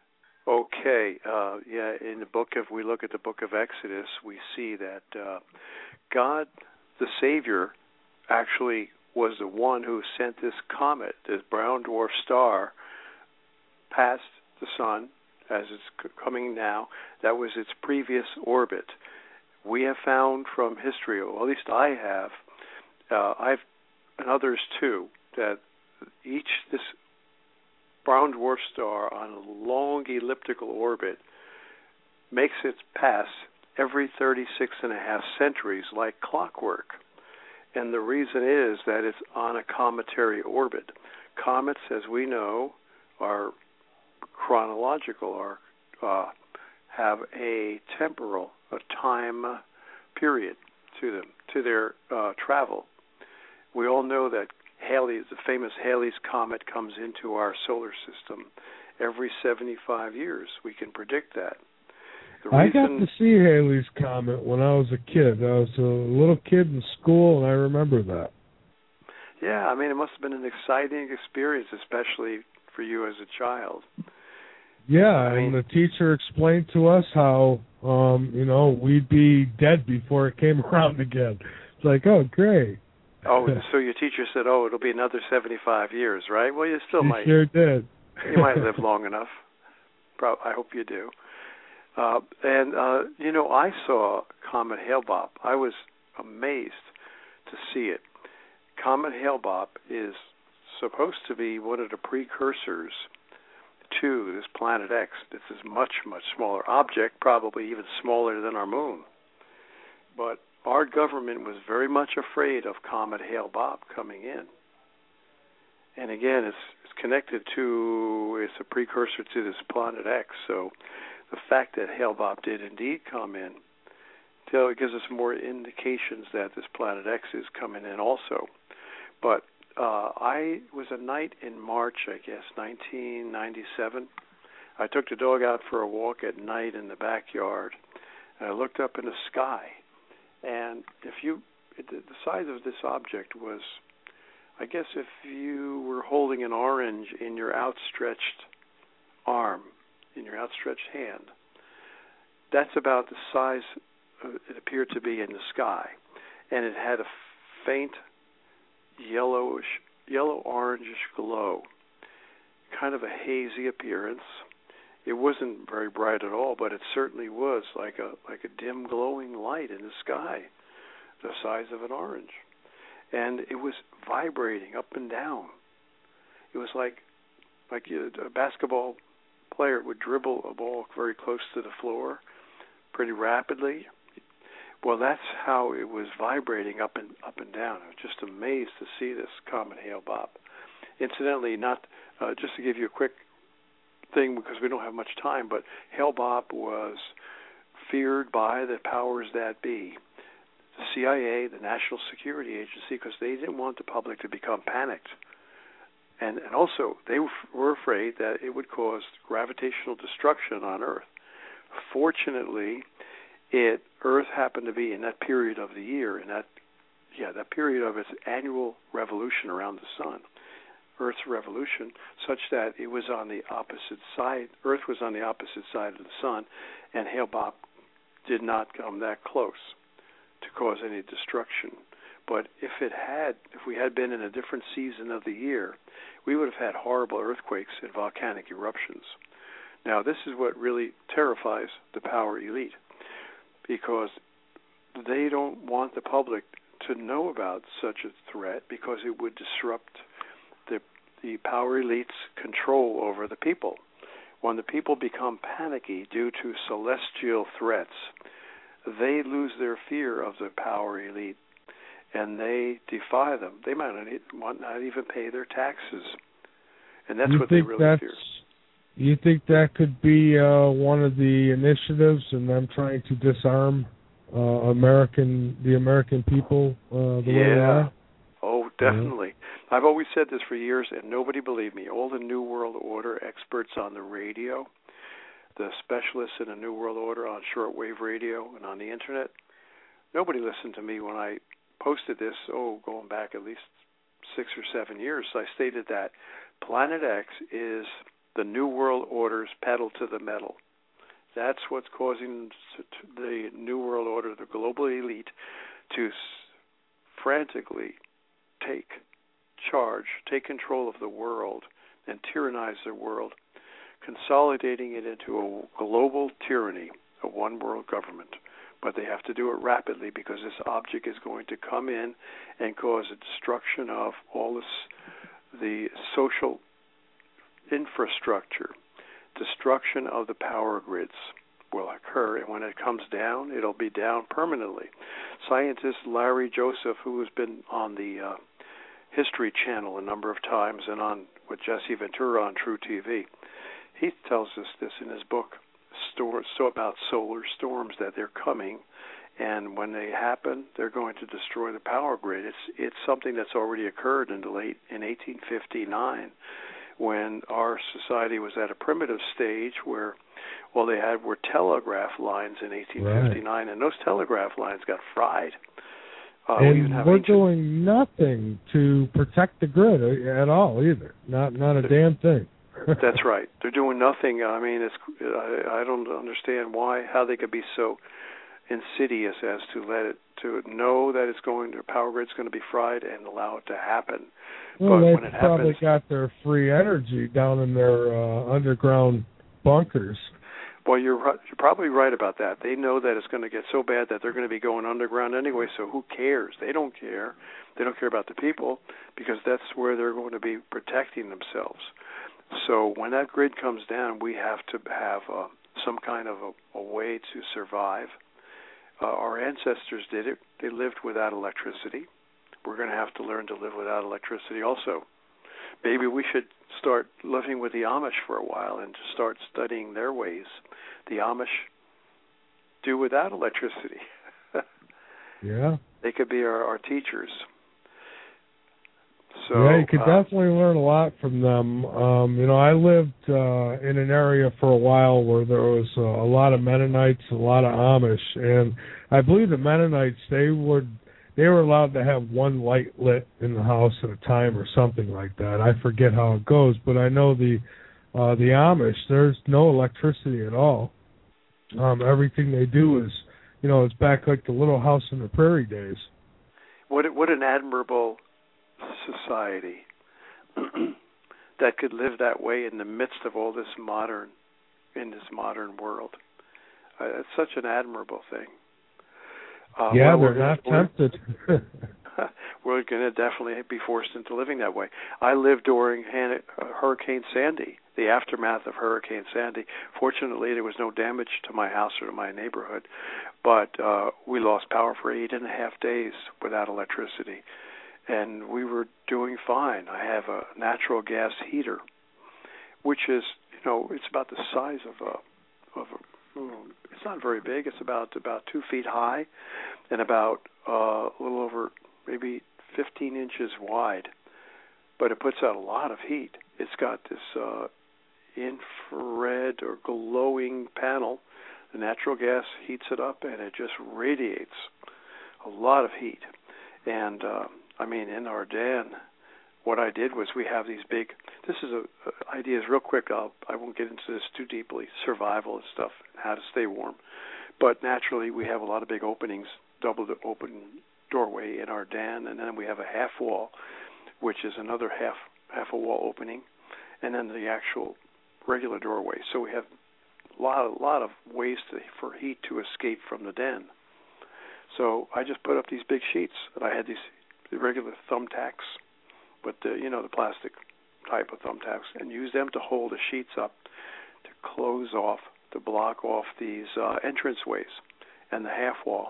Okay, uh, yeah, in the book, if we look at the book of Exodus, we see that uh, God, the Savior, actually was the one who sent this comet, this brown dwarf star, past the sun, as it's coming now. That was its previous orbit. We have found from history, or at least I have, uh, I've, and others too, that each, this brown dwarf star on a long elliptical orbit makes its pass every thirty-six and a half centuries like clockwork. And the reason is that it's on a cometary orbit. Comets, as we know, are chronological, or uh, have a temporal, a time period to them, to their uh, travel. We all know that Halley's, the famous Halley's Comet, comes into our solar system every seventy-five years. We can predict that. The
I
reason,
got to see Halley's Comet when I was a kid. I was a little kid in school, and I remember that.
Yeah, I mean, it must have been an exciting experience, especially for you as a child.
Yeah,
I
and
mean,
the teacher explained to us how, um, you know, we'd be dead before it came around again. It's like, oh, great.
Oh, so your teacher said, oh, it'll be another seventy-five years, right? Well, you still
you
might.
sure did.
You might live long enough. Pro- I hope you do. Uh, and, uh, you know, I saw Comet Hale-Bopp. I was amazed to see it. Comet Hale-Bopp is supposed to be one of the precursors to this Planet X. This is much, much smaller object, probably even smaller than our moon. But our government was very much afraid of Comet Hale-Bopp coming in. And again, it's, it's connected to, it's a precursor to this Planet X. So the fact that Hale-Bopp did indeed come in, it gives us more indications that this Planet X is coming in also. But uh, I was a night in March, I guess, nineteen ninety-seven. I took the dog out for a walk at night in the backyard, and I looked up in the sky. And if you, the size of this object was, I guess if you were holding an orange in your outstretched arm, in your outstretched hand, that's about the size it appeared to be in the sky. And it had a faint yellowish, yellow-orangish glow, kind of a hazy appearance. It wasn't very bright at all, but it certainly was like a like a dim glowing light in the sky, the size of an orange. And it was vibrating up and down. It was like like a basketball player would dribble a ball very close to the floor pretty rapidly. Well, that's how it was vibrating up and up and down. I was just amazed to see this Comet Hale-Bopp. Incidentally, not uh, just to give you a quick thing because we don't have much time, but Hale-Bopp was feared by the powers that be, the C I A, the National Security Agency, because they didn't want the public to become panicked. And, and also, they were afraid that it would cause gravitational destruction on Earth. Fortunately, it Earth happened to be in that period of the year, in that yeah, that period of its annual revolution around the sun, Earth's revolution, such that it was on the opposite side. Earth was on the opposite side of the sun, and Hale-Bopp did not come that close to cause any destruction. But if it had, if we had been in a different season of the year, we would have had horrible earthquakes and volcanic eruptions. Now, this is what really terrifies the power elite, because they don't want the public to know about such a threat because it would disrupt the the power elite's control over the people. When the people become panicky due to celestial threats, they lose their fear of the power elite, and they defy them. They might not, not even pay their taxes, and that's
you
what they really fear.
You think that could be uh, one of the initiatives in them trying to disarm uh, American, the American people uh, the
yeah.
way they are?
Oh, definitely. Mm-hmm. I've always said this for years, and nobody believed me. All the New World Order experts on the radio, the specialists in the New World Order on shortwave radio and on the Internet, nobody listened to me when I posted this, oh, going back at least six or seven years. I stated that Planet X is the New World Order's pedal to the metal. That's what's causing the New World Order, the global elite, to frantically take charge, take control of the world, and tyrannize the world, consolidating it into a global tyranny, a one-world government. But they have to do it rapidly because this object is going to come in and cause a destruction of all this, the social infrastructure. Destruction of the power grids will occur, and when it comes down, it'll be down permanently. Scientist Larry Joseph, who has been on the uh, History Channel a number of times and on with Jesse Ventura on True T V, he tells us this in his book, Stor- so about solar storms, that they're coming, and when they happen, they're going to destroy the power grid. It's it's something that's already occurred in the late in eighteen fifty-nine. When our society was at a primitive stage where all they had were telegraph lines in eighteen fifty-nine, right. And those telegraph lines got fried. Uh,
and
we
we're
ancient...
doing nothing to protect the grid at all either. Not not a damn thing.
That's right. They're doing nothing. I mean, it's I, I don't understand why, how they could be so insidious as to let it, to know that it's going, their power grid's going to be fried and allow it to happen.
Well,
but
they've
when it
probably
happens,
got their free energy down in their uh, underground bunkers.
Well, you're you're probably right about that. They know that it's going to get so bad that they're going to be going underground anyway, so who cares? They don't care. They don't care about the people because that's where they're going to be protecting themselves. So when that grid comes down, we have to have uh, some kind of a, a way to survive. Uh, our ancestors did it. They lived without electricity. We're going to have to learn to live without electricity also. Maybe we should start living with the Amish for a while and just start studying their ways. The Amish do without electricity.
Yeah.
They could be our, our teachers. So,
yeah, you could
uh,
definitely learn a lot from them. Um, you know, I lived uh, in an area for a while where there was uh, a lot of Mennonites, a lot of Amish, and I believe the Mennonites, they would they were allowed to have one light lit in the house at a time or something like that. I forget how it goes, but I know the uh, the Amish, there's no electricity at all. Um, everything they do is, you know, it's back like the Little House on the Prairie days.
What what an admirable society that could live that way in the midst of all this modern, in this modern world. Uh, it's such an admirable thing. Uh,
yeah,
well,
they're not tempted.
We're going to definitely be forced into living that way. I lived during Han- uh, Hurricane Sandy, the aftermath of Hurricane Sandy. Fortunately, there was no damage to my house or to my neighborhood, but uh, we lost power for eight and a half days without electricity. And we were doing fine. I have a natural gas heater, which is, you know, it's about the size of a, of a it's not very big. It's about about two feet high and about uh, a little over maybe fifteen inches wide. But it puts out a lot of heat. It's got this uh, infrared or glowing panel. The natural gas heats it up, and it just radiates a lot of heat. And uh, I mean, in our den, what I did was we have these big, this is a, a ideas real quick, I'll, I won't get into this too deeply, survival and stuff, how to stay warm. But naturally, we have a lot of big openings, double the open doorway in our den, and then we have a half wall, which is another half half a wall opening, and then the actual regular doorway. So we have a lot, a lot of ways to, for heat to escape from the den. So I just put up these big sheets, and I had these regular thumbtacks, but the, you know, the plastic type of thumbtacks, and use them to hold the sheets up to close off, to block off these uh, entranceways and the half wall.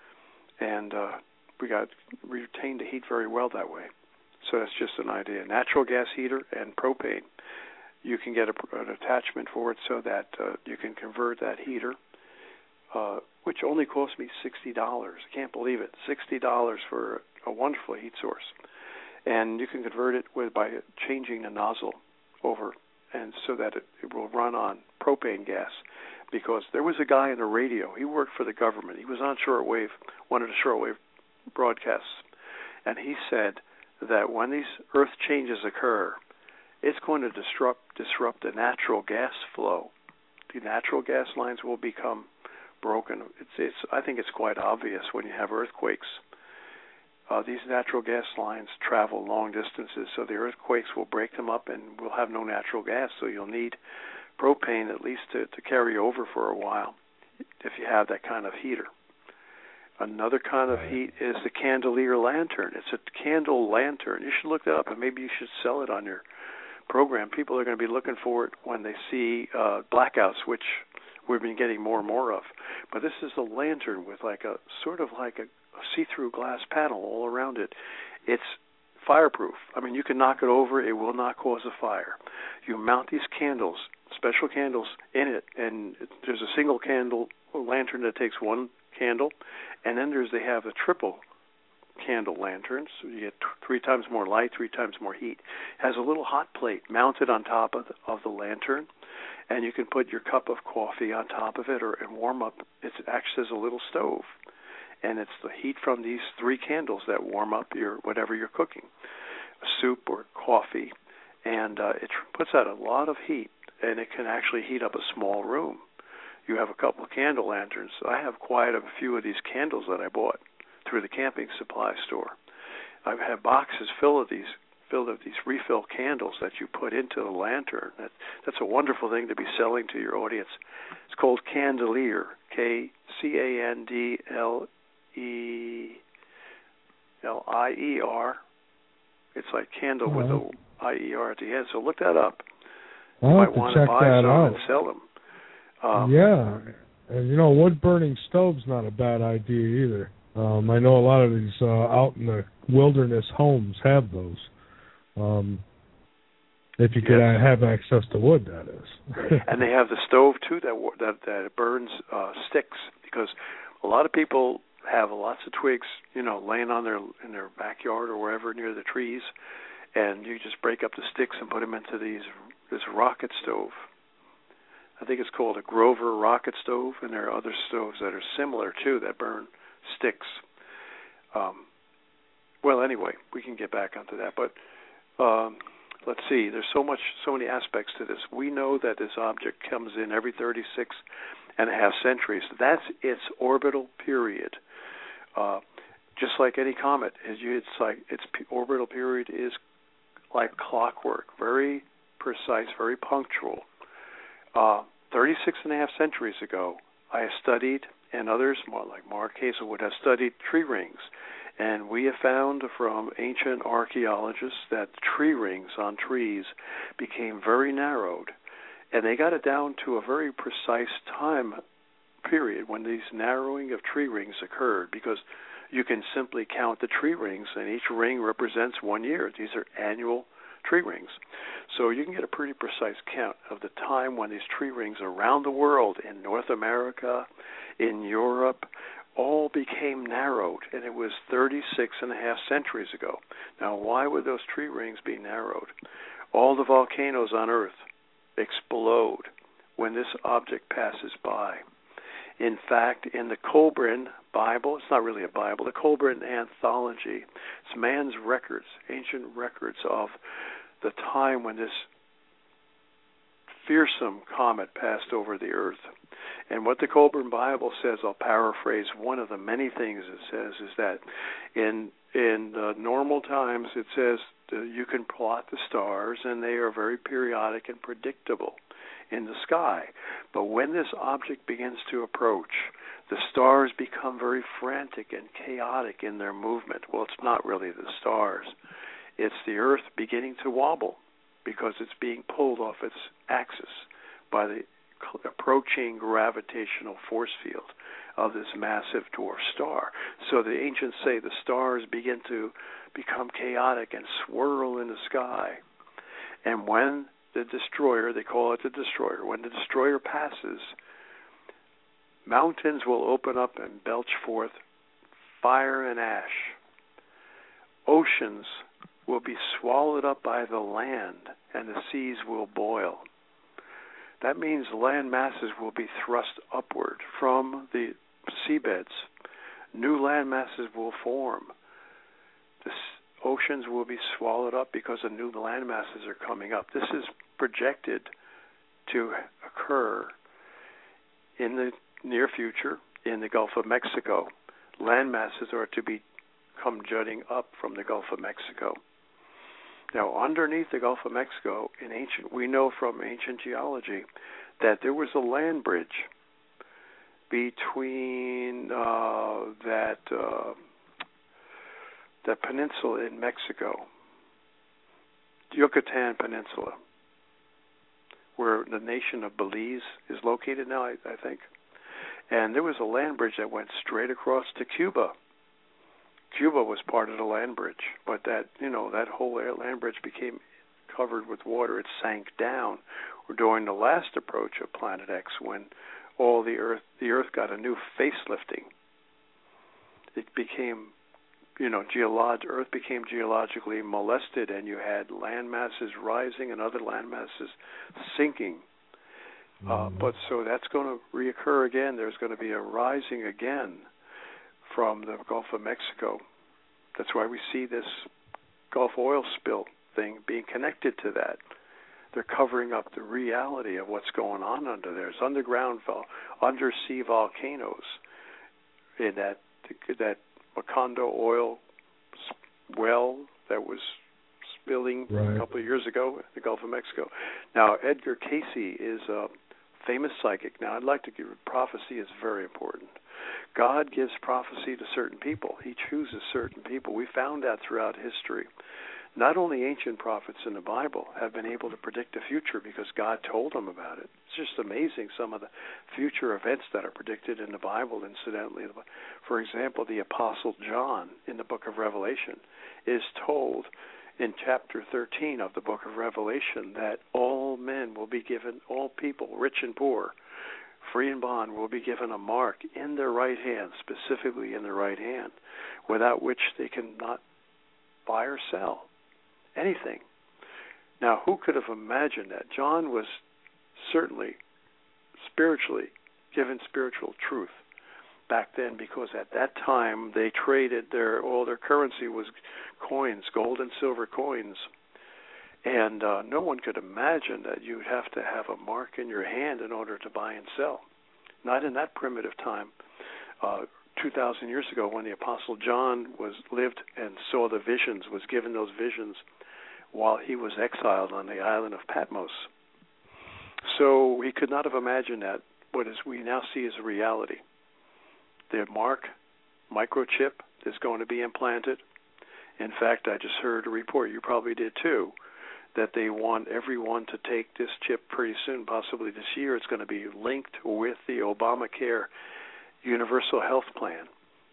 And uh, we got we retained the heat very well that way. So that's just an idea. Natural gas heater and propane. You can get a, an attachment for it so that uh, you can convert that heater, uh, which only cost me sixty dollars. I can't believe it. sixty dollars for a wonderful heat source. And you can convert it with by changing the nozzle over, and so that it, it will run on propane gas. Because there was a guy in the radio. He worked for the government. He was on shortwave, one of the shortwave broadcasts, and he said that when these earth changes occur, it's going to disrupt disrupt the natural gas flow. The natural gas lines will become broken. It's, it's, I think it's quite obvious when you have earthquakes. Uh, these natural gas lines travel long distances, so the earthquakes will break them up and we'll have no natural gas, so you'll need propane at least to, to carry over for a while if you have that kind of heater. Another kind of heat is the candelier lantern. It's a candle lantern. You should look that up, and maybe you should sell it on your program. People are going to be looking for it when they see uh, blackouts, which we've been getting more and more of. But this is a lantern with like a sort of like a, a see-through glass panel all around it. It's fireproof. I mean, you can knock it over. It will not cause a fire. You mount these candles, special candles, in it, and there's a single candle lantern that takes one candle, and then there's they have a triple candle lantern, so you get t- three times more light, three times more heat. It has a little hot plate mounted on top of the, of the lantern, and you can put your cup of coffee on top of it or and warm up. It acts as a little stove, and it's the heat from these three candles that warm up your whatever you're cooking, a soup or coffee, and uh, it tr- puts out a lot of heat, and it can actually heat up a small room. You have a couple of candle lanterns. I have quite a few of these candles that I bought through the camping supply store. I have boxes filled of these, filled of these refill candles that you put into the lantern. That, that's a wonderful thing to be selling to your audience. It's called Candelier, K C A N D L E L I E R. It's like candle oh, with a I E R at the end. So look that up. You
I'll
might
have to
want
check
to buy
that
some
out.
and sell them. Um,
yeah, and you know, wood-burning stove's not a bad idea either. Um, I know a lot of these uh, out in the wilderness homes have those. Um, if you could yes. have access to wood, that is.
And they have the stove too that that, that burns uh, sticks, because a lot of people have lots of twigs, you know, laying on their in their backyard or wherever near the trees, and you just break up the sticks and put them into these this rocket stove. I think it's called a Grover rocket stove, and there are other stoves that are similar too that burn sticks. Um, well, anyway, we can get back onto that, but um, let's see. There's so much, so many aspects to this. We know that this object comes in every thirty-six and a half centuries. That's its orbital period. Uh, just like any comet, it's like its orbital period is like clockwork, very precise, very punctual. Uh, thirty-six and a half centuries ago, I studied, and others, more like Mark Hazelwood, have studied tree rings. And we have found from ancient archaeologists that tree rings on trees became very narrowed. And they got it down to a very precise time period when these narrowing of tree rings occurred, because you can simply count the tree rings, and each ring represents one year. These are annual tree rings. So you can get a pretty precise count of the time when these tree rings around the world, in North America, in Europe, all became narrowed, and it was thirty-six and a half centuries ago. Now, why would those tree rings be narrowed? All the volcanoes on Earth explode when this object passes by. In fact, in the Kolbrin Bible, it's not really a Bible, the Kolbrin Anthology, it's man's records, ancient records of the time when this fearsome comet passed over the Earth. And what the Kolbrin Bible says, I'll paraphrase one of the many things it says, is that in in uh, normal times, it says uh, you can plot the stars, and they are very periodic and predictable in the sky. But when this object begins to approach, the stars become very frantic and chaotic in their movement. Well, it's not really the stars. It's the Earth beginning to wobble because it's being pulled off its axis by the approaching gravitational force field of this massive dwarf star. So the ancients say the stars begin to become chaotic and swirl in the sky. And when the destroyer, they call it the destroyer, when the destroyer passes, mountains will open up and belch forth fire and ash. Oceans will be swallowed up by the land, and the seas will boil. That means land masses will be thrust upward from the seabeds. New land masses will form. The oceans will be swallowed up because the new land masses are coming up. This is projected to occur in the near future in the Gulf of Mexico. Land masses are to be come jutting up from the Gulf of Mexico. Now, underneath the Gulf of Mexico, in ancient, we know from ancient geology that there was a land bridge between uh, that uh, that peninsula in Mexico, Yucatan Peninsula, where the nation of Belize is located now, I, I think. And there was a land bridge that went straight across to Cuba. Cuba was part of the land bridge, but that, you know, that whole land bridge became covered with water. It sank down during the last approach of Planet X, when all the Earth, the Earth got a new facelifting. It became, you know, geolog- Earth became geologically molested, and you had land masses rising and other land masses sinking. Mm-hmm. Uh, but so that's going to reoccur again. There's going to be a rising again from the Gulf of Mexico. That's why we see this Gulf oil spill thing being connected to that. They're covering up the reality of what's going on under there. It's underground, undersea volcanoes in that that Macondo oil well that was spilling right. a couple of years ago in the Gulf of Mexico. Now, Edgar Cayce is a famous psychic. Now, I'd like to give prophecy is very important. God gives prophecy to certain people. He chooses certain people. We found that throughout history. Not only ancient prophets in the Bible have been able to predict the future because God told them about it. It's just amazing, some of the future events that are predicted in the Bible, incidentally. For example, the Apostle John in the book of Revelation is told in chapter thirteen of the book of Revelation that all men will be given, all people, rich and poor, free and bond, will be given a mark in their right hand, specifically in their right hand, without which they cannot buy or sell anything. Now, who could have imagined that? John was certainly spiritually given spiritual truth back then, because at that time they traded their all their currency was coins, gold and silver coins, and uh, no one could imagine that you'd have to have a mark in your hand in order to buy and sell. Not in that primitive time. Uh, two thousand years ago, when the Apostle John was lived and saw the visions, was given those visions while he was exiled on the island of Patmos. So he could not have imagined that what is we now see as a reality. The mark, microchip, is going to be implanted. In fact, I just heard a report, you probably did too, that they want everyone to take this chip pretty soon, possibly this year. It's going to be linked with the Obamacare Universal Health Plan.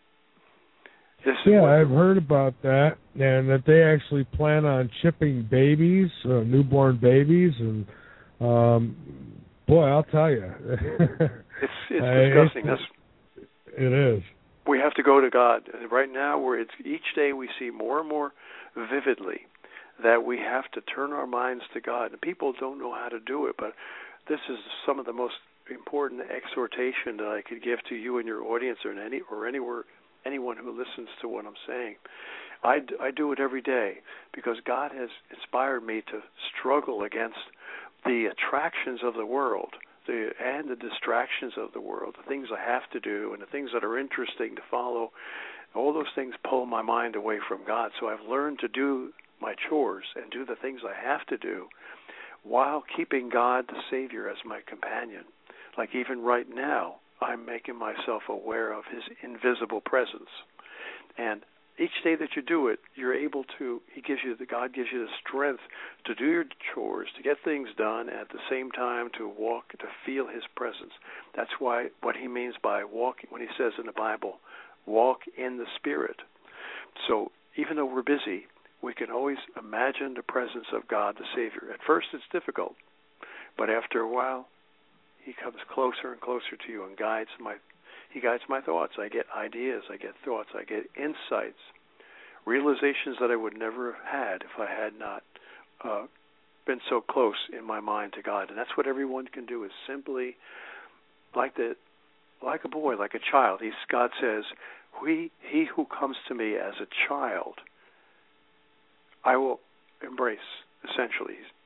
This
yeah, I've heard about that, and that they actually plan on chipping babies, uh, newborn babies, and um, boy, I'll tell you,
it's it's disgusting.
It's, it is.
We have to go to God right now. Where it's each day we see more and more vividly that we have to turn our minds to God. And people don't know how to do it, but this is some of the most important exhortation that I could give to you and your audience, or any or anywhere. anyone who listens to what I'm saying. I, I do it every day because God has inspired me to struggle against the attractions of the world the, and the distractions of the world, the things I have to do and the things that are interesting to follow. All those things pull my mind away from God. So I've learned to do my chores and do the things I have to do while keeping God the Savior as my companion. Like even right now, I'm making myself aware of His invisible presence. And each day that you do it, you're able to, He gives you, the God gives you the strength to do your chores, to get things done, and at the same time to walk, to feel His presence. That's why, what He means by walking, when He says in the Bible, walk in the Spirit. So even though we're busy, we can always imagine the presence of God the Savior. At first it's difficult, but after a while, He comes closer and closer to you and guides my, He guides my thoughts. I get ideas, I get thoughts, I get insights, realizations that I would never have had if I had not uh, been so close in my mind to God. And that's what everyone can do, is simply, like the, like a boy, like a child. He's, God says, he, he who comes to me as a child, I will embrace, essentially.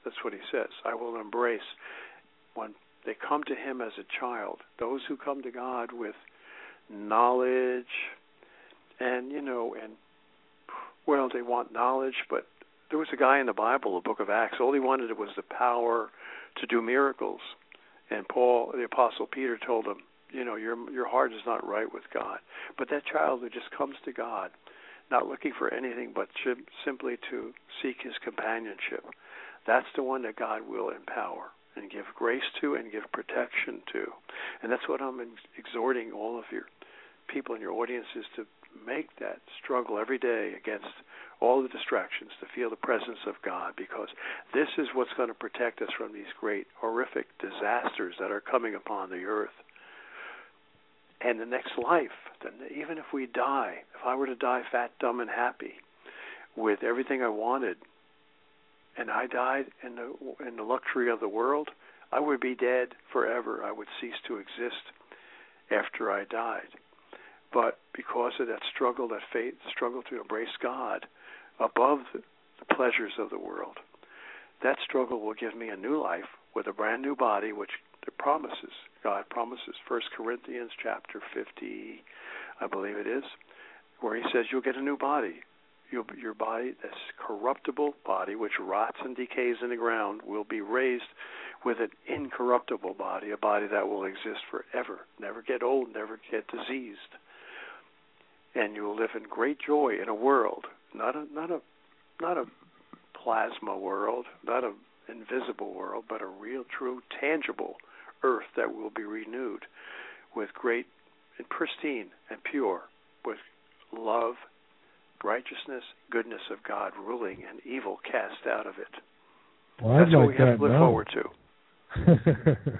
That's what he says. I will embrace. When they come to him as a child, those who come to God with knowledge and, you know, and, well, they want knowledge, but there was a guy in the Bible, the book of Acts, all he wanted was the power to do miracles. And Paul, the Apostle Peter, told him, you know, your your heart is not right with God. But that child who just comes to God, not looking for anything but simply to seek his companionship, that's the one that God will empower and give grace to and give protection to. And that's what I'm exhorting all of your people in your audiences to make that struggle every day against all the distractions, to feel the presence of God, because this is what's going to protect us from these great, horrific disasters that are coming upon the earth. And the next life, even if we die, if I were to die fat, dumb, and happy with everything I wanted, and I died in the, in the luxury of the world, I would be dead forever. I would cease to exist after I died. But because of that struggle, that faith, struggle to embrace God above the, the pleasures of the world, that struggle will give me a new life with a brand new body, which the promises, God promises, First Corinthians chapter fifty, I believe it is, where he says you'll get a new body. You'll, your body, this corruptible body, which rots and decays in the ground, will be raised with an incorruptible body, a body that will exist forever, never get old, never get diseased. And you will live in great joy in a world, not a not a not a plasma world, not an invisible world, but a real, true, tangible earth that will be renewed with great and pristine and pure, with love, righteousness, goodness of God ruling, and evil cast out of it.
Well,
That's
I'd
what
like
we have
that
to look
now.
forward to.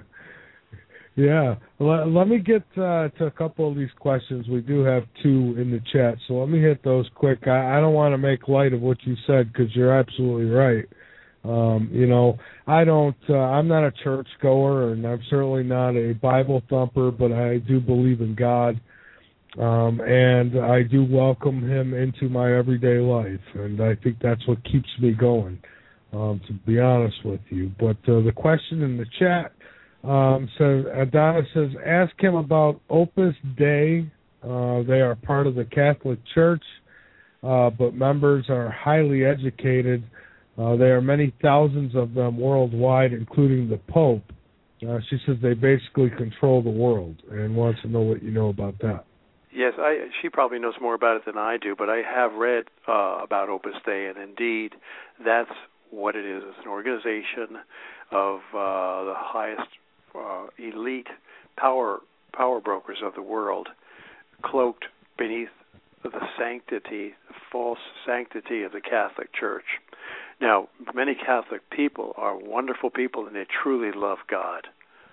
Yeah. Let, let me get uh, to a couple of these questions. We do have two in the chat, so let me hit those quick. I, I don't want to make light of what you said because you're absolutely right. Um, you know, I don't, uh, I'm not a church goer, and I'm certainly not a Bible thumper, but I do believe in God. Um, and I do welcome him into my everyday life, and I think that's what keeps me going, um, to be honest with you. But uh, the question in the chat um, says, Adonis says, ask him about Opus Dei. Uh, they are part of the Catholic Church, uh, but members are highly educated. Uh, there are many thousands of them worldwide, including the Pope. Uh, she says they basically control the world, and wants to know what you know about that.
Yes, I, she probably knows more about it than I do, but I have read uh, about Opus Dei, and indeed, that's what it is. It's an organization of uh, the highest uh, elite power power brokers of the world, cloaked beneath the sanctity, the false sanctity of the Catholic Church. Now, many Catholic people are wonderful people, and they truly love God,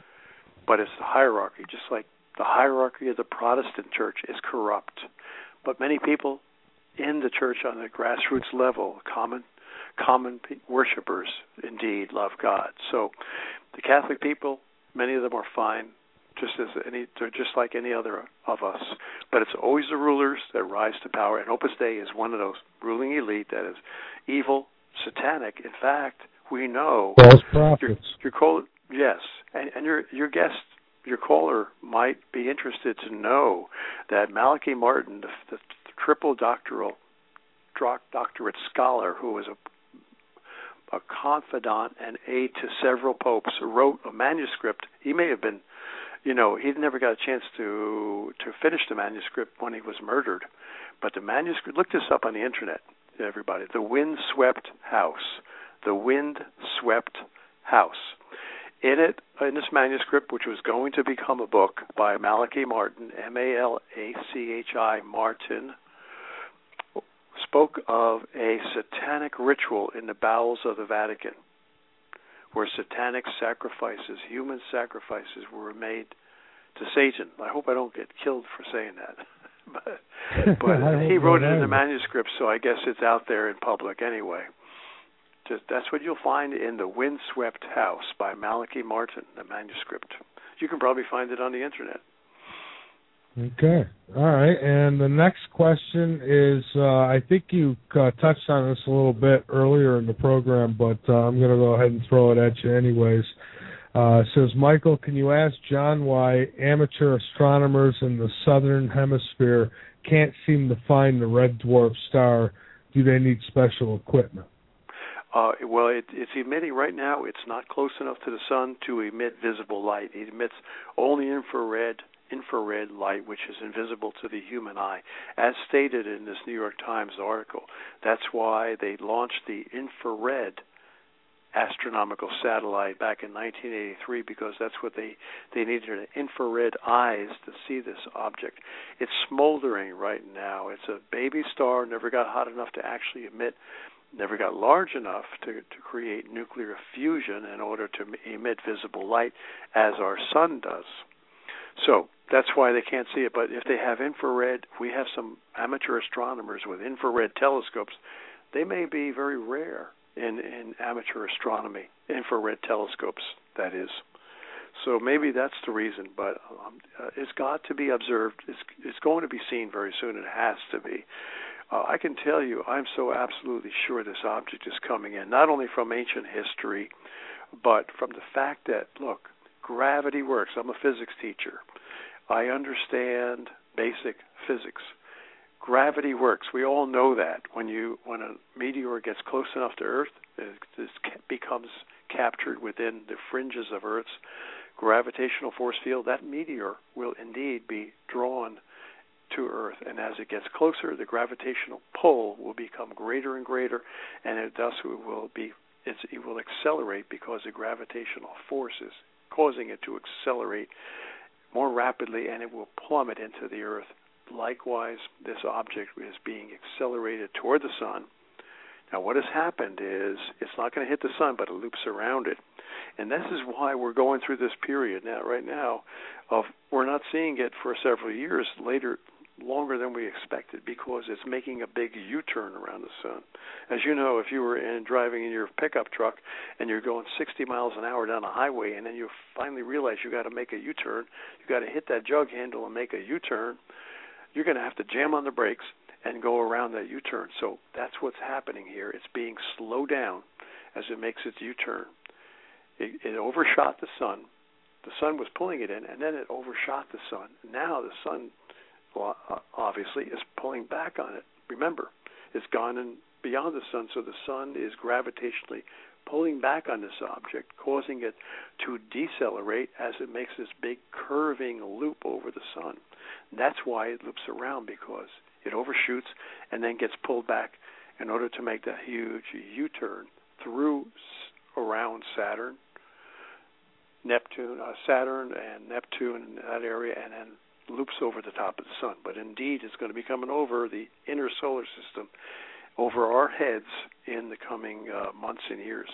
but it's the hierarchy, just like the hierarchy of the Protestant church is corrupt. But many people in the church on the grassroots level, common common worshipers, indeed love God. So the Catholic people, many of them are fine, just as any, they're just like any other of us. But it's always the rulers that rise to power, and Opus Dei is one of those ruling elite that is evil, satanic. In fact, we know
false prophets.
Your, your call, yes, and, and your your guest. Your caller might be interested to know that Malachi Martin, the, the triple doctoral doctorate scholar who was a, a confidant and aide to several popes, wrote a manuscript. He may have been, you know, he never got a chance to to finish the manuscript when he was murdered. But the manuscript, look this up on the internet, everybody. The Windswept House. The Windswept House. In it, in this manuscript, which was going to become a book by Malachi Martin, M A L A C H I Martin, spoke of a satanic ritual in the bowels of the Vatican, where satanic sacrifices, human sacrifices, were made to Satan. I hope I don't get killed for saying that. but but he wrote it in the manuscript, so I guess it's out there in public anyway. Just, that's what you'll find in The Windswept House by Malachi Martin, the manuscript. You can probably find it on the internet.
Okay. All right. And the next question is, uh, I think you uh, touched on this a little bit earlier in the program, but uh, I'm going to go ahead and throw it at you anyways. Uh, it says, Michael, can you ask John why amateur astronomers in the southern hemisphere can't seem to find the red dwarf star? Do they need special equipment?
Uh, well, it, it's emitting right now. It's not close enough to the sun to emit visible light. It emits only infrared infrared light, which is invisible to the human eye, as stated in this New York Times article. That's why they launched the infrared astronomical satellite back in nineteen eighty-three, because that's what they, they needed, infrared eyes to see this object. It's smoldering right now. It's a baby star, never got hot enough to actually emit, never got large enough to, to create nuclear fusion in order to emit visible light as our sun does. So that's why they can't see it. But if they have infrared, we have some amateur astronomers with infrared telescopes. They may be very rare in, in amateur astronomy, infrared telescopes, that is. So maybe that's the reason, but um, uh, it's got to be observed. It's, it's going to be seen very soon. It has to be. Uh, I can tell you, I'm so absolutely sure this object is coming in, not only from ancient history, but from the fact that, look, gravity works. I'm a physics teacher. I understand basic physics. Gravity works. We all know that. When you when a meteor gets close enough to Earth, it, it becomes captured within the fringes of Earth's gravitational force field. That meteor will indeed be drawn to Earth, and as it gets closer, the gravitational pull will become greater and greater, and it thus will be it's, it will accelerate because the gravitational force is causing it to accelerate more rapidly, and it will plummet into the Earth. Likewise, this object is being accelerated toward the sun. Now, what has happened is it's not going to hit the sun, but it loops around it. And this is why we're going through this period now, right now, of we're not seeing it for several years later, longer than we expected, because it's making a big U-turn around the sun. As you know, if you were in, driving in your pickup truck and you're going sixty miles an hour down a highway, and then you finally realize you got to make a U-turn, you got to hit that jug handle and make a U-turn, you're going to have to jam on the brakes and go around that U-turn. So that's what's happening here. It's being slowed down as it makes its U-turn. It, it overshot the sun. The sun was pulling it in, and then it overshot the sun. Now the sun, well, obviously, is pulling back on it. Remember, it's gone and beyond the sun, so the sun is gravitationally pulling back on this object, causing it to decelerate as it makes this big curving loop over the sun. And that's why it loops around, because it overshoots and then gets pulled back in order to make that huge U-turn through around Saturn, Neptune, uh, Saturn and Neptune in that area, and then loops over the top of the sun. But indeed, it's going to be coming over the inner solar system, over our heads in the coming uh, months and years.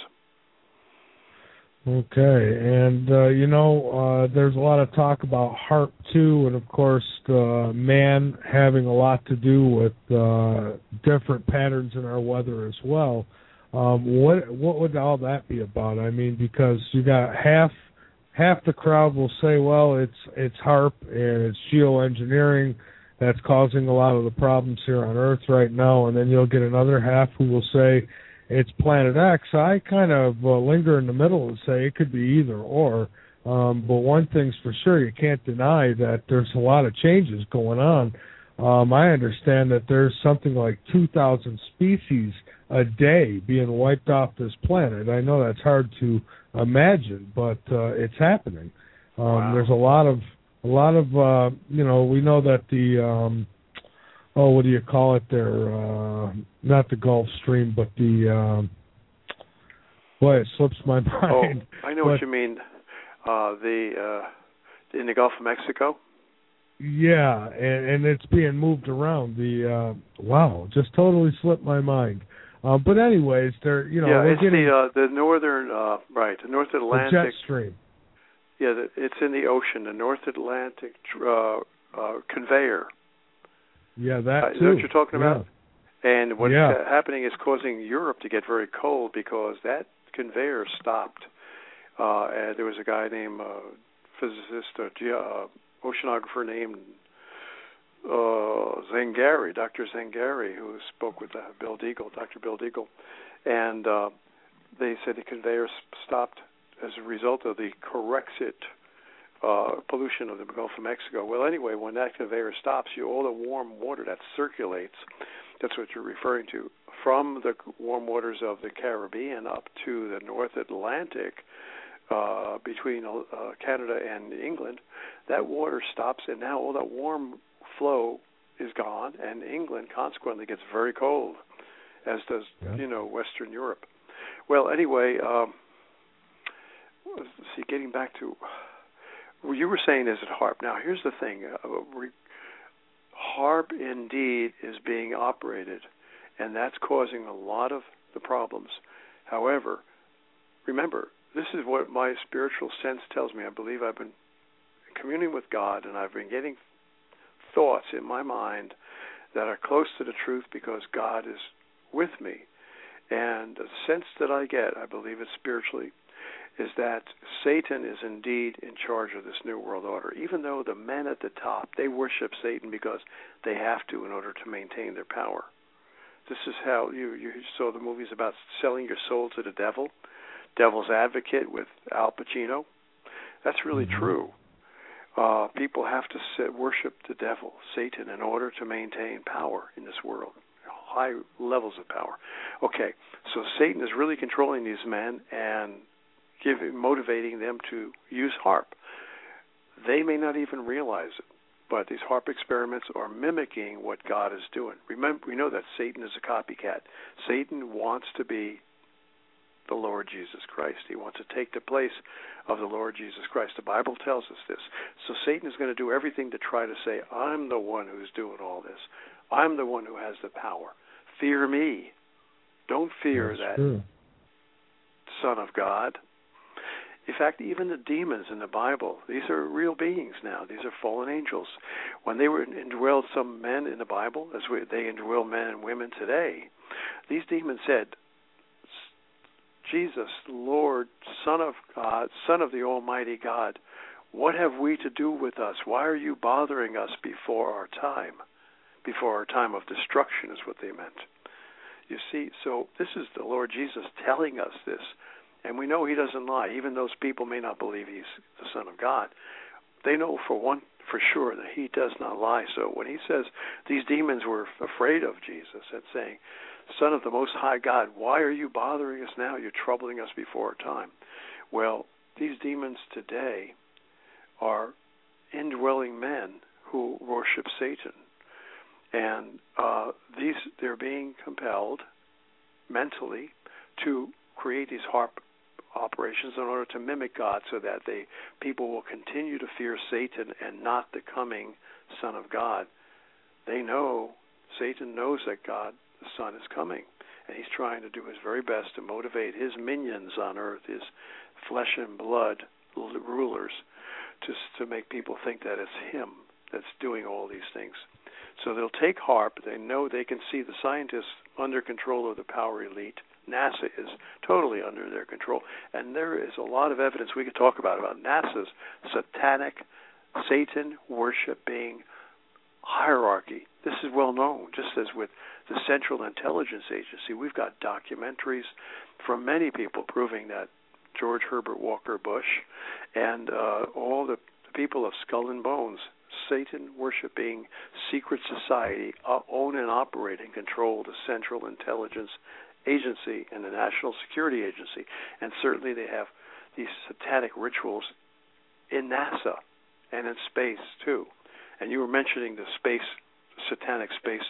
Okay, and, uh, you know, uh, there's a lot of talk about HAARP two, and, of course, uh, man having a lot to do with uh, different patterns in our weather as well. Um, what what would all that be about? I mean, because you got half half the crowd will say, well, it's it's HAARP and it's geoengineering that's causing a lot of the problems here on Earth right now, and then you'll get another half who will say it's Planet X. I kind of uh, linger in the middle and say it could be either or. Um, but one thing's for sure, you can't deny that there's a lot of changes going on. Um, I understand that there's something like two thousand species a day being wiped off this planet. I know that's hard to imagine, but uh, it's happening. Um, wow. There's a lot of a lot of uh, you know. We know that the um, oh, what do you call it there? Uh, not the Gulf Stream, but the um, boy, it slips my mind.
Oh, I know
but,
what you mean. Uh, the uh, in the Gulf of Mexico.
Yeah, and, and it's being moved around. The uh, wow, just totally slipped my mind. Uh, but anyways, they're you know
yeah,
we're
it's
getting
the uh, the northern uh, right, the North Atlantic
the jet stream.
Yeah, the, it's in the ocean, the North Atlantic uh, uh, conveyor.
Yeah, that
uh,
too.
Is that what you're talking
yeah.
about? And what's
yeah.
uh, happening is causing Europe to get very cold because that conveyor stopped. Uh, and there was a guy named uh, physicist, uh, ge- uh, oceanographer named uh, Zangari, Doctor Zangari, who spoke with uh, Bill Deagle, Doctor Bill Deagle, and uh, they said the conveyor stopped as a result of the Corexit uh, pollution of the Gulf of Mexico. Well, anyway, when that conveyor stops, you all the warm water that circulates, that's what you're referring to, from the warm waters of the Caribbean up to the North Atlantic, uh, between uh, Canada and England, that water stops, and now all that warm flow is gone, and England consequently gets very cold, as does, yeah. you know, Western Europe. Well, anyway, um, let's see, getting back to what you were saying, is it HAARP? Now, here's the thing. Uh, re- HAARP indeed is being operated, and that's causing a lot of the problems. However, remember, this is what my spiritual sense tells me. I believe I've been communing with God, and I've been getting thoughts in my mind that are close to the truth because God is with me. And the sense that I get, I believe it spiritually, is that Satan is indeed in charge of this New World Order. Even though the men at the top, they worship Satan because they have to in order to maintain their power. This is how you, you saw the movies about selling your soul to the devil, Devil's Advocate with Al Pacino. That's really mm-hmm. true. Uh, people have to sit, worship the devil, Satan, in order to maintain power in this world, high levels of power. Okay, so Satan is really controlling these men and giving, motivating them to use HAARP. They may not even realize it, but these HAARP experiments are mimicking what God is doing. Remember, we know that Satan is a copycat. Satan wants to be the Lord Jesus Christ. He wants to take the place of the Lord Jesus Christ. The Bible tells us this. So Satan is going to do everything to try to say, I'm the one who's doing all this. I'm the one who has the power. Fear me. Don't fear That's that true. Son of God. In fact, even the demons in the Bible, these are real beings now. These are fallen angels. When they were indwelled some men in the Bible, as we, they indwell men and women today, these demons said, Jesus, Lord, Son of God, Son of the Almighty God, what have we to do with us? Why are you bothering us before our time? Before our time of destruction is what they meant. You see, so this is the Lord Jesus telling us this. And we know he doesn't lie. Even those people may not believe he's the Son of God. They know for one, for sure, that he does not lie. So when he says these demons were afraid of Jesus and saying, Son of the Most High God, why are you bothering us now? You're troubling us before our time. Well, these demons today are indwelling men who worship Satan. And uh, these they're being compelled mentally to create these HAARP operations in order to mimic God so that they people will continue to fear Satan and not the coming Son of God. They know, Satan knows that God, the Son, is coming, and he's trying to do his very best to motivate his minions on earth, his flesh and blood rulers, to, to make people think that it's him that's doing all these things. So they'll take HAARP. They know they can see the scientists under control of the power elite. NASA is totally under their control. And there is a lot of evidence we could talk about, about NASA's satanic, Satan-worshiping hierarchy. This is well known, just as with the Central Intelligence Agency. We've got documentaries from many people proving that George Herbert Walker Bush and uh, all the, the people of Skull and Bones, Satan-worshiping secret society, uh, own and operate and control the Central Intelligence Agency and the National Security Agency. And certainly they have these satanic rituals in NASA and in space, too. And you were mentioning the space, satanic space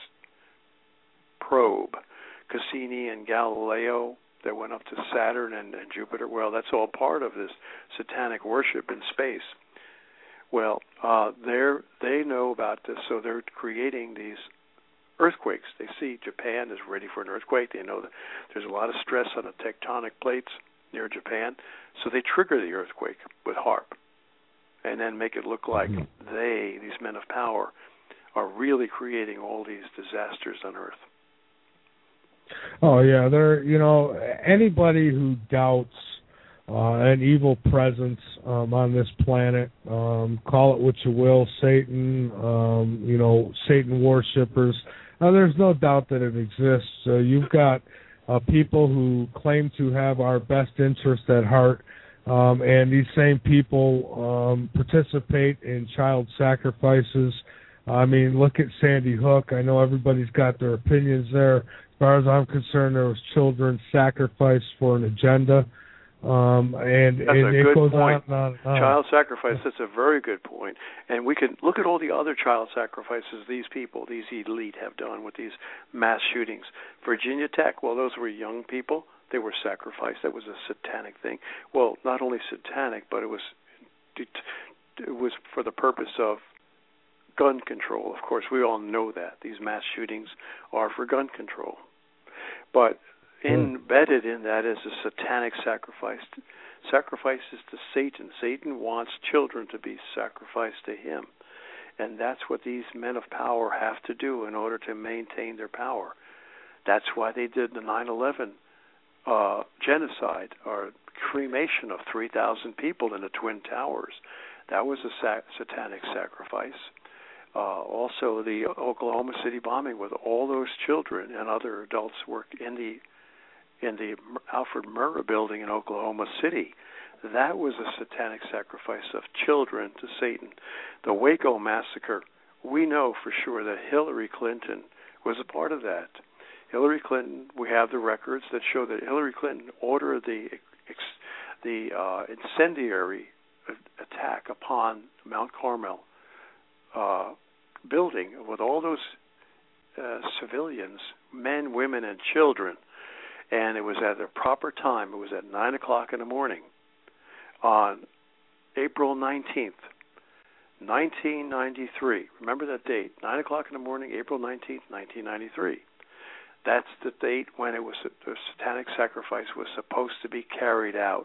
probe, Cassini and Galileo, that went up to Saturn and, and Jupiter. Well, that's all part of this satanic worship in space. Well, uh, they're, they know about this, so they're creating these earthquakes. They see Japan is ready for an earthquake. They know that there's a lot of stress on the tectonic plates near Japan, so they trigger the earthquake with HAARP and then make it look like mm-hmm. they, these men of power, are really creating all these disasters on Earth.
Oh, yeah. They're, you know, anybody who doubts uh, an evil presence um, on this planet. Um, call it what you will, Satan, um, you know, Satan worshippers. Now, there's no doubt that it exists. Uh, you've got uh, people who claim to have our best interest at heart, um, and these same people um, participate in child sacrifices. I mean, look at Sandy Hook. I know everybody's got their opinions there. As far as I'm concerned, there was children sacrificed for an agenda. Um, and
that's
and
a
it
good
goes
point.
On and on.
Child sacrifice, that's a very good point. And we can look at all the other child sacrifices these people, these elite, have done with these mass shootings. Virginia Tech, well, those were young people. They were sacrificed. That was a satanic thing. Well, not only satanic, but it was it was for the purpose of gun control. Of course, we all know that. These mass shootings are for gun control. But embedded in that is a satanic sacrifice. Sacrifices to Satan. Satan wants children to be sacrificed to him. And that's what these men of power have to do in order to maintain their power. That's why they did the nine eleven uh, genocide, or cremation of three thousand people in the Twin Towers. That was a sa- satanic sacrifice. Uh, also, the Oklahoma City bombing with all those children and other adults worked in the in the Alfred Murrah building in Oklahoma City. That was a satanic sacrifice of children to Satan. The Waco massacre, we know for sure that Hillary Clinton was a part of that. Hillary Clinton, we have the records that show that Hillary Clinton ordered the the uh, incendiary attack upon Mount Carmel uh, building with all those uh, civilians, men, women, and children. And it was at the proper time. It was at nine o'clock in the morning on April nineteenth, nineteen ninety-three. Remember that date, nine o'clock in the morning, April nineteenth, nineteen ninety-three. That's the date when it was the satanic sacrifice was supposed to be carried out.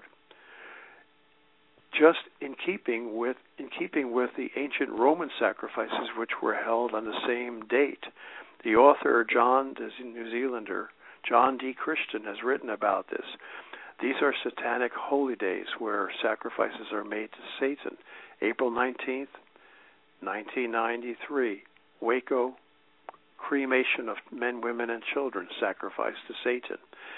Just in keeping with in keeping with the ancient Roman sacrifices, which were held on the same date. The author, John, the New Zealander, John D. Christian, has written about this. These are satanic holy days where sacrifices are made to Satan. April nineteenth, nineteen ninety-three, Waco, cremation of men, women, and children sacrificed to Satan.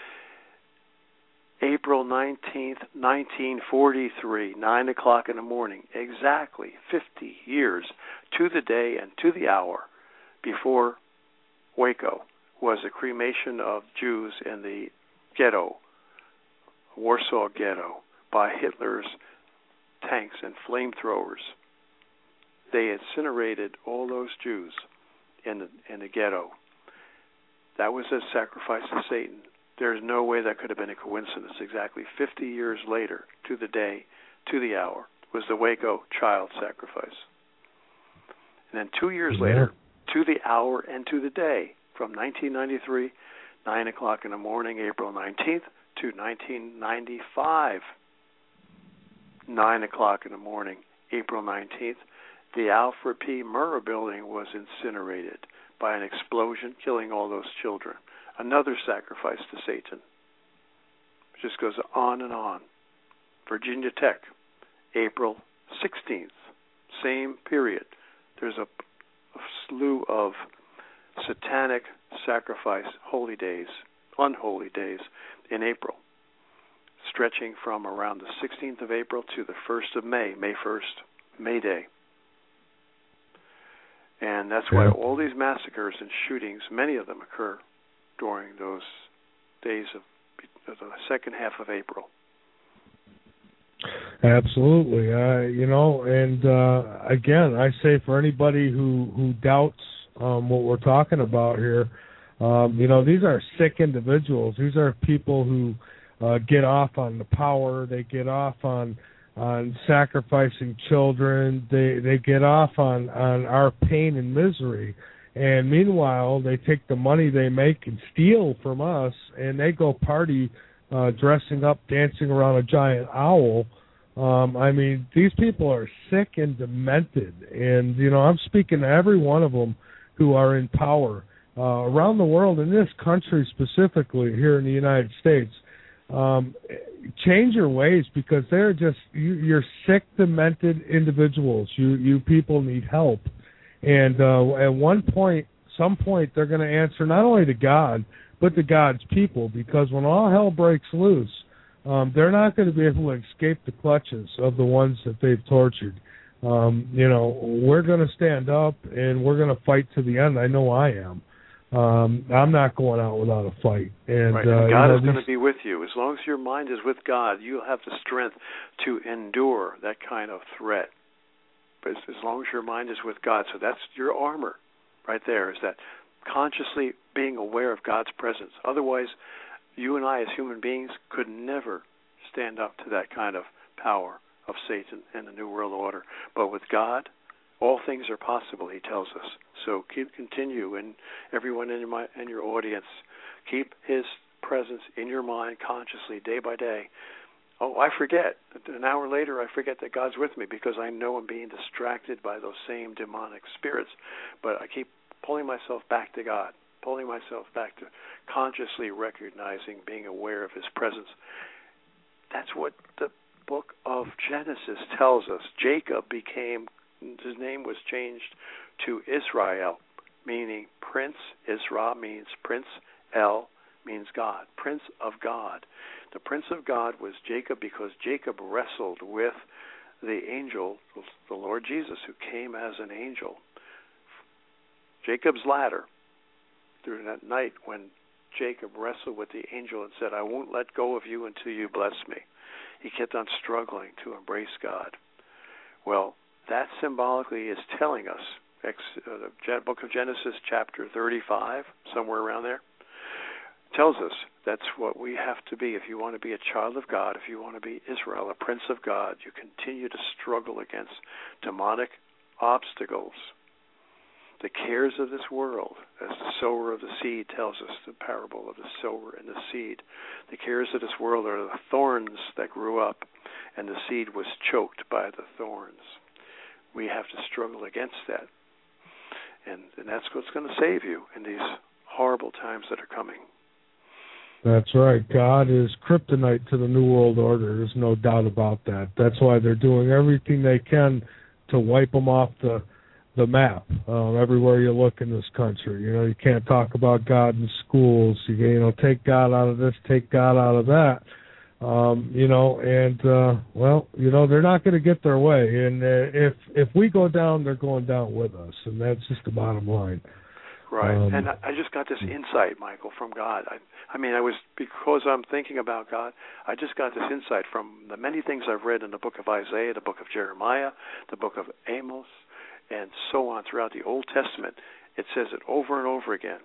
April nineteenth, nineteen forty-three, nine o'clock in the morning, exactly fifty years to the day and to the hour before Waco, was a cremation of Jews in the ghetto, Warsaw Ghetto, by Hitler's tanks and flamethrowers. They incinerated all those Jews in the, in the ghetto. That was a sacrifice to Satan. There's no way that could have been a coincidence. Exactly fifty years later, to the day, to the hour, was the Waco child sacrifice. And then two years yeah. later, to the hour and to the day, from nineteen ninety-three, nine o'clock in the morning, April nineteenth, to nineteen ninety-five, nine o'clock in the morning, April nineteenth, the Alfred P. Murrah building was incinerated by an explosion, killing all those children. Another sacrifice to Satan. It just goes on and on. Virginia Tech, April sixteenth, same period. There's a, a slew of satanic sacrifice holy days, unholy days in April, stretching from around the sixteenth of April to the first of May, May first, May Day. And that's why all these massacres and shootings, many of them occur during those days of the second half of April.
Absolutely. Uh, you know, and uh, again, I say for anybody who, who doubts um, what we're talking about here, um, you know, these are sick individuals. These are people who uh, get off on the power. They get off on on sacrificing children. They they get off on, on our pain and misery. And meanwhile, they take the money they make and steal from us, and they go party uh, dressing up, dancing around a giant owl. Um, I mean, these people are sick and demented. And, you know, I'm speaking to every one of them who are in power uh, around the world, in this country specifically, here in the United States. um, change your ways, because they're just you, you're sick, demented individuals. You you people need help, and uh, at one point, some point, they're going to answer not only to God but to God's people, because when all hell breaks loose, um, they're not going to be able to escape the clutches of the ones that they've tortured. Um, you know, we're going to stand up and we're going to fight to the end. I know I am. Um, I'm not going out without a fight. And,
right.
uh,
and God
you know,
is
these...
going to be with you. As long as your mind is with God, you'll have the strength to endure that kind of threat. But as, as long as your mind is with God, so that's your armor right there, is that consciously being aware of God's presence. Otherwise, you and I as human beings could never stand up to that kind of power of Satan and the New World Order. But with God, all things are possible, he tells us. So keep continue, and everyone in your, in your audience, keep his presence in your mind consciously day by day. Oh, I forget. An hour later, I forget that God's with me because I know I'm being distracted by those same demonic spirits. But I keep pulling myself back to God, pulling myself back to consciously recognizing, being aware of his presence. That's what the book of Genesis tells us. Jacob became, his name was changed to Israel, meaning Prince. Isra means Prince. El means God, Prince of God. The Prince of God was Jacob because Jacob wrestled with the angel, the Lord Jesus, who came as an angel. Jacob's ladder, during that night when Jacob wrestled with the angel and said, I won't let go of you until you bless me. He kept on struggling to embrace God. Well, that symbolically is telling us, ex, uh, the book of Genesis, chapter thirty-five, somewhere around there, tells us that's what we have to be. If you want to be a child of God, if you want to be Israel, a prince of God, you continue to struggle against demonic obstacles. The cares of this world, as the sower of the seed tells us, the parable of the sower and the seed. The cares of this world are the thorns that grew up, and the seed was choked by the thorns. We have to struggle against that. And, and that's what's going to save you in these horrible times that are coming.
That's right. God is kryptonite to the New World Order. There's no doubt about that. That's why they're doing everything they can to wipe them off the the map. Um, everywhere you look in this country, you know, you can't talk about God in schools. You, you know, take God out of this, take God out of that. Um, you know, and uh, well, you know, they're not going to get their way. And uh, if if we go down, they're going down with us, and that's just the bottom line.
Right.
Um,
and I just got this insight, Michael, from God. I, I mean, I was, because I'm thinking about God, I just got this insight from the many things I've read in the book of Isaiah, the book of Jeremiah, the book of Amos, and so on throughout the Old Testament. It says it over and over again.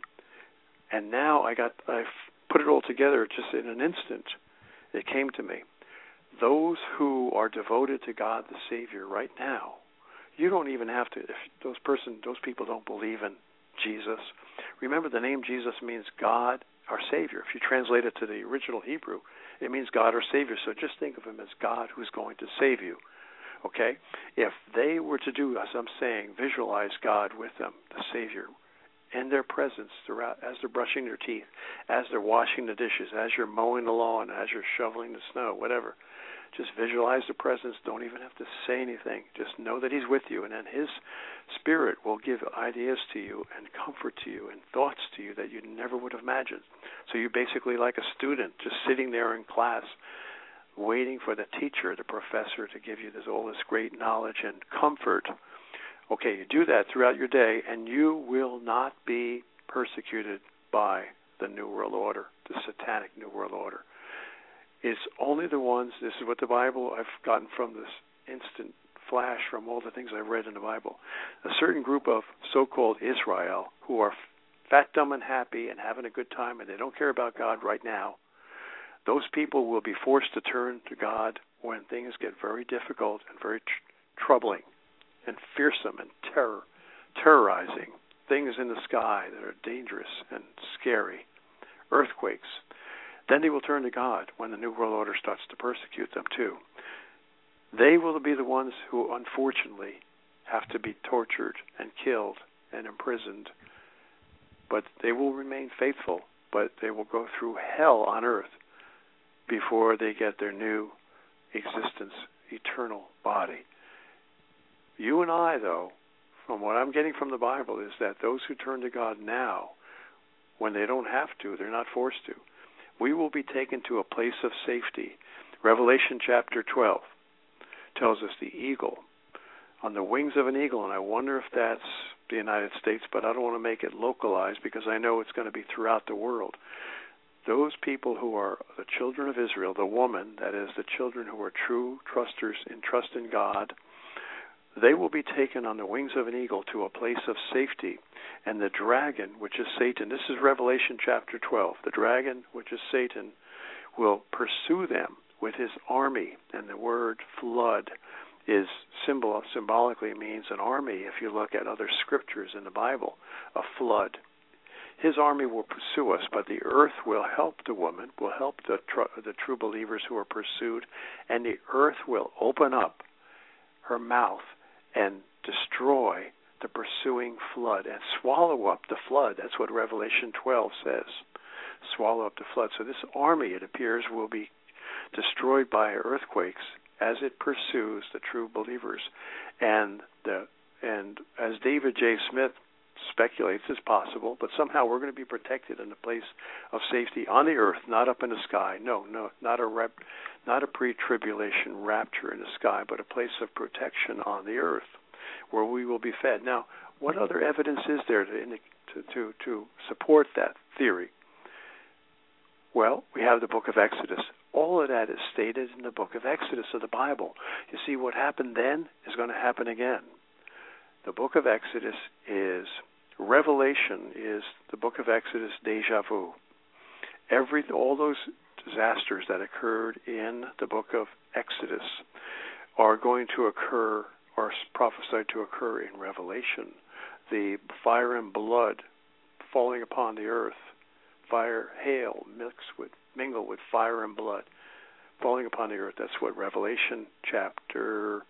And now I got, I've put it all together just in an instant. It came to me. Those who are devoted to God the Savior right now, you don't even have to, if those person, those people don't believe in Jesus. Remember, the name Jesus means God, our Savior. If you translate it to the original Hebrew, it means God, our Savior. So just think of him as God who's going to save you. Okay? If they were to do, as I'm saying, visualize God with them, the Savior, in their presence throughout, as they're brushing their teeth, as they're washing the dishes, as you're mowing the lawn, as you're shoveling the snow, whatever. Just visualize the presence. Don't even have to say anything. Just know that he's with you, and then his Spirit will give ideas to you and comfort to you and thoughts to you that you never would have imagined. So you're basically like a student just sitting there in class waiting for the teacher, the professor, to give you this all this great knowledge and comfort. Okay, you do that throughout your day, and you will not be persecuted by the New World Order, the satanic New World Order. It's only the ones, this is what the Bible, I've gotten from this instant flash from all the things I've read in the Bible, a certain group of so-called Israel who are fat, dumb, and happy and having a good time, and they don't care about God right now. Those people will be forced to turn to God when things get very difficult and very tr- troubling and fearsome and terror, terrorizing, things in the sky that are dangerous and scary, earthquakes. Then they will turn to God when the New World Order starts to persecute them too. They will be the ones who unfortunately have to be tortured and killed and imprisoned. But they will remain faithful, but they will go through hell on earth before they get their new existence, eternal body. You and I, though, from what I'm getting from the Bible, is that those who turn to God now, when they don't have to, they're not forced to, we will be taken to a place of safety. Revelation chapter twelve tells us the eagle, on the wings of an eagle, and I wonder if that's the United States, but I don't want to make it localized because I know it's going to be throughout the world. Those people who are the children of Israel, the woman, that is, the children who are true trusters in trust in God, they will be taken on the wings of an eagle to a place of safety. And the dragon, which is Satan, this is Revelation chapter twelve, the dragon, which is Satan, will pursue them with his army. And the word flood is symbol symbolically means an army. If you look at other scriptures in the Bible, a flood. His army will pursue us, but the earth will help the woman, will help the tr- the true believers who are pursued, and the earth will open up her mouth and destroy the pursuing flood and swallow up the flood. That's what Revelation twelve says. Swallow up the flood. So this army, it appears, will be destroyed by earthquakes as it pursues the true believers. And the and as David J. Smith speculates, is possible, but somehow we're going to be protected in a place of safety on the earth, not up in the sky. No, no, not a rep, not a pre-tribulation rapture in the sky, but a place of protection on the earth where we will be fed. Now, what other evidence is there to to to, to support that theory? Well, we have the book of Exodus. All of that is stated in the book of Exodus of the Bible. You see, what happened then is going to happen again. The book of Exodus is, Revelation is the book of Exodus deja vu. Every, all those disasters that occurred in the book of Exodus are going to occur, or prophesied to occur in Revelation. The fire and blood falling upon the earth, fire, hail mixed with, mingle with fire and blood falling upon the earth. That's what Revelation chapter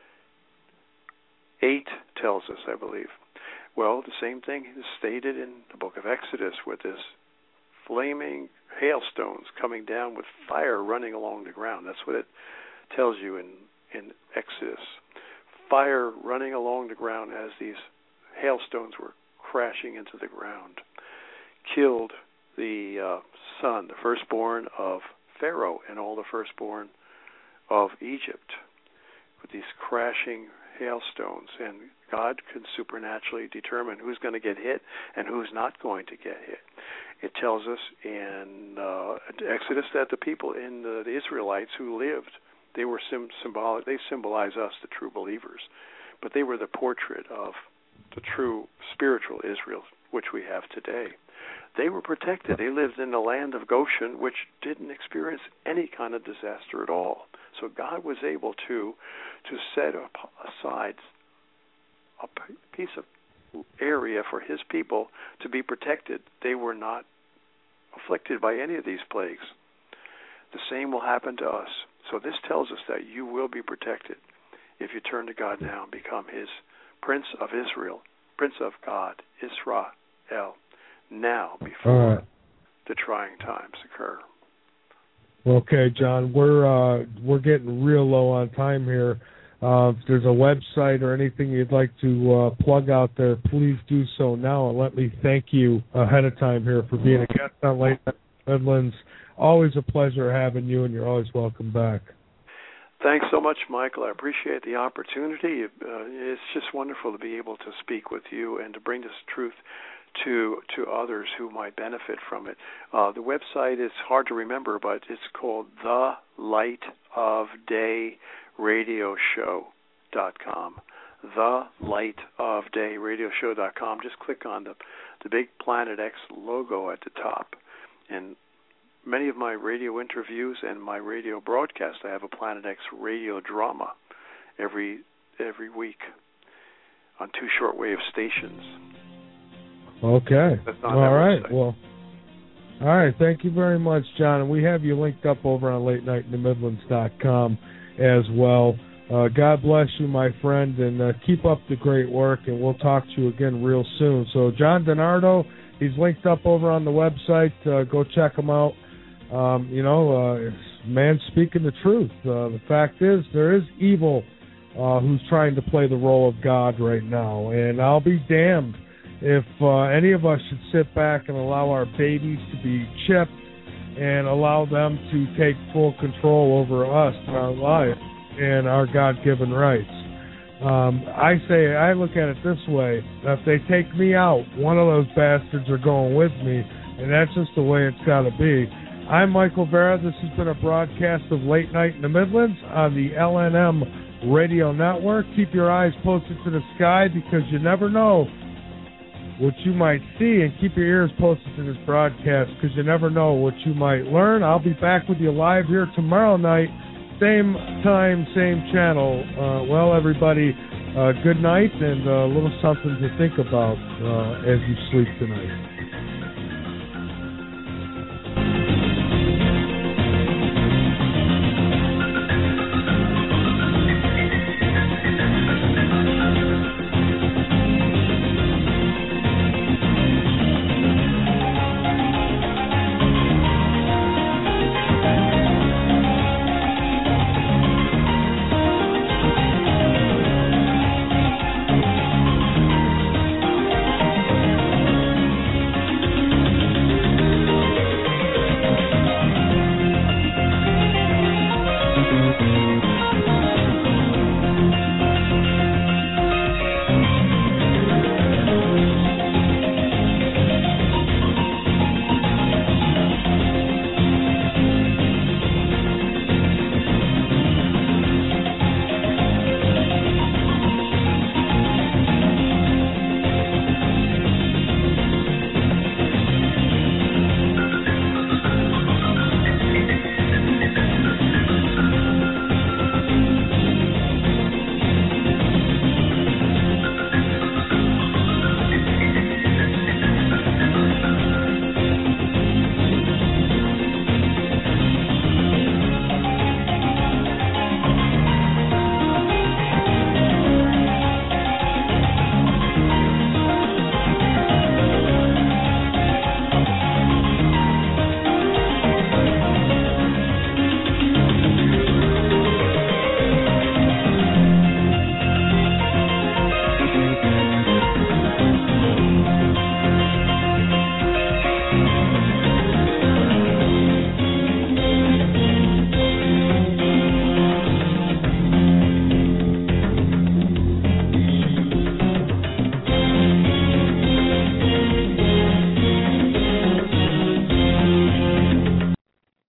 eight tells us, I believe. Well, the same thing is stated in the book of Exodus with this flaming hailstones coming down with fire running along the ground. That's what it tells you in, in Exodus. Fire running along the ground as these hailstones were crashing into the ground. Killed the uh, son, the firstborn of Pharaoh and all the firstborn of Egypt with these crashing hailstones, and God can supernaturally determine who's going to get hit and who's not going to get hit. It tells us in uh, Exodus that the people in the, the Israelites who lived, they were sim- symbolic. They symbolize us, the true believers, but they were the portrait of the true spiritual Israel, which we have today. They were protected. They lived in the land of Goshen, which didn't experience any kind of disaster at all. So God was able to to set aside a piece of area for his people to be protected. They were not afflicted by any of these plagues. The same will happen to us. So this tells us that you will be protected if you turn to God now and become his Prince of Israel, Prince of God, Israel, now before right. the trying times occur.
Okay, John, we're uh, we're getting real low on time here. Uh, if there's a website or anything you'd like to uh, plug out there, please do so now. And let me thank you ahead of time here for being a guest on Late Night Midlands. Always a pleasure having you, and you're always welcome back.
Thanks so much, Michael. I appreciate the opportunity. Uh, it's just wonderful to be able to speak with you and to bring this truth to to others who might benefit from it. Uh, the website is hard to remember, but it's called the light of day radio show dot com. the light of day radio show dot com. Just click on the, the big Planet X logo at the top. And many of my radio interviews and my radio broadcast, I have a Planet X radio drama every every week on two shortwave stations.
Okay. All right.
Website.
Well, all right. Thank you very much, John. And we have you linked up over on late night in the midlands dot com as well. Uh, God bless you, my friend, and uh, keep up the great work, and we'll talk to you again real soon. So John DiNardo, he's linked up over on the website. Uh, go check him out. Um, you know, uh, man's speaking the truth. Uh, the fact is, there is evil uh, who's trying to play the role of God right now, and I'll be damned if uh, any of us should sit back and allow our babies to be chipped and allow them to take full control over us and our life and our God-given rights. Um, I say, I look at it this way: if they take me out, one of those bastards are going with me, and that's just the way it's got to be. I'm Michael Vera. This has been a broadcast of Late Night in the Midlands on the L N M Radio Network. Keep your eyes posted to the sky, because you never know what you might see, and keep your ears posted to this broadcast, because you never know what you might learn. I'll be back with you live here tomorrow night, same time, same channel. Uh, well, everybody, uh, good night, and a little something to think about uh, as you sleep tonight.